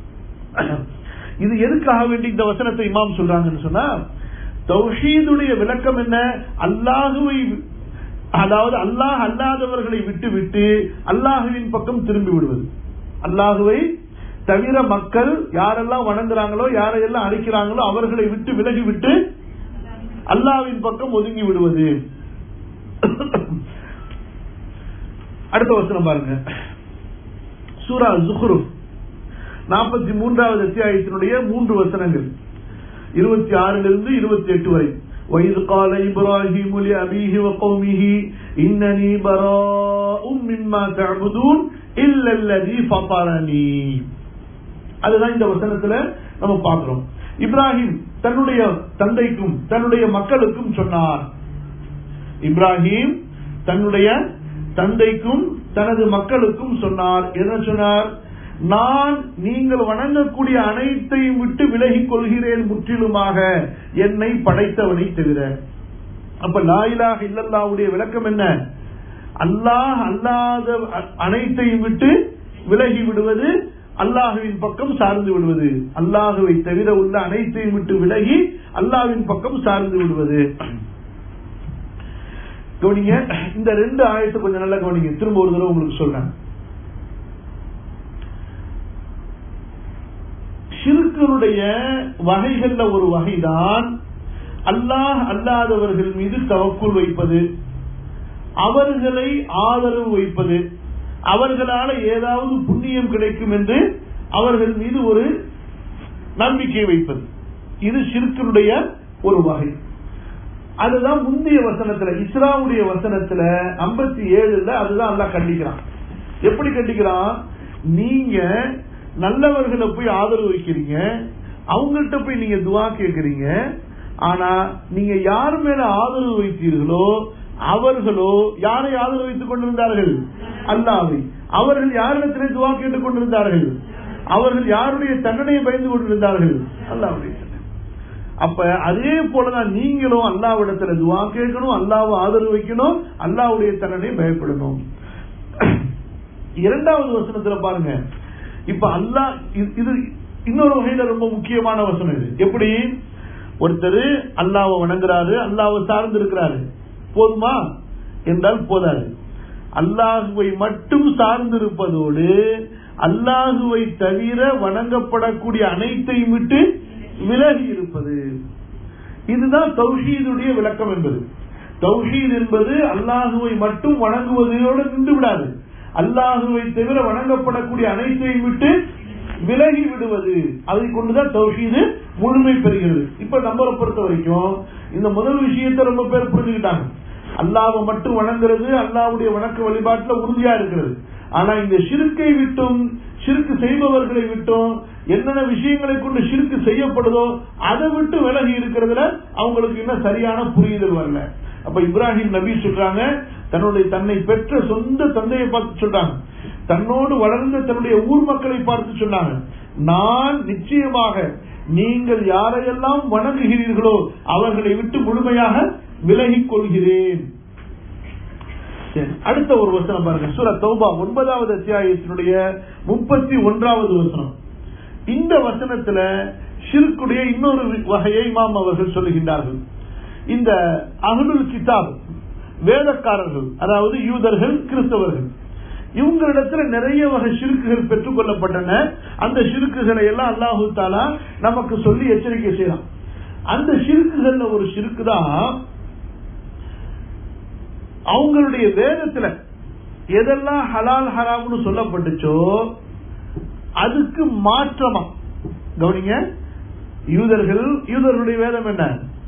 S1: இது எதுக்காக வேண்டி இந்த வசனத்தை இமாம் சொல்றாங்கன்னு சொன்னா, தௌஹீதுடைய விளக்கம் என்ன? அல்லாஹுவை, அதாவது அல்லாஹ் அல்லாதவர்களை விட்டு விட்டு அல்லாஹுவின் பக்கம் திரும்பி விடுவது. அல்லாஹுவை தவிர மக்கள் யாரெல்லாம் வணங்குறாங்களோ, யாரையெல்லாம் அழைக்கிறாங்களோ அவர்களை விட்டு விலகி விட்டு அல்லாஹ்வின் பக்கம் ஒதுங்கி விடுவது. அடுத்த வசனம் பாருங்க, சூரா ஸுக்ரூஃப் நாற்பத்தி மூன்றாவது அத்தியாயத்தினுடைய மூன்று வசனங்கள் இருபத்தி ஆறிலிருந்து இருபத்தி எட்டு வரை. وَإِذْ قَالَ إِبْرَاهِيمُ لِأَبِيهِ وَقَوْمِهِ إِنَّنِي بَرَاءٌ مِّمَّا تَعْبُدُونَ إِلَّا الَّذِي فَطَرَنِي. அதுதான் இந்த வசனத்துல நம்ம பார்க்கிறோம். இப்ராஹிம் தன்னுடைய தந்தைக்கும் தன்னுடைய மக்களுக்கும் சொன்னார். இப்ராஹிம் தன்னுடைய தந்தைக்கும் தனது மக்களுக்கும் சொன்னார். என்ன சொன்னார்? நான் நீங்கள் வணங்கக்கூடிய அனைத்தையும் விட்டு விலகிக் கொள்கிறேன் முற்றிலுமாக என்னை படைத்தவனை தவிர. அப்ப லா இலாஹ இல்லல்லாஹ்வுடைய விளக்கம் என்ன? அல்லாஹ் அல்லாத அனைத்தையும் விட்டு விலகி விடுவது, அல்லாஹுவின் பக்கம் சார்ந்து விடுவது. அல்லாஹுவை தவிர உள்ள அனைத்தையும் விட்டு விலகி அல்லாஹ்வின் பக்கம் சார்ந்து விடுவது. கவனிங்க, இந்த ரெண்டு ஆயத்தை கொஞ்சம் நல்லா கவனிங்க. திரும்ப ஒரு தடவை உங்களுக்கு சொல்றேன். ஷிர்க்குடைய வகைகள்ல ஒரு வகைதான் அல்லாஹ் அல்லாதவர்கள் மீது தவக்குல் வைப்பது, அவர்களை ஆதரவு வைப்பது, அவர்களால ஏதாவது புண்ணியம் கிடைக்கும் என்று அவர்கள் மீது ஒரு நம்பிக்கை வைப்பது. இது ஷிர்க்குடைய ஒரு வகை. அதுதான் முந்தைய வசனத்துல, இஸ்ராவுடைய வசனத்துல ஐம்பத்தி ஏழுல அதுதான் அல்லாஹ் கண்டிக்கிறான். எப்படி கண்டிக்கிறான்? நீங்க நல்லவர்களை போய் ஆதரவு வைக்கிறீங்க, அவங்கள்ட்ட போய் நீங்க துவா கேட்கறீங்க, ஆனா நீங்க யார் மேல ஆதரவு வைத்தீர்களோ அவர்களோ யாரை ஆதரவு வைத்துக் கொண்டிருந்தார்கள்? அல்லாஹ்வை. அவர்கள் யாரிடத்திலே துஆ கேட்டுக் கொண்டிருந்தார்கள்? அவர்கள் யாருடைய தண்டனையை பயந்து கொண்டிருந்தார்கள்? அல்லாஹ்வுடைய. அப்ப அதே போலதான் நீங்களும் அல்லாஹ்விடத்துல துஆ கேட்கணும், அல்லாஹ்வை ஆதரவு வைக்கணும், அல்லாஹ்வுடைய தண்டனையை பயப்படணும். இரண்டாவது வசனத்துல பாருங்க, இப்ப அல்லாஹ் இது இன்னொரு வகையில ரொம்ப முக்கியமான வசனம். இது எப்படி? ஒருத்தர் அல்லாஹ்வை வணங்குறாரு, அல்லாஹ்வை சார்ந்து இருக்கிறாரு, போதுமா என்றால் போதாது. அல்லாஹுவை மட்டும் சார்ந்து இருப்பதோடு அல்லாஹுவை தவிர வணங்கப்படக்கூடிய அனைத்தையும் விட்டு விலகி இருப்பது. இதுதான் தௌஹீதுடைய விளக்கம் என்பது. தௌஹீத் என்பது அல்லாஹுவை மட்டும் வணங்குவதோடு நின்று விடாது, அல்லாஹுவை தவிர வணங்கப்படக்கூடிய அனைத்தையும் விட்டு விலகி விடுவது. அதை கொண்டுதான் தௌஹீது முழுமை பெறுகிறது. இப்ப நம்மளை பொறுத்த வரைக்கும் இந்த முதல் விஷயத்தை ரொம்ப பேர் புரிஞ்சுக்கிட்டாங்க. அல்லாஹ்வை மட்டும் வணங்குறது, அல்லாஹ்வுடைய வணக்க வழிபாட்டுல உறுதியா இருக்கிறது. ஆனா இந்த ஷிர்க்கை விட்டும், ஷிர்க் செய்பவர்களை விட்டும், என்னென்ன விஷயங்களை கொண்டு ஷிர்க் செய்யப்படுதோ அதை விட்டு விலகி இருக்கிறதுல அவங்களுக்கு இன்னும் சரியான புரிதல் வரல. அப்ப இப்ராஹிம் நபி சொல்றாங்க, தன்னுடைய தன்னை பெற்ற சொந்த தந்தையை பார்த்து சொல்றாங்க, தன்னோடு வளர்ந்த தன்னுடைய ஊர் மக்களை பார்த்து சொன்னாங்க, நான் நிச்சயமாக நீங்கள் யாரையெல்லாம் வணங்குகிறீர்களோ அவர்களை விட்டு முழுமையாக விலகிக் கொள்கிறேன். அடுத்த ஒரு வசனம் பாருங்க, சூரா தௌபா ஒன்பதாவது அத்தியாயத்தினுடைய முப்பத்தி ஒன்றாவது வசனம். இந்த வசனத்துல ஷிர்க்குடைய இன்னொரு வகையை இமாம் அவர்கள் சொல்லுகின்றார்கள். இந்த அஹ்லுல் கிதாப் வேதக்காரர்கள், அதாவது யூதர்கள், கிறிஸ்தவர்கள், இவங்களிடத்துல நிறைய வகை ஷிர்க்குகள் பெற்றுக் கொள்ளப்பட்டன. அந்த ஷிர்க்குகளை எல்லாம் அல்லாஹு தஆலா நமக்கு சொல்லி எச்சரிக்கை செய்யலாம். அந்த ஷிர்க்குகள்ல ஒரு ஷிர்க்கு தான் அவங்களுடைய வேதத்துல எதெல்லாம் ஹலால் ஹராம்னு சொல்லப்பட்டுச்சோ அதுக்கு மாற்றமா. கவனிங்க, யூதர்கள் யூதர்களுடைய வேதம் என்ன?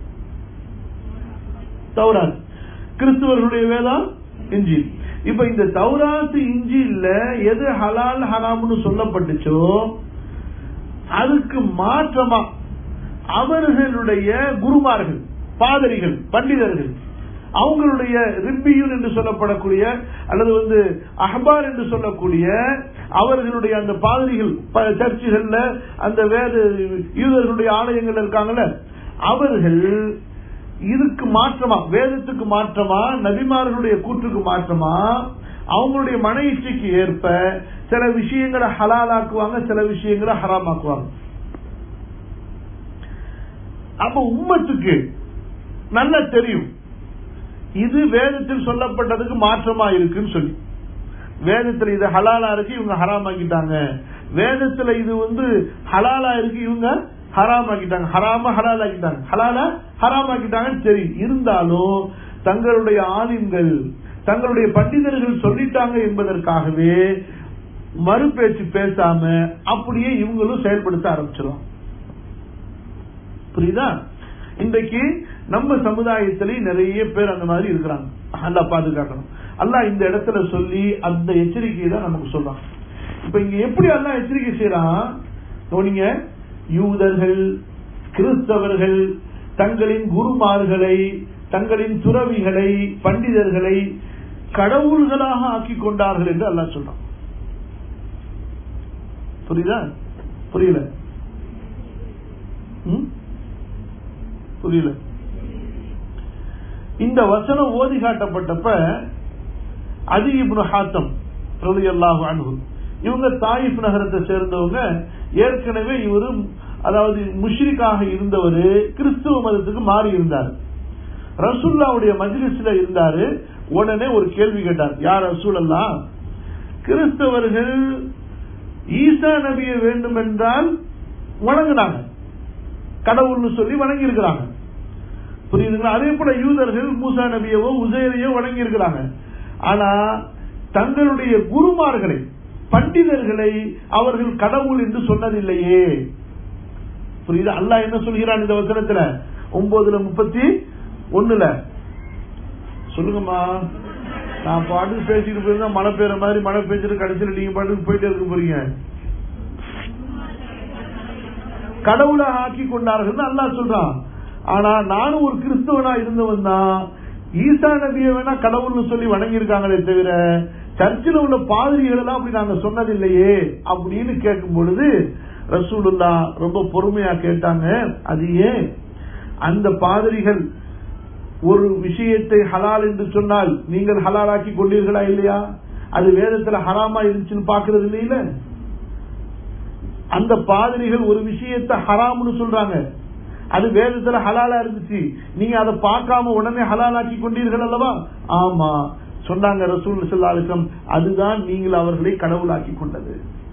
S1: தௌராத். கிறிஸ்துவர்களுடைய வேதம் இன்ஜீல். இப்ப இந்த தௌராத் இன்ஜீல்ல எது ஹலால் ஹராம்னு சொல்லப்பட்டுச்சோ அதுக்கு மாற்றமா அவர்களுடைய குருமார்கள், பாதிரிகள், பண்டிதர்கள், அவங்களுடைய ரிப்பியூன் என்று சொல்லப்படக்கூடிய அல்லது வந்து அஹ்பார் என்று சொல்லக்கூடிய அவர்களுடைய அந்த பாதிரிகள் சர்ச்சுகள்ல, அந்த வேத யூதர்களுடைய ஆலயங்கள் இருக்காங்கல்ல, அவர்கள் இதுக்கு மாற்றமா, வேதத்துக்கு மாற்றமா, நபிமார்களுடைய கூற்றுக்கு மாற்றமா, அவங்களுடைய மன இச்சைக்கு ஏற்ப சில விஷயங்களை ஹலாலாக்குவாங்க, சில விஷயங்களை ஹராமாக்குவாங்க. அப்ப உம்மத்துக்கு நல்லா தெரியும் இது வேதத்தில் சொல்லப்பட்டதுக்கு மாற்றமா இருக்குன்னு சொல்லி. வேதத்துல இது ஹலாலா இருக்கு, இவங்க ஹராமாக்கிட்டாங்க. வேதத்துல இது வந்து ஹலாலா இருக்கு, இவங்க ஹராமாக்கிட்டாங்க. ஹராம ஹலாலாக்கிட்டாங்க, ஹலாலா ஹராமாக்கிட்டாங்கன்னு சரி. இருந்தாலும் தங்களுடைய ஆலிம்கள், தங்களுடைய பண்டிதர்கள் சொல்லிட்டாங்க என்பதற்காகவே மறுபேச்சு பேசாம அப்படியே இவங்களும் செயல்படுத்த ஆரம்பிச்சிடும். புரியுதா? இன்றைக்கு நம்ம சமுதாயத்திலே நிறைய பேர் அந்த மாதிரி இருக்கிறாங்க. அல்லாஹ் பாதுகாக்கணும். அல்லாஹ் இந்த இடத்துல சொல்லி அந்த எச்சரிக்கையை தான் நமக்கு சொல்றான். இப்ப இங்க எப்படி அல்லாஹ் எச்சரிக்கை செய்யறான்? நீங்க யூதர்கள், கிறிஸ்தவர்கள் தங்களின் குருமார்களை, தங்களின் துறவிகளை, பண்டிதர்களை கடவுள்களாக ஆக்கி கொண்டார்கள் என்று அல்லாஹ் சொல்றான். புரியுதா? புரியல? புரியல? இந்த வசனம் ஓதி காட்டப்பட்டப்ப அதி இப்னு ஹாத்தம் ரலியல்லாஹு அன்ஹு, இவங்க தாயிஃப் நகரத்தை சேர்ந்தவங்க. ஏற்கனவே இவரு அதாவது முஷ்ரிக்காக இருந்தவர், கிறிஸ்துவ மதத்துக்கு மாறி இருந்தார். ரசூலுல்லாஹ்வுடைய மஜ்லிஸ்ல இருந்தாரு. உடனே ஒரு கேள்வி கேட்டார், யார் ரசூலல்லாஹ், கிறிஸ்தவர்கள் ஈசா நபியை வேண்டும் என்றால் வணங்குனாங்க, கடவுள்னு சொல்லி வணங்கி இருக்கிறாங்க. புரியுதுங்களா? அதே போல யூதர்கள் மூசா நபியவோ உசைரையோ வணங்கி இருக்கிறாங்க. ஆனா தங்களுடைய குருமார்களை, பண்டிதர்களை அவர்கள் கடவுள் என்று சொன்னதில்லையே. புரியுது? அல்லாஹ் என்ன சொல்கிறான் இந்த வசனத்துல? ஒன்பதுல முப்பத்தி ஒண்ணுல சொல்லுங்கம்மா. நான் பாட்டுக்கு பேசிட்டு போயிருந்தா மழை பெய்யற மாதிரி மழை பெய்ஞ்சிட்டு கடைசியில் நீங்க பாட்டுக்கு போயிட்டே இருக்க போறீங்க. கடவுளை ஆக்கி கொண்டார்கள் அல்லாஹ் சொல்றான். ஆனா நானும் ஒரு கிறிஸ்தவனா இருந்தவன் தான், ஈசா நபியை வேணா கடவுள்னு சொல்லி வணங்கி இருக்காங்களே தவிர சர்ச்சில் உள்ள பாதிரிகள் எல்லாம் அப்படி நாங்க சொன்னதில்லையே அப்படின்னு கேட்கும் பொழுது ரசூலுல்லாஹ் ரொம்ப பொறுமையா கேட்டாங்க. அது ஏன் அந்த பாதிரிகள் ஒரு விஷயத்தை ஹலால் என்று சொன்னால் நீங்கள் ஹலாலாக்கி கொண்டீர்களா இல்லையா? அது வேதத்துல ஹராமா இருந்துச்சுன்னு பாக்குறது இல்லையில. அந்த பாதிரிகள் ஒரு விஷயத்தை ஹராம்னு சொல்றாங்க, அது வேதத்துல ஹலாலா இருந்துச்சு, நீங்க அதை பார்க்காம உடனே ஹலாலாக்கி கொண்டீர்கள் அல்லவா? ஆமா சொன்னாங்க ரசூல் ஸல்லல்லாஹு அலைஹி வஸல்லம், அதுதான் நீங்கள் அவர்களை கடவுளாக்கி கொண்டது.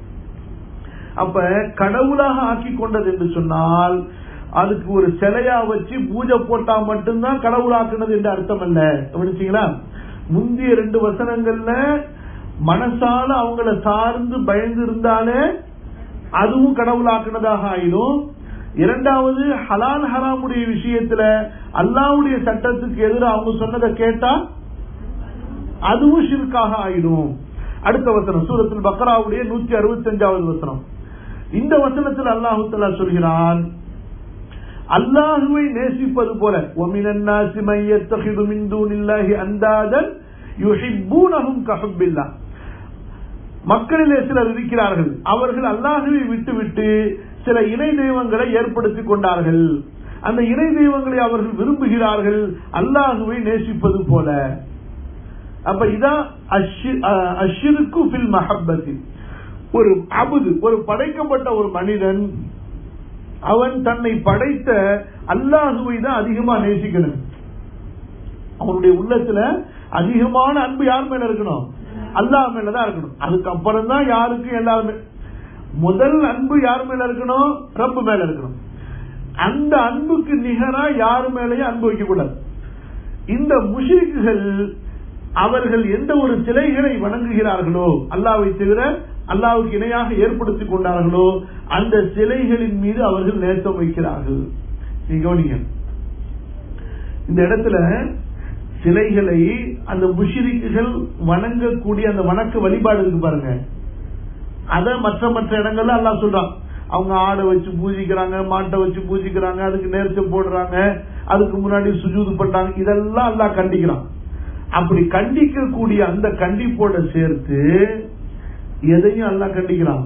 S1: அப்ப கடவுளாக ஆக்கி கொண்டது என்று சொன்னால் அதுக்கு ஒரு சிலையா வச்சு பூஜை போட்டா மட்டும்தான் கடவுளாக்குனது என்று அர்த்தம் அல்ல. கவனிச்சீங்களா? முந்தைய ரெண்டு வசனங்கள்ல மனசால அவங்கள சார்ந்து பயந்து இருந்தாலே அதுவும் கடவுளாக்குனதாக ஆயிடும். இரண்டாவது ஹலால் ஹராமுடைய விஷயத்துல அல்லாஹ்வுடைய சட்டத்துக்கு எதிராக அவங்க சொன்னதை கேட்டா அதுவும் ஷிர்காக ஆயிடும். அடுத்த வசனம் சூரத்துல் பக்ராவுடைய நூற்றி அறுபத்தி அஞ்சாவது வசனம். இந்த வசனத்தில் அல்லாஹு தஆலா சொல்கிறான், அல்லாஹுவை நேசிப்பது போல வமினன் நாஸி மன் யத்தகிது மின் தூனில்லாஹி அந்தாதன் யுஹிப்பூனஹும் கஹுப்பில்லாஹ், மக்களிலே சிலர் இருக்கிறார்கள் அவர்கள் அல்லாஹுவை விட்டுவிட்டு சில இணை தெய்வங்களை ஏற்படுத்திக் கொண்டார்கள், அந்த இணை தெய்வங்களை அவர்கள் விரும்புகிறார்கள் அல்லாஹுவை நேசிப்பது போல. அப்ப இதான் அஷ்ஷிருக்கு ஃபில் மஹப்பத்தி. ஒரு அபுது ஒரு படைக்கப்பட்ட ஒரு மனிதன் அவன் தன்னை படைத்த அல்லாஹுவை தான் அதிகமா நேசிக்கணும். அவனுடைய உள்ளத்துல அதிகமான அன்பு யார் மேல இருக்கணும்? அல்லாஹ் மேலதான் இருக்கணும். அதுக்கப்புறம் தான் யாருக்கும் எல்லாருமே. முதல் அன்பு யார் மேல இருக்கணும்? ரப்பு மேல இருக்கணும். அந்த அன்புக்கு நிகரா யாரு மேலேயும் அன்பு வைக்க கூடாது. இந்த முஷ்ரிக்குகள் அவர்கள் எந்த ஒரு சிலைகளை வணங்குகிறார்களோ அல்லாஹ்வை தவிர அல்லாஹ்வுக்கு இணையாக ஏற்படுத்திக் கொண்டார்களோ அந்த சிலைகளின் மீது அவர்கள் நேசம் வைக்கிறார்கள். நீங்க கவனிங்க, இந்த இடத்துல சிலைகளை அந்த முஷ்ரிக்குகள் வணங்கக்கூடிய அந்த வணக்க வழிபாடு இருக்கு பாருங்க, அத மற்ற மற்ற இடங்கள்ல அல்லாஹ் சொல்றான். அவங்க ஆடை வச்சு பூஜிக்கிறாங்க, மாட்டை வச்சு பூஜிக்கிறாங்க, அதுக்கு நேர்ச்சம் போடுறாங்க, அதுக்கு முன்னாடி சுஜூது பண்றாங்க, இதெல்லாம் அல்லாஹ் கண்டிக்கிறான். அப்படி கண்டிக்க கூடிய அந்த கண்டிப்போட சேர்த்து எதையும் அல்லாஹ் கண்டிக்கிறான்,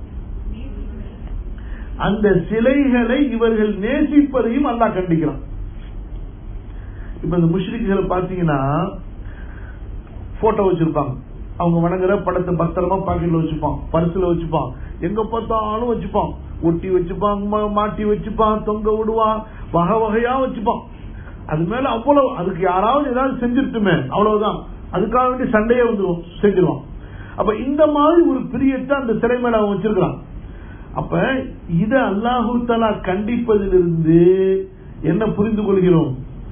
S1: அந்த சிலைகளை இவர்கள் நேசிப்பதையும் அல்லாஹ் கண்டிக்கிறான். இப்ப இந்த முஷ்ரிக்குகளை பாத்தீங்கன்னா போட்டோ வச்சிருப்பாங்க, அவங்க வணங்குற படத்தை பத்திரமா பாக்கெட்ல வச்சுப்பான், பர்சுல வச்சுப்பான், எங்க பார்த்தாலும் வச்சுப்பான், ஒட்டி வச்சுப்பான், மாட்டி வச்சுப்பான், தொங்க விடுவான், வகை வகையா வச்சுப்பான். அது மேல அவ்வளவு அதுக்கு யாராவது ஏதாவது செஞ்சிருட்டுமே அவ்வளவுதான், அதுக்காக வேண்டி சண்டையே வந்துடும் செஞ்சிருவான். அப்ப இந்த மாதிரி ஒரு பிரியத்தை அந்த சிலை மேல அவன் வச்சிருக்கிறான். அப்ப இத அல்லாஹு தஆலா கண்டிப்பதிலிருந்து என்ன புரிந்து கொள்கிறோம்?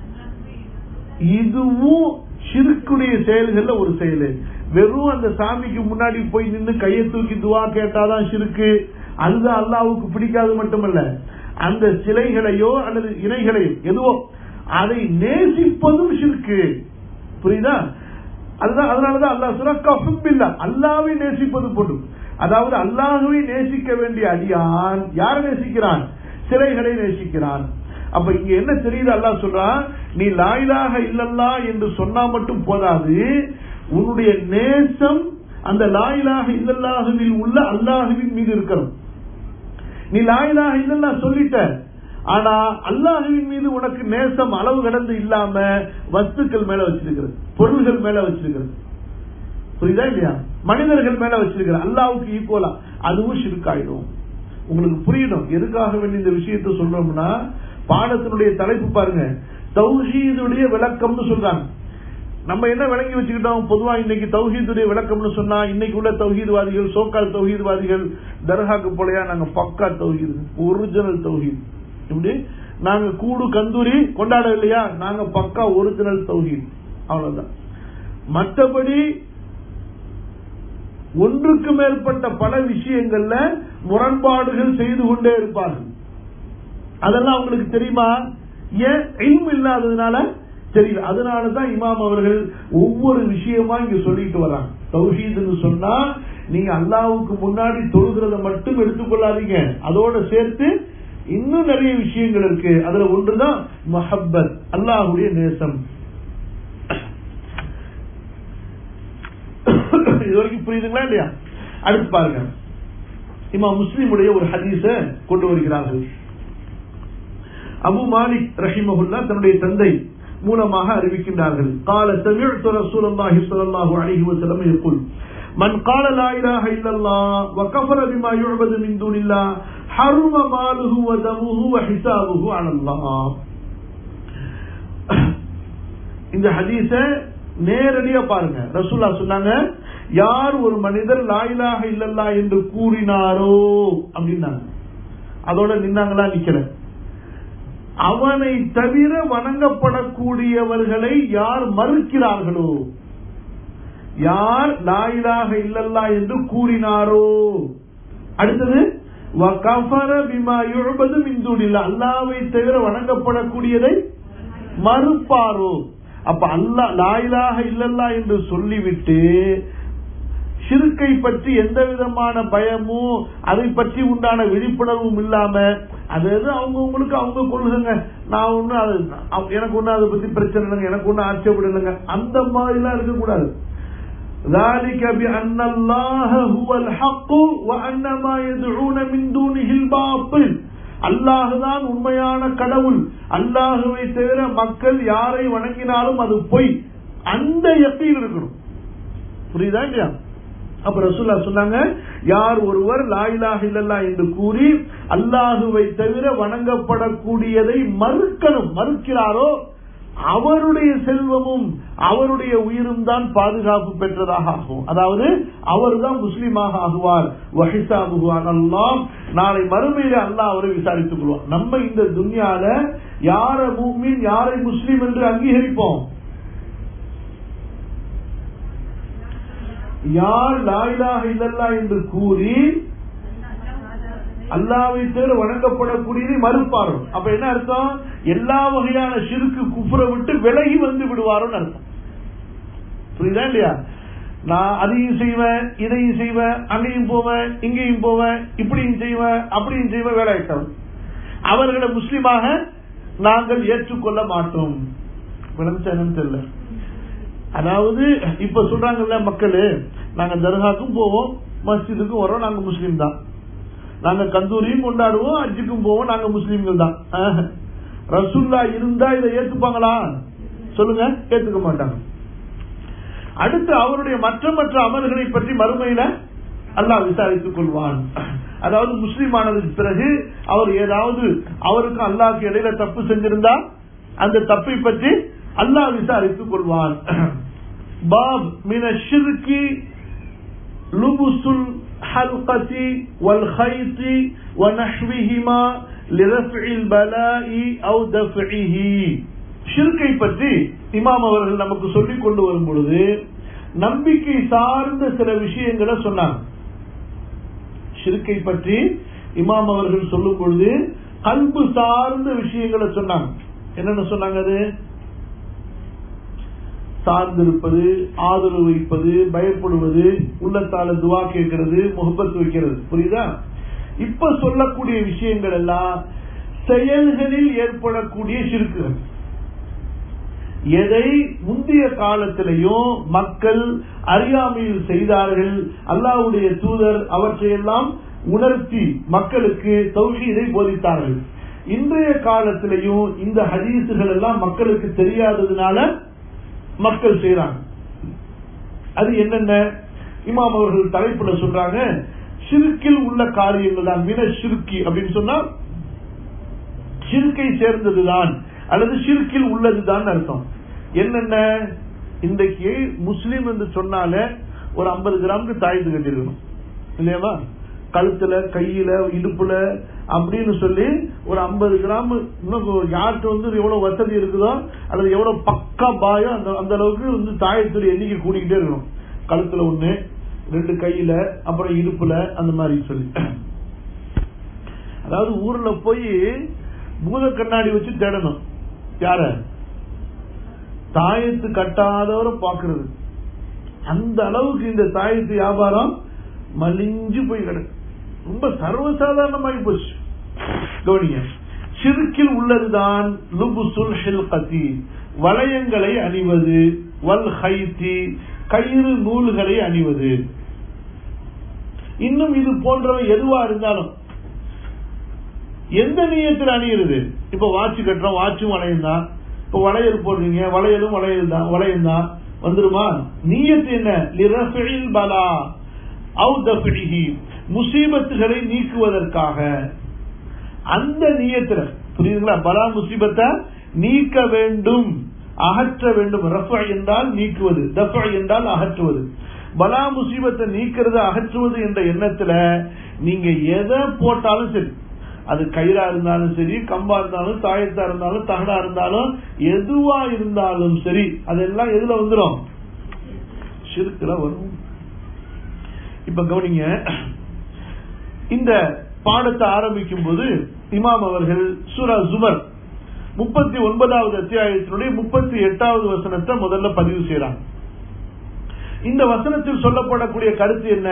S1: இதுவும் ஷிர்க்குடைய செயல்கள்ல ஒரு செயல். வெறும் அந்த சாமிக்கு முன்னாடி போய் நின்று கையை தூக்கி துவா கேட்டாதான் ஷிர்க்கு, அதுதான் அல்லாஹ்வுக்கு பிடிக்காது மட்டுமல்ல, அந்த சிலைகளையோ அல்லது இணைகளையோ எதுவோ அதை நேசிப்பதும் ஷிர்க்கு. புரியுதா? அதுதான் அதனாலதான் அல்லாஹ் சொல்றா கஹுப்பில்லா, அல்லாஹ்வை நேசிப்பது போன்று. அதாவது அல்லாஹ்வை நேசிக்க வேண்டிய அடியான் யாரை நேசிக்கிறான்? சிலைகளை நேசிக்கிறான். அப்ப இங்க என்ன தெரியுது? அல்லாஹ் சொல்றான், நீ லா இலாஹ இல்லல்லாஹ் என்று சொன்னா மட்டும் போதாது, உன்னுடைய நேசம் அந்த லா இலாஹ இல்லல்லாஹுவில் உள்ள அல்லாஹுவின் மீது இருக்கணும். நீ லா இலாஹ இல்லல்லாஹ் சொல்லிட்ட, ஆனா அல்லாஹுவின் மீது உனக்கு நேசம் அளவு கடந்து இல்லாம வஸ்துக்கள் மேல வச்சிருக்கிறது, பொருள்கள் மேல வச்சிருக்கிறது. புரியுதா இல்லையா? மனிதர்கள் மேல வச்சிருக்கிற அல்லாஹ்வுக்கு ஈக்குவலா, அதுவும் ஷிர்காயிடும். உங்களுக்கு புரியணும் எதுக்காக வேண்டிய இந்த விஷயத்தை சொல்றோம்னா, பாடத்தினுடைய தலைப்பு பாருங்க, தௌஹீதுடைய விளக்கம்னு சொல்றாங்க. நம்ம என்ன விளங்கி வச்சுக்கிட்டோம்? பொதுவா இன்னைக்கு தௌஹீதுடைய விளக்கம்னு சொன்னா இன்னைக்கு உள்ள தௌஹீத்வாதிகள், சோக்கால் தௌஹீத்வாதிகள் தர்காக்கு போலையா நாங்க பக்கா தௌஹீத், ஒரிஜினல் தௌஹீத். இப்படி நாங்க கூடு கந்தூரி கொண்டாட இல்லையா, நாங்க பக்கா ஒரிஜினல் தௌஹீத், அவ்வளவுதான். மற்றபடி ஒன்றுக்கு மேற்பட்ட பல விஷயங்கள்ல முரண்பாடுகள் செய்து கொண்டே இருப்பார்கள். அதெல்லாம் அவங்களுக்கு தெரியுமா? ஏன்? இல்மு இல்லாததுனால தெரியல. அதனாலதான் இமாம் அவர்கள் ஒவ்வொரு விஷயமா இங்க சொல்லிட்டு வர்றாங்க. தௌஹீத்னு சொன்னா நீங்க அல்லாஹ்வுக்கு முன்னாடி தொழுகிறத மட்டும் எடுத்துக்கொள்ளாதீங்க, அதோட சேர்த்து இன்னும் நிறைய விஷயங்கள் இருக்கு. அதுல ஒன்றுதான் மஹப்பத், அல்லாஹ்வுடைய நேசம். இது வரைக்கும் புரியுதுங்களா இல்லையா? அடுத்து பாருங்க, இமாம் முஸ்லிமுடைய ஒரு ஹதீஸ கொண்டு வருகிறார்கள். அபு மாலிக் ரஹிமஹுல்லா தன்னுடைய தந்தை மூலமாக அறிவிக்கின்றார்கள். قال سمعت رسول الله صلى الله عليه وسلم يقول من قال لا اله الا الله وكفر بما يعبد من دون الله حرم ماله ودمه وحسابه على الله. இந்த ஹதீஸ நேரடியா பாருங்க. ரசூலுல்லாஹ் சொன்னாங்க, யார் ஒரு மனிதர் லா இலாஹ இல்லல்லாஹ் என்று கூறினாரோ அப்படின்னாங்க. அதோட நின்னாங்களா? நிக்கல. அவனை தவிர வணங்கப்படக்கூடியவர்களை யார் மறுக்கிறார்களோ, யார் லா இலாஹ இல்லல்லாஹ் என்று கூறினாரோ, அடுத்தது வகஃபர பிமா யுஅபது மின் தூனில்லாஹ், அல்லாஹ்வை தவிர வணங்கப்படக்கூடியதை மறுப்பாரோ. அப்ப அல்லாஹ் லா இலாஹ இல்லல்லாஹ் என்று சொல்லிவிட்டு ஷிர்கை பற்றி எந்த விதமான பயமும் அதை பற்றி உண்டான விழிப்புணர்வும் இல்லாம, அதாவது அவங்க உங்களுக்கு அவங்க கொள்ளுங்க, நான் ஒண்ணு அது எனக்கு ஒண்ணு அதை பத்தி பிரச்சனை இல்லைங்க, எனக்கு ஒண்ணு ஆட்சேபம் இல்லைங்க, அந்த மாதிரி எல்லாம் இருக்கக்கூடாது. ذلك بأن الله هو الحق وأن ما يدعون من دونه الباطل. அல்லாஹுதான் உண்மையான கடவுள், அல்லாஹுவை தவிர மக்கள் யாரை வணங்கினாலும் அது பொய், அந்த யக்கீன் இருக்கணும். புரியுதா இல்லையா? அப்ப ரசூலுல்லாஹ் சொன்னாங்க, யார் ஒருவர் லா இலாஹ இல்லல்லாஹ் என்று கூறி அல்லாஹுவை தவிர வணங்கப்படக்கூடியதை மறுக்கணும் மறுக்கிறாரோ, அவருடைய செல்வமும் அவருடைய உயிரும் தான் பாதுகாப்பு பெற்றதாக ஆகும். அதாவது அவர் தான் முஸ்லீமாக ஆகுவார். வஹிசாபுஹு அலல்லாஹ், நாளை மறுமையில அல்லாஹ் அவரை விசாரித்துக் கொள்வார். நம்ம இந்த துன்யால யார முஃமின் யாரை முஸ்லீம் என்று அங்கீகரிப்போம்? யார் லா இலாஹ இல்லல்லாஹ் என்று கூறி அல்லாஹ்வை தவிர வணங்கப்படக்கூடியதை மறுப்பாரோ, அப்ப என்ன அர்த்தம்? எல்லா வகையான ஷிர்க்கு குஃப்ரை விட்டு விலகி வந்து விடுவாரோன்னு அர்த்தம். புரியுதா இல்லையா? நான் அதையும் செய்வேன், இதையும் செய்வேன், அங்கேயும் போவேன், இங்கேயும் போவேன், இப்படியும் செய்வேன், அப்படியும் செய்வேன், வேலை ஆயிட்டவன், அவர்களை முஸ்லிமாக நாங்கள் ஏற்றுக்கொள்ள மாட்டோம். விளங்குச்சானு தெரியல. அதாவது இப்ப சொல்றாங்கல்ல மக்கள், நாங்க தர்காக்கும் போவோம், மஸ்ஜிதுக்கும் வரோம், நாங்க முஸ்லீம் தான். நாங்க கந்தூரியும் கொண்டாடுவோம், அஜிக்கும் போவோம், நாங்க முஸ்லீம்கள் தான். ரசூலுல்லாஹ் இருந்தா இதை ஏத்துப்பாங்களா? சொல்லுங்க, ஏத்துக்க மாட்டாங்க. அடுத்து அவருடைய மற்ற மற்ற அமல்களை பற்றி மறுமையில அல்லாஹ் விசாரித்துக் கொள்வான். அதாவது முஸ்லீம் ஆனதுக்கு பிறகு அவர் ஏதாவது அவருக்கு அல்லாஹ்க்கு இடையில தப்பு செஞ்சிருந்தா அந்த தப்பை பற்றி அல்லாஹ் விசாரித்துக் கொள்வான். பாப் மின ஷிர்கி லுபுசுல் ஹல்கதி வல் கைதி வநஹ்விஹிமா லிரஃபில் பலாஇ அவ் தஃபிஹி. ஷிர்கை பற்றி இமாம் அவர்கள் நமக்கு சொல்லிக் கொண்டு வரும் பொழுது நம்பிக்கை சார்ந்த சில விஷயங்களை சொன்னாங்க. ஷிர்கை பற்றி இமாம் அவர்கள் சொல்லும் பொழுது கல்பு சார்ந்த விஷயங்களை சொன்னாங்க. என்னென்ன சொன்னாங்க? அது சார்ந்திருப்பது, ஆதரவு வைப்பது, பயப்படுவது, உள்ளத்தால துவா கேட்கிறது, முகப்பத் வைக்கிறது. புரியுதா? இப்ப சொல்லக்கூடிய விஷயங்கள் எல்லாம் செயல்களில் ஏற்படக்கூடிய ஷிர்க்குகள். எதை முந்தைய காலத்திலேயும் மக்கள் அறியாமையில் செய்தார்கள், அல்லாஹ்வுடைய தூதர் அவற்றையெல்லாம் உணர்த்தி மக்களுக்கு தௌஹீதை போதித்தார்கள். இன்றைய காலத்திலேயும் இந்த ஹதீசுகள் எல்லாம் மக்களுக்கு தெரியாததுனால மக்கள் செய்யறாங்க. அது என்னென்ன? இமாம் அவர்கள் தலைப்புல சொல்றாங்க, ஷிர்கில் உள்ள காரியங்கள் தான். மின ஷிர்கி அப்படின்னு சொன்னா ஷிர்கை சேர்ந்ததுதான் அல்லது ஷிர்கில் உள்ளதுதான் அர்த்தம். என்னென்ன? இன்றைக்கு முஸ்லீம் என்று சொன்னால ஒரு ஐம்பது கிராமுக்கு தாயத்து கட்டிருக்கணும் இல்லையாவா? கழுத்துல, கையில, இடுப்புல அப்படின்னு சொல்லி ஒரு ஐம்பது கிராம், இன்னும் யாருக்கு வந்து எவ்வளவு வசதி இருக்குதோ அல்லது எவ்வளவு பக்கா பாயோ அந்த அந்த அளவுக்கு வந்து தாயத்துடைய எண்ணிக்கை கூடிக்கிட்டே இருக்கணும். கழுத்துல ஒண்ணு, ரெண்டு கையில, அப்புறம் இடுப்புல, அந்த மாதிரி சொல்லி. அதாவது ஊர்ல போய் பூத கண்ணாடி வச்சு தேடணும். யார? தாயத்து கட்டாதவரை பாக்குறது. அந்த அளவுக்கு இந்த தாயத்து வியாபாரம் மலிஞ்சு போய் கிடக்கு. ரொம்ப சர்வசாதாரணமாகி போச்சு. கவனிங்க, ஷிர்கில் உள்ளதுதான் லுபுசுல் ஹில்கதி, வளையங்களை அணிவது, வல் ஹைதி, கயிறு நூல்களை அணிவது. இன்னும் இது போன்றவை எதுவா இருந்தாலும் எந்த நியத்தில் அணியிறது? இப்ப வாட்சி கட்டுறோம், வாட்சும் வளையம் தான். இப்ப வளையல் போடுறீங்க, வளையலும் வளையல் தான், வளையம் தான் வந்துருமா? நியத்து என்ன? லிரஃபில் பலா அவு தஃபிஹி, முசீபத்துகளை நீக்குவதற்காக. அந்த நியத்துல புரியுதுங்களா? பலா முசீபத்தை நீக்க வேண்டும், அகற்ற வேண்டும். ரஃபா என்றால் நீக்குவது, தஃபா என்றால் அகற்றுவது. பலா முசீபத்தை நீக்கிறது, அகற்றுவது என்ற எண்ணத்துல நீங்க எதை போட்டாலும் சரி, அது கயிறா இருந்தாலும் சரி, கம்பா இருந்தாலும், தாயத்தா இருந்தாலும், தகடா இருந்தாலும், எதுவா இருந்தாலும் சரி, அதெல்லாம் எதுல வந்துடும்? ஷிர்க்ல வரும். இப்ப கவனிங்க, இந்த பாடத்தை ஆரம்பிக்கும் போது இமாம் அவர்கள் சூரா ஜுமர் முப்பத்தி ஒன்பதாவது அத்தியாயத்தினுடைய முப்பத்தி எட்டாவது வசனத்தை முதல்ல பதிவு செய்யறாங்க. இந்த வசனத்தில் சொல்லப்படக்கூடிய கருத்து என்ன?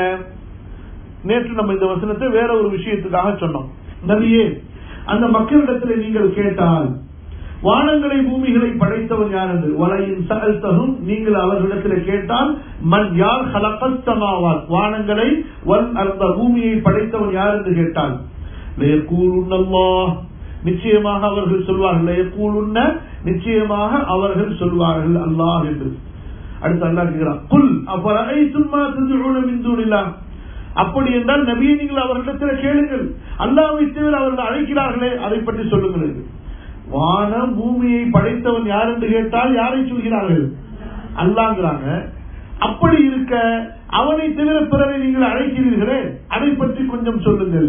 S1: நேற்று நம்ம இந்த வசனத்தை வேற ஒரு விஷயத்துக்காக சொன்னோம். நபியே, அந்த மக்களிடத்தில் நீங்கள் கேட்டால் வானங்களை பூமிகளை படைத்தவன் யார் என்று, வலையின் சஅல்தஹும், நீங்கள் அவர்களிடத்தில் கேட்டால் மன் யார் ஹலகஸ் ஸமாவாத், வானங்களை வல் அர்த, பூமியை படைத்தவன் யார் என்று கேட்டால் லயகூலுன்ன அல்லாஹ், நிச்சயமாக அவர்கள் சொல்வார்கள். லயகூலுன்ன, நிச்சயமாக அவர்கள் சொல்வார்கள் அல்லாஹ் என்று. அடுத்து அல்லாஹ் கேட்கிறான், குல் அஃபரஐதும் மா ததுஊன மின் தூனில்லாஹ், அப்படி என்றால் நபியே நீங்கள் அவர்களிடத்தில் கேளுங்கள், அல்லாஹ்வை தவிர அவர்கள் அழைக்கிறார்களே அதை பற்றி சொல்லுங்கள். வானம் பூமியை படைத்தவன் யார் என்று கேட்டால் யாரை சொல்கிறார்கள்? அல்லாஹ்ங்கறாங்க. அப்படி இருக்க அவனை தவிர பிறரை நீங்கள் அழைக்கிறீர்களே அதை பற்றி கொஞ்சம் சொல்லுங்கள்.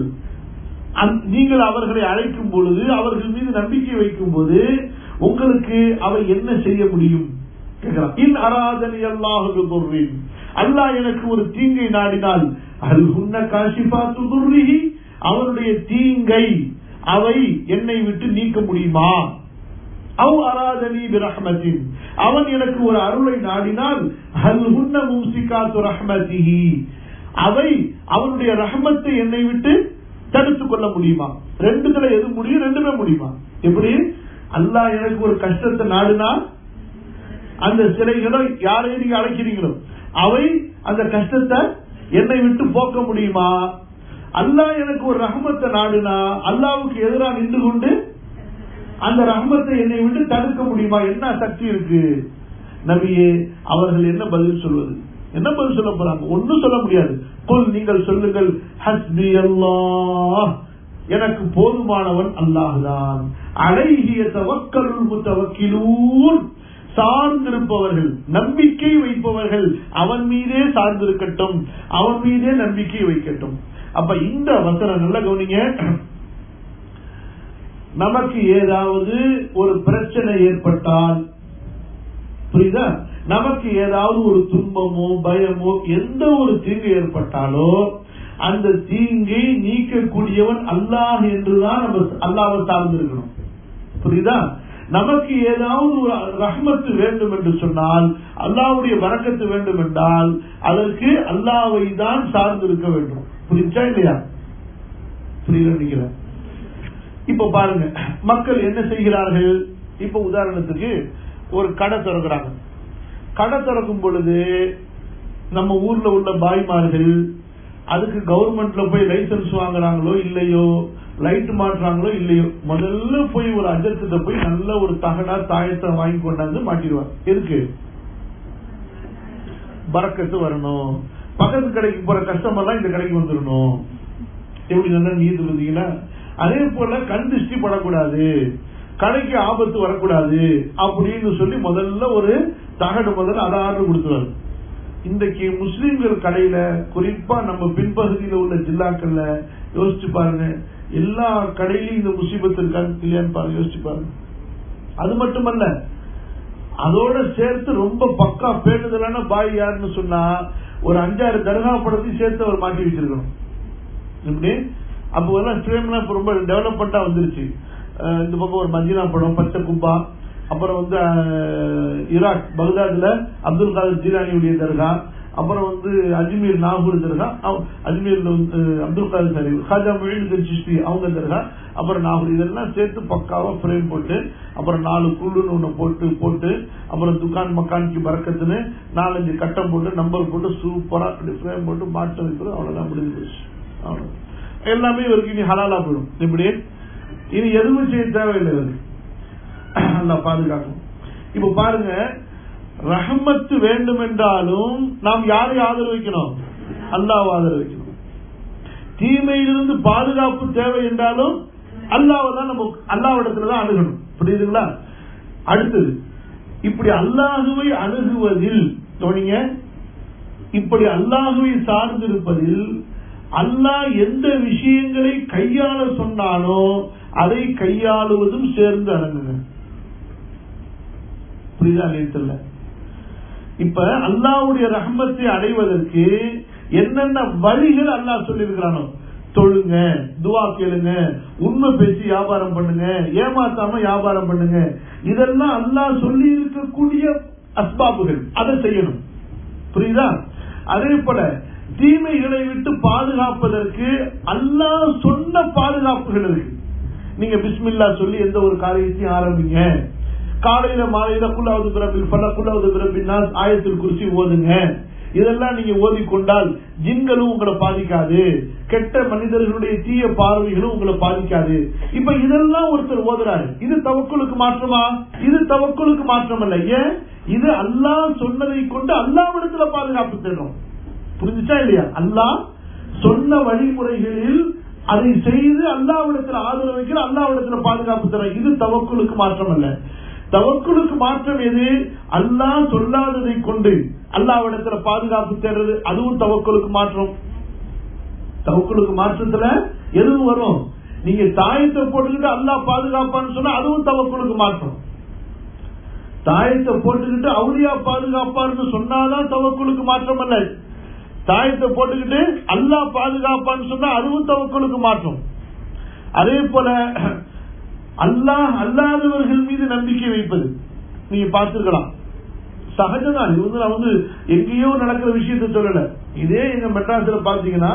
S1: நீங்கள் அவர்களை அழைக்கும் பொழுது, அவர்கள் மீது நம்பிக்கை வைக்கும் போது உங்களுக்கு அவை என்ன செய்ய முடியும்? இன் அராதனி அல்லாஹு பிதுர்ரின், அல்லாஹ் எனக்கு ஒரு தீங்கை நாடினால் அல் ஹுன்ன காஷிஃபாத்து துர்ரிஹி, அவனுடைய தீங்கை அவை என்னை விட்டு நீக்க முடியுமா? அவ் அராதனி பிரஹ்மத்தின், அவன் எனக்கு ஒரு அருளை நாடினால் அல் ஹுன்ன மும்சிகாத்து ரஹ்மத்திஹி, அவை அவனுடைய ரஹ்மத்தை என்னை விட்டு தடுத்துக் கொள்ள முடியுமா? ரெண்டுத்துல எது முடியும்? ரெண்டுமே முடியுமா? எப்படி? அல்லாஹ் எனக்கு ஒரு கஷ்டத்தை நாடுனா அந்த சிலைகளோ யாரையும் நீங்க அழைக்கிறீங்களோ அவை அந்த கஷ்டத்தை என்னை விட்டு போக்க முடியுமா? அல்லாஹ் எனக்கு ஒரு ரஹ்மத்தை நாடுனா அல்லாஹ்வுக்கு எதிராக நின்று கொண்டு அந்த ரஹ்மத்தை என்னை விட்டு தடுக்க முடியுமா? என்ன சக்தி இருக்கு? நபியே, அவர்கள் என்ன பதில் சொல்வது? என்ன பதில் சொல்ல போறாங்க? ஒன்னும் சொல்ல முடியாது. குல், நீங்கள் சொல்லுங்கள், ஹஸ்பி அல்லாஹ், எனக்கு போதுமானவன் அல்லாஹ்தான். அலைஹி யதவக்கலுல் முத்தவக்கிலூன், சார்ந்திருப்பவர்கள், நம்பிக்கை வைப்பவர்கள் அவன் மீதே சார்ந்திருக்கட்டும், அவன் மீதே நம்பிக்கை வைக்கட்டும். அப்ப இந்த வசனம் நல்ல கவனிங்க. நமக்கு ஏதாவது ஒரு பிரச்சனை ஏற்பட்டால், புரியுதா, நமக்கு ஏதாவது ஒரு துன்பமோ பயமோ எந்த ஒரு தீங்கு ஏற்பட்டாலோ அந்த தீங்கை நீக்கக்கூடியவன் அல்லாஹ் என்றுதான் நம்ம அல்லாஹ்வை சார்ந்திருக்கணும். புரியுதா? நமக்கு ஏதாவது ஒரு ரஹ்மத்து வேண்டும் என்று சொன்னால், அல்லாஹ்வுடைய பரக்கத்து வேண்டும் என்றால் அதற்கு அல்லாஹ்வை தான் சார்ந்திருக்க வேண்டும். புரிஞ்சா இல்லையா? புரியல நினைக்கிறேன். இப்ப பாருங்க, மக்கள் என்ன செய்கிறார்கள்? இப்ப உதாரணத்துக்கு ஒரு கடை திறக்கிறாங்க. கடை திறக்கும் பொழுது நம்ம ஊர்ல உள்ள பாய்மார்கள் அதுக்கு கவர்மெண்ட்ல போய் லைசன்ஸ் வாங்குறாங்களோ இல்லையோ, லைட் மாட்டுறாங்களோ இல்லையோ, முதல்ல போய் ஒரு அஜத்திட்ட போய் நல்ல ஒரு தகடா தாயத்தை வாங்கி கொண்டாந்து மாட்டிடுவார். எதுக்கு? பரக்கத்து வரணும், பக்கத்து கடைக்கு போற கஸ்டமர்லாம் இந்த கடைக்கு வந்துடணும். எப்படி நல்லா நீதி இருந்தீங்கன்னா, அதே போல கண் திருஷ்டி படக்கூடாது, கடைக்கு ஆபத்து வரக்கூடாது அப்படின்னு சொல்லி முதல்ல ஒரு தகடு முதல்ல அதை ஆர்டர் கொடுத்துருவாரு. இன்றைக்கு முஸ்லீம்கள் கடையில, குறிப்பா நம்ம பின்பகுதியில உள்ள ஜில்லாக்கள்ல யோசிச்சு பாருங்க, எல்லா கடையிலும் இந்த முசீபத்து இருக்கான்னு இல்லையான்னு பாருங்க, யோசிச்சு பாருங்க. அது மட்டுமல்ல, அதோட சேர்த்து ரொம்ப பக்கா பேணுதலான பாய் யாருன்னு சொன்னா ஒரு அஞ்சாறு தர்கா படத்தையும் சேர்த்து அவர் மாட்டி வச்சிருக்கணும். இப்படி அப்போ எல்லாம் ஸ்டேம்லாம் இப்ப ரொம்ப டெவலப்மெண்டா வந்துருச்சு. இந்த பக்கம் ஒரு மஜினா படம், பச்சை குப்பா, அப்புறம் வந்து ஈராக் பகதாதுல அப்துல் காதர் ஜீலானியுடைய தர்கா, அப்புறம் வந்து அஜ்மீர் நாகூர் தர்கா, அஜ்மீர்ல வந்து அப்துல் காதர் சாரி ஹாஜா மொய்னுதீன் சிஷ்டி அவங்க தர்கா, அப்புறம் நாகூர், இதெல்லாம் சேர்த்து பக்காவா ஃப்ரேம் போட்டு அப்புறம் நாலு குள்ளுன்னு ஒண்ணு போட்டு போட்டு அப்புறம் துக்கான் மக்கான்க்கு பறக்கத்துன்னு நாலஞ்சு கட்டம் போட்டு நம்பர் போட்டு சூப்பரா ஃப்ரேம் போட்டு மாற்றம் வைக்கிறது. அவ்வளவுதான் முடிஞ்சு போச்சு. அவ்வளவு எல்லாமே இவருக்கு இனி ஹலாலா போயிடும். இப்படி இனி எதுவும் செய்ய தேவையில்லை. நல்லா பாதுகாக்கும். இப்ப பாருங்க, ரஹமத்து வேண்டும் என்றாலும் நாம் யாரை ஆதரவிக்கணும்? அல்லாஹ் ஆதரவிக்கணும். தீமையிலிருந்து பாதுகாப்பு தேவை என்றாலும் அல்லாஹ் தான் நம்ம அல்லாஹ்விடத்துலதான் அணுகணும். புரியுதுங்களா? அடுத்தது, இப்படி அல்லாஹுவை அணுகுவதில் தோணிங்க, இப்படி அல்லாஹுவை சார்ந்திருப்பதில் அல்லாஹ் எந்த விஷயங்களை கையாள சொன்னானோ அதை கையாளுவதும் சேர்ந்து அடங்குங்க. புரியுதா? தெரியல. இப்ப அல்லாஹ்வுடைய ரஹ்மத்தை அடைவதற்கு என்னென்ன வழிகள் அல்லாஹ் சொல்லியிருக்கிறானோ, தொழுங்க, துவா கேளுங்க, உண்மை பேசி வியாபாரம் பண்ணுங்க, ஏமாத்தாம வியாபாரம் பண்ணுங்க, இதெல்லாம் அல்லாஹ் சொல்லி இருக்கக்கூடிய அஸ்பாபுகள், அதை செய்யணும். புரியுதா? அதே போல தீமைகளை விட்டு பாதுகாப்பதற்கு அல்லாஹ் சொன்ன பாதுகாப்புகள் இருக்கு. நீங்க பிஸ்மில்லா சொல்லி எந்த ஒரு காரியத்தையும் ஆரம்பிங்க. காலையில மாலையில குல்லாவது பிரபில் பல குல்லாவது பிரபின் ஆயத்தில் குறிச்சி ஓதுங்க. இதெல்லாம் நீங்க ஓதிக்கொண்டால் ஜின்களும் உங்களை பாதிக்காது, கெட்ட மனிதர்களுடைய தீய பார்வைகளும் உங்களை பாதிக்காது. இப்ப இதெல்லாம் ஒருத்தர் ஓதுறாரு, இது தவக்குலுக்கு மாற்றமா? இது தவக்குலுக்கு மாற்றம் அல்ல. ஏன்? இது அல்லாஹ் சொன்னதை கொண்டு அல்லாஹ்விடத்துல பாதுகாப்பு தேடும். புரிஞ்சுச்சா இல்லையா? அல்லாஹ் சொன்ன வழிமுறைகளில் அதை செய்து அல்லாஹ்விடத்துல ஆதரவு வைக்கிற, அல்லாஹ்விடத்துல பாதுகாப்பு தர, இது தவக்குலுக்கு மாற்றம் அல்ல. தவக்குலுக்கு மாற்றம் எது? அல்லாஹ் சொல்லாததை கொண்டு அல்லாஹ்விடத்துல பாதுகாப்பு தேடுறது, அதுவும் தவக்குலுக்கு மாற்றம். தவக்குலுக்கு மாற்றத்துல எதுவும் வரும்? நீங்க தாயத்தை போட்டுக்கிட்டு அல்லாஹ் பாதுகாப்பான்னு சொன்னா அதுவும் தவக்குலுக்கு மாற்றம். தாயத்தை போட்டுக்கிட்டு அவுலியா பாதுகாப்பான்னு சொன்னாதான் தவக்குலுக்கு மாற்றம் அல்ல. தாயத்தை போட்டுக்கிட்டு அல்லாஹ் பாதுகாப்பான்னு சொன்னா அதுவும் தவக்குலுக்கு மாற்றம். அதே போல அல்லாஹ் அல்லாதவர்கள் மீது நம்பிக்கை வைப்பது நீங்க பார்த்திருக்கலாம், சகஜதான். இது வந்து நான் வந்து எங்கேயோ நடக்கிற விஷயத்த சொல்லல. இதே எங்க மெட்ராஸ்ல பாத்தீங்கன்னா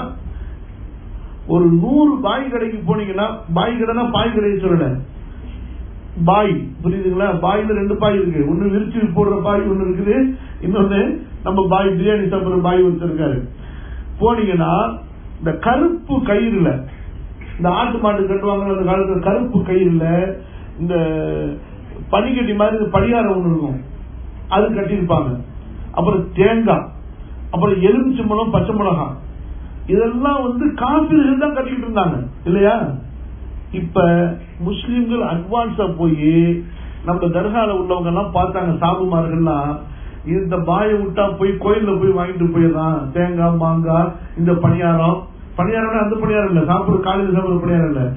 S1: ஒரு நூறு பாய் கடைக்கு போனீங்கன்னா, பாய் கடைனா பாய் கடையை சொல்லல, பாய், புரியுதுங்களா? பாயில ரெண்டு பாய் இருக்கு. ஒன்னு விரிச்சு போடுற பாய் ஒண்ணு இருக்குது, இன்னொன்னு நம்ம பாய் பிரியாணி சாப்பிடுற பாய் ஒருத்தர் இருக்காரு. போனீங்கன்னா இந்த கருப்பு கயிறுல, இந்த ஆட்டு மாட்டு கட்டுவாங்க அந்த காலத்துல, கருப்பு கயிறுல இந்த பனிக்கட்டி மாதிரி படியாரம் ஒண்ணு இருக்கும், அது கட்டியிருப்பாங்க. அப்புறம் தேங்காய், அப்புறம் எலுமிச்சம்பழம், பச்சை மிளகாய், இதெல்லாம் வந்து காபிர்கள் தான் கட்டிட்டு இருந்தாங்க இல்லையா? இப்ப முஸ்லிம்கள் அட்வான்ஸா போய் நம்ம தர்கால உள்ளவங்க எல்லாம் பார்த்தாங்க, சாபுமார்கள்லாம் இந்த பாயை விட்டா போய் கோயில்ல போய் வாங்கிட்டு போயிடலாம், தேங்காய் மாங்காய், இந்த பணியாரம், பணியாரம் அந்த பணியாரம் இல்ல, சாப்பிடுற காலையில் சாப்பிடுற பணியாரம் இல்ல,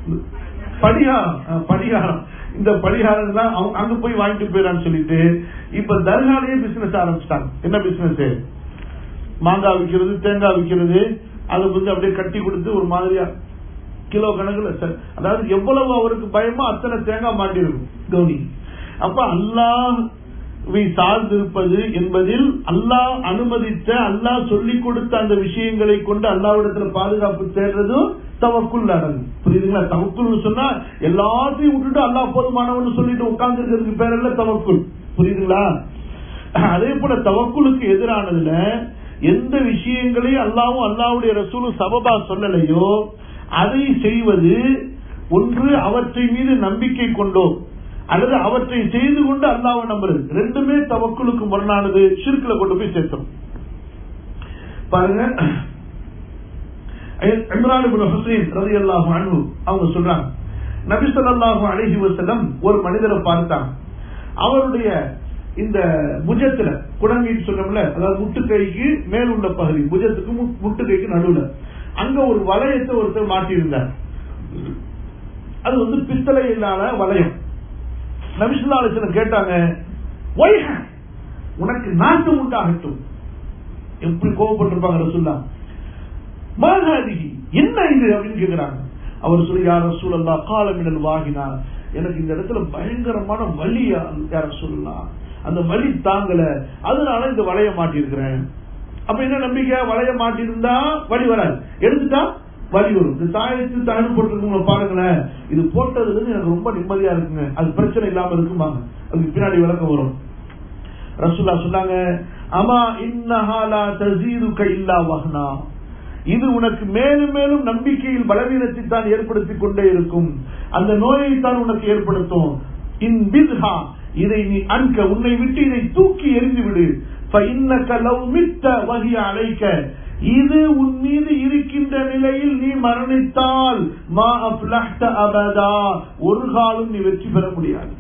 S1: படியாரம் படியாரம் இந்த பணியாரம் தான் அங்க போய் வாங்கிட்டு போயிடலான்னு சொல்லிட்டு இப்ப தர்காலேயே பிசினஸ் ஆரம்பிச்சிட்டாங்க. என்ன பிசினஸ்? மாங்காய் விற்கிறது, தேங்காய் விற்கிறது, அதை வந்து அப்படியே கட்டி கொடுத்து ஒரு மாதிரியா கிலோ கணக்குல, அதாவது எவ்வளவு அவருக்கு பயமோ அத்தனை தேங்காய் மாட்டிருக்கும் கௌனி. அப்ப அல்லாஹ்வை சார்ந்திருப்பது என்பதில் அல்லாஹ் அனுமதித்த, அல்லாஹ் சொல்லிக் கொடுத்த அந்த விஷயங்களை கொண்டு அல்லாஹ்விடத்துல பாதுகாப்பு தேடுறதும் தவக்குல் அடங்கும். புரியுதுங்களா? தவக்குல் சொன்னா எல்லாத்தையும் விட்டுட்டு அல்லாஹ் போதுமானவன்னு சொல்லிட்டு உட்கார்ந்து இருக்கிறதுக்கு பேர் இல்ல தவக்குல். புரியுதுங்களா? அதே போல தவக்குலுக்கு எதிரானதுல எந்த விஷயங்களை அல்லாஹ்வும் அல்லாஹ்வுடைய ரசூலும் சபபா சொல்லலையோ அதை செய்வது, ஒன்று அவற்றை மீது நம்பிக்கை கொண்டோ அல்லது அவற்றை செய்து கொண்டு அல்லாஹ்வை நம்புறது, ரெண்டுமே தவக்குலுக்கு முரணானது, ஷிர்க்ல கொண்டு போய் சேர்த்தோம். பாருங்க, இம்ரான் இப்னு ஹுசைன் ரலியல்லாஹு அன்ஹு அவங்க சொல்றாங்க, நபி ஸல்லல்லாஹு அலைஹி வஸல்லம் ஒரு மனிதரை பார்த்தாங்க. அவருடைய இந்த புஜத்துல, குடங்கைன்னு சொல்றோம்ல, அதாவது முட்டுக்கைக்கு மேல் உள்ள பகுதி, புஜத்துக்கு முட்டுக்கைக்கு நடுவுல அங்க ஒரு வளையத்தை ஒருத்தர் மாட்டி இருந்தார். அது வந்து பித்தளை இல்லாத வளையம். நபி ஸல்லல்லாஹு அலைஹி வஸல்லம் கேட்டாங்க, உனக்கு நாட்டம் உண்டாகட்டும். எப்படி கோபப்பட்டிருப்பாங்க ரசூலுல்லாஹ். மாஹாதிஹி, என்ன இது அப்படின்னு கேக்குறாங்க. அவர் சொல்லி, யா ரசூலல்லாஹ் கால மினல் வாஹினா, எனக்கு இந்த இடத்துல பயங்கரமான வலியா யா ரசூலல்லாஹ், அந்த வலி தாங்கல, அதனால இந்த வளைய மாட்டி இருக்கிறேன். அப்ப என்ன நம்பிக்கை? வளைய மாட்டிருந்தா வலி வராது, எடுத்துட்டா வலி வரும். இந்த தாயத்து தகடு போட்டுருக்கவங்களை பாருங்களேன், இது போட்டதுல இருந்து எனக்கு ரொம்ப நிம்மதியா இருக்குங்க, அது பிரச்சனை இல்லாம இருக்குமாங்க. அதுக்கு பின்னாடி விளக்கம் வரும். ரசூலுல்லாஹ் சொன்னாங்க, அமா இன்னஹா லா தஸீதுக இல்லா வஹ்னா, இது உனக்கு மேலும் மேலும் நம்பிக்கையில் பலவீனத்தை தான் ஏற்படுத்திக் கொண்டே இருக்கும், அந்த நோயை தான் உனக்கு ஏற்படுத்தும். இன் பித்ஹா, இதை நீ அன்க, உன்னை விட்டு இதை தூக்கி எறிந்து விடு. ஃபஇன்னக லவ் மித்த வஹிய அலைக, இது உன் மீது இருக்கின்ற நிலையில் நீ மரணித்தால் மா அஃப்லஹ்த அபதா, ஒரு காலம் நீ வெற்றி பெற முடியாது.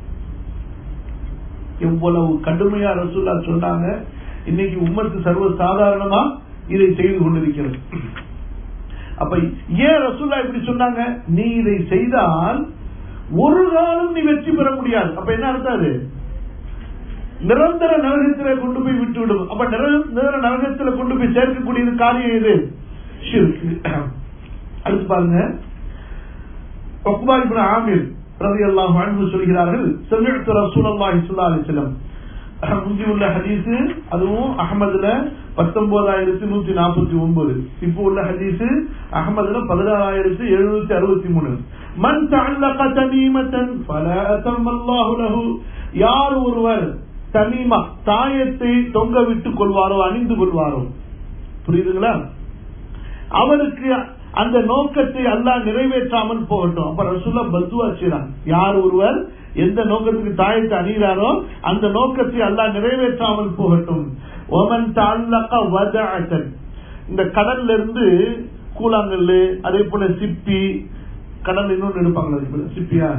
S1: எவ்வளவு கடுமையா ரசூலுல்லாஹ் சொன்னாங்க. இன்னைக்கு உம்மத்து சர்வ சாதாரணமா இதை செய்து கொண்டிருக்கிறது. அப்ப ஏன் ரசூலுல்லாஹ் இப்படி சொன்னாங்க? நீ இதை செய்தால் ஒரு காலம் நீ வெற்றி பெற முடியாது. அப்ப என்ன அர்த்தம்? அது நிரந்தர நரகத்திலே கொண்டு போய் விட்டு விடும். அப்ப நிரந்தர நரகத்திலே கொண்டு போய் சேர்க்கக்கூடியது காரியம் எது? ஷிர்க். அடுத்து பாருங்க, உக்பா இப்னு ஆமிர் ரலியல்லாஹு அன்ஹு சொல்கிறார்கள், சமிஅத்து ரசூலுல்லாஹி ஸல்லல்லாஹு அலைஹி வஸல்லம், முந்தி உள்ள ஹதீஸ், அதுவும் அஹ்மதுல பத்தொன்பதாயிரத்தி நூத்தி நாற்பத்தி ஒன்பது, இப்போ உள்ள ஹதீஸ் அஹ்மதுல பதினாறாயிரத்தி எழுநூத்தி அறுபத்தி மூணு. மன் தஅல்லக தமீமத்தன் ஃபலா அதம்மல்லாஹு லஹு, யார் ஒருவர் தமீமா தாயத்தை தொங்க விட்டுக் கொள்வாரோ, அணிந்து கொள்வாரோ, புரியுதுங்களா, அவருக்கு அந்த நோக்கத்தை அல்லாஹ் நிறைவேற்றாமல் போகட்டும். அப்ப ரசூலுல்லாஹ் பத்வா செய்றாங்க, யார் ஒருவர் எந்த நோக்கத்துக்கு தாயத்தை அணிகிறாரோ அந்த நோக்கத்தை அல்லாஹ் நிறைவேற்றாமல் போகட்டும். ஒமன் தஅல்லக வதஅத்தன், இந்த கடல்ல இருந்து கூழாங்கல், அதே போல சிப்பி, கடல் இன்னொன்று எடுப்பாங்களா சிப்பியா,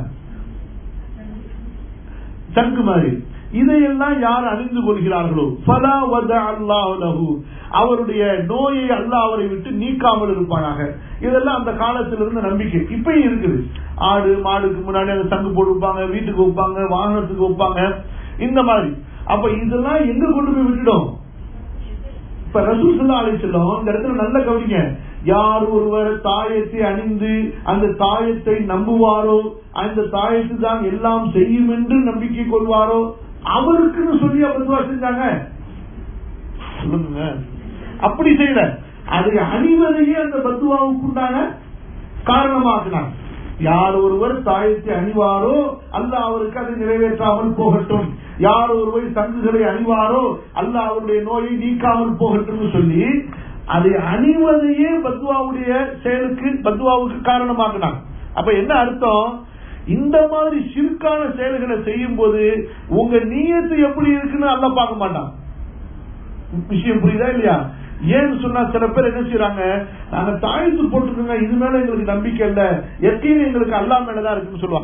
S1: சங்கு மாதிரி, இதையெல்லாம் யார் அணிந்து கொள்கிறார்களோ ஃபலா வதஅல்லாஹு லஹு, அவருடைய நோயை அல்லாஹ் அவரை விட்டு நீக்காமல் இருப்பானாக. இதெல்லாம் அந்த காலத்திலிருந்து நம்பிக்கை இப்பயும் இருக்குது. ஆடு மாடுக்கு முன்னாடி அந்த சங்கு போட்டு வைப்பாங்க, வீட்டுக்கு வைப்பாங்க, வாகனத்துக்கு வைப்பாங்க, இந்த மாதிரி. அப்ப இதெல்லாம் எங்க கொண்டு போய் விட்டுடும்? இப்ப ரசூல் ஸல்லல்லாஹு அலைஹி வஸல்லம் இந்த இடத்துல நல்ல கவனிங்க, யார் ஒருவர் தாயத்தை அணிந்து அந்த தாயத்தை நம்புவாரோ, அந்த தாயத்து தான் எல்லாம் செய்யும் என்று நம்பிக்கை கொள்வாரோ, அவருக்குன்னு சொல்லி பத்வா செஞ்சாங்க. சொல்லுங்க, அப்படி செய்யல, அதை அணிவதையே அந்த பத்வாவுக்கு உண்டான காரணமாக்கினார். யார் ஒருவர் தாயத்தை அணிவாரோ அல்லாஹ் அவருக்கு அதை நிறைவேற்றாமல் போகட்டும், யார் ஒருவர் சங்குகளை அணிவாரோ அல்லாஹ் அவருடைய நோயை நீக்காமல் போகட்டும் சொல்லி அதை அணிவதையே பத்வாவுடைய செயலுக்கு பத்வாவுக்கு காரணமாக்கினார். அப்ப என்ன அர்த்தம்? இந்த மாதிரி ஷிர்கான செயல்களை செய்யும் போது உங்க நியத்து எப்படி இருக்குன்னு அல்லாஹ் பார்க்க மாட்டான். விஷயம் புரியுதா இல்லையா? ஏன்னு சொன்னா சில பேர் என்ன செய்யறாங்க, நாங்க தாயத்து போட்டுருக்கோங்க, இது மேல எங்களுக்கு நம்பிக்கை இல்ல, எப்பயும் எங்களுக்கு அல்லாஹ் மேலதான் இருக்குன்னு சொல்லுவாங்க.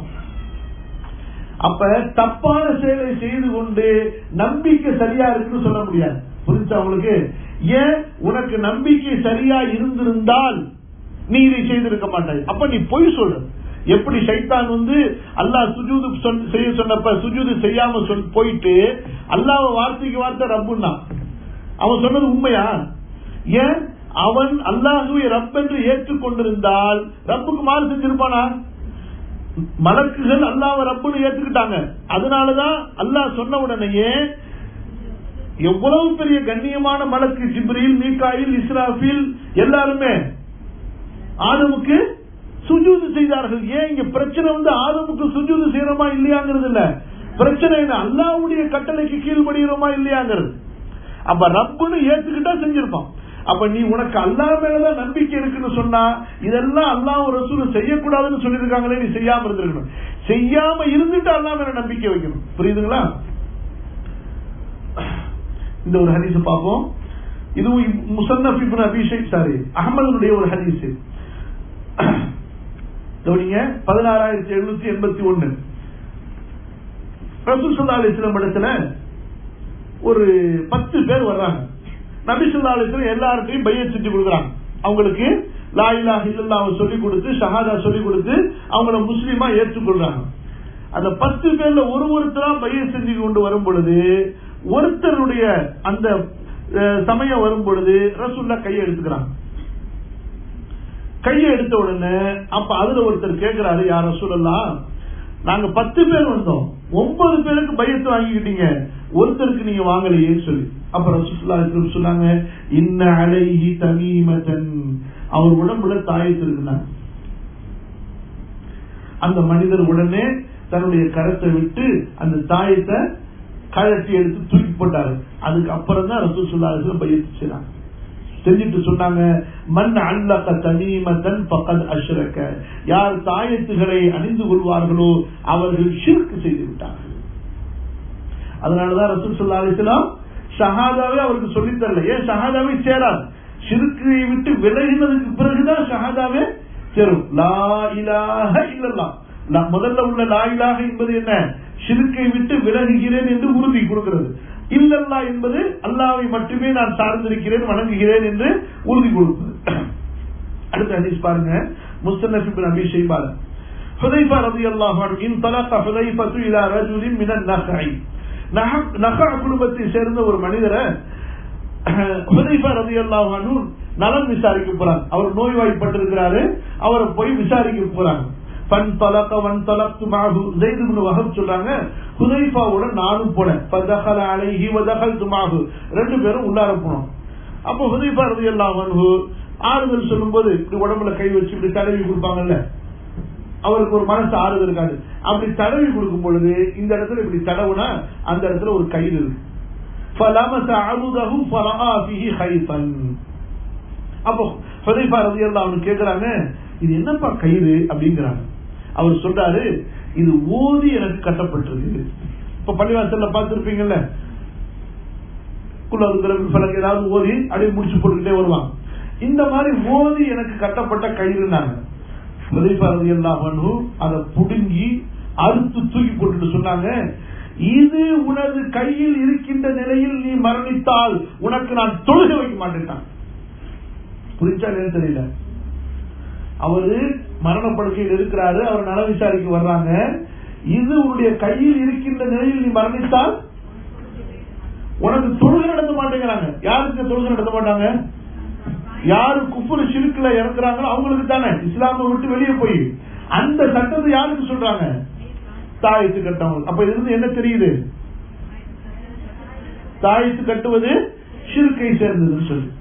S1: அப்ப தப்பான செயலை செய்து கொண்டு நம்பிக்கை சரியா இருக்குன்னு சொல்ல முடியாது. புரிஞ்சா உங்களுக்கு? ஏன்? உனக்கு நம்பிக்கை சரியா இருந்திருந்தால் நீ இதை செய்திருக்க மாட்டாய். அப்ப நீ பொய் சொல்ற. எப்படி சைத்தான் வந்து அல்லாஹ் சுஜூது செய்ய சொன்னப்ப சுஜூது செய்யாம போயிட்டு அல்லாஹ் வார்த்தைக்கு வார்த்தை ரப்புன்னா அவன் சொன்னது உண்மையா? ஏன்? அவன் அல்லாஹுவை ரப் என்று ஏற்றுக்கொண்டிருந்தால் ரப்புக்கு மாறு செஞ்சிருப்பானா? மலக்குகள் அல்லாஹ் ரப்புன்னு ஏற்றுக்கிட்டாங்க. அதனாலதான் அல்லாஹ் சொன்ன உடனேயே எவ்வளவு பெரிய கண்ணியமான மலக்கு ஜிப்ரீல், மீகாயில், இஸ்ராஃபீல் எல்லாருமே ஆதமுக்கு சுஜூது செய்தார்கள். ஏன்? இங்க பிரச்சனை வந்து ஆதமுக்கு சுஜூது செய்யறோமா இல்லையாங்கிறது இல்ல, பிரச்சனை என்ன, அல்லாஹ்வுடைய கட்டளைக்கு கீழ்படுகிறோமா இல்லையாங்கிறது. அப்ப ரப்புன்னு ஏத்துக்கிட்டா செஞ்சிருப்பான். அப்ப நீ உனக்கு அல்லாஹ் மேலதான் நம்பிக்கை இருக்குன்னு சொன்னா இதெல்லாம் அல்லாஹ் ரசூல் செய்யக்கூடாதுன்னு சொல்லியிருக்காங்களே, நீ செய்யாம இருந்திருக்கணும். செய்யாம இருந்துட்டு அல்லாஹ் மேல நம்பிக்கை வைக்கணும். புரியுதுங்களா? இந்த ஒரு ஹதீஸ் பார்ப்போம். இதுவும் முஸன்னஃப் இப்னு அபீ ஷைபா சாரி அஹ்மதுடைய ஒரு ஹதீஸ். கவனிங்க, பதினாறாயிரத்தி எழுநூத்தி எண்பத்தி ஒன்னு. ரசூல் ஸல்லல்லாஹு அலைஹி வஸல்லம் இடத்துல ஒரு பத்து பேர் வர்றாங்க. நபி ஸல்லல்லாஹு அலைஹி வஸல்லம் எல்லார்ட்டையும் பையத் செஞ்சு கொடுக்குறாங்க. அவங்களுக்கு லா இலாஹ இல்லல்லாஹ் சொல்லி கொடுத்து ஷஹாதா சொல்லி கொடுத்து அவங்கள முஸ்லிமா ஏற்றுக்கொள்றாங்க. அந்த பத்து பேர்ல ஒரு ஒருத்தரா பையத் செஞ்சு கொண்டு வரும் பொழுது ஒருத்தருடைய அந்த சமயம் வரும் பொழுது ரசூலுல்லாஹ் கையை எடுத்துக்கிறாங்க. கையை எடுத்த உடனே அப்ப அதுல ஒருத்தர் கேட்கிறாரு, யா ரசூலல்லாஹ், நாங்க பத்து பேர் வந்தோம், ஒன்பது பேருக்கு பையத்து வாங்கிக்கிட்டீங்க, ஒருத்தருக்கு நீங்க வாங்கலையேன்னு சொல்லி. அப்புறம் ரசூலுல்லாஹி ஸல்லல்லாஹு அலைஹி வஸல்லம் சொன்னாங்க, இன்ன அலைஹி தமீமத்தன், அவர் உடம்புல தாயத்து இருக்குனாங்க. அந்த மனிதர் உடனே தன்னுடைய கரத்தை விட்டு அந்த தாயத்தை கழட்டி எடுத்து தூக்கி போட்டாரு. அதுக்கு அப்புறம் தான் ரசூல் ஸல்லல்லாஹு அலைஹி வஸல்லம் பையத்து செய்றாங்க. செஞ்சுட்டு சொன்னாங்க, மன் அல்லக தமீமத்தன் ஃபகத் அஷ்ரக, யார் தாயத்துகளை அணிந்து கொள்வார்களோ அவர்கள் ஷிர்க் செய்து விட்டார்கள். அதனாலதான் ரசூல் ஸல்லல்லாஹு அலைஹி வஸல்லம் ஷஹாதாவே அவருக்கு சொல்லித் தரல. ஏன் ஷஹாதாவே சேராது, ஷிர்க்கை விட்டு விலகினதுக்கு பிறகுதான் ஷஹாதாவே சேரும். லா இலாஹ இல்லல்லாஹ், முதல்ல உள்ள லா இலாஹ என்பது என்ன, ஷிர்க்கை விட்டு விலகுகிறேன் என்று உறுதி கொடுக்கிறது. இல்லல்லா என்பது அல்லாஹ்வை மட்டுமே நான் சார்ந்திருக்கிறேன், வணங்குகிறேன் என்று உறுதி கொடுப்பது. அடுத்த ஹதீஸ் பாருங்க, முஸ்தனஃப் இப்னு அபீ ஷைபா, ஹுதைஃபா ரலியல்லாஹு அன்ஹு, இன்தலக ஹுதைஃபத்து இலா ரஜுலின் மினன் நஹை, நஹா குடும்பத்தை சேர்ந்த ஒரு மனிதரை ஹுதைஃபா ரலியல்லாஹு அன்ஹு நலம் விசாரிக்க போறாங்க. அவர் நோய்வாய்ப்பட்டிருக்கிறாரு, அவரை போய் விசாரிக்க போறாங்க. فانطلق وانطلقت معه, زيد بن وهب சொல்றாங்க, ஹுதைஃபாவுடன் நானும் போனேன். فدخل عليه ودخلت معه, ரெண்டு பேரும் உள்ளார போனோம். அப்ப ஹுதைஃபா ரலியல்லாஹு அன்ஹு ஆறுதல் சொல்லும்போது இப்படி உடம்புல கை வச்சு இப்படி தடவி கொடுப்பாங்கல்ல, அவருக்கு ஒரு மனசு ஆறுதல் இருக்காது. அப்படி தடவி கொடுக்கும் பொழுது இந்த இடத்துல இப்படி தடவுனா அந்த இடத்துல ஒரு கயிறு இருக்கு. فلمس عضده فرأى فيه خيطا. அப்போ ஹுதைஃபா ரலியல்லாஹு அன்ஹு கேக்குறாங்க, இது என்னப்பா கயிறு அப்படிங்கிறாங்க. அவர் சொல்றாரு, இது ஓதி எனக்கு கட்டப்பட்டிருக்கு. இப்ப பள்ளிவாசல்ல பார்த்திருப்பீங்கல்ல, குலருக்கு ஏதாவது ஓதி அப்படியே முடிச்சு போட்டுக்கிட்டே வருவாங்க. இந்த மாதிரி ஓதி எனக்கு கட்டப்பட்ட கயிறுனாங்க. ஹுதைஃபா ரலியல்லாஹு அன்ஹு அதை புடுங்கி அறுத்து தூக்கி போட்டுட்டு சொன்னாங்க, இது உனது கையில் இருக்கின்ற நிலையில் நீ மரணித்தால் உனக்கு நான் தொழுகை வைக்க மாட்டேன். புரிஞ்சா தெரியல. அவரு மரணப்படுக்கையில் இருக்கிறாரு, அவர் நல விசாரிக்க வர்றாங்க. இது உன்னுடைய கையில் இருக்கின்ற நிலையில் நீ மரணித்தால் உனக்கு தொழுகை நடத்த மாட்டேங்கிறாங்க. யாருக்கு தொழுகை நடத்த மாட்டாங்க? யாரு குஃப்ர் ஷிர்க்ல இறக்குறாங்களோ அவங்களுக்கு தானே, இஸ்லாமை விட்டு வெளியே போய். அந்த சட்டத்தை யாருக்கு சொல்றாங்க? தாயத்து கட்டவங்க. அப்ப இருந்து என்ன தெரியுது? தாயத்து கட்டுவது ஷிர்க்கை சேர்ந்ததுன்னு சொல்லி.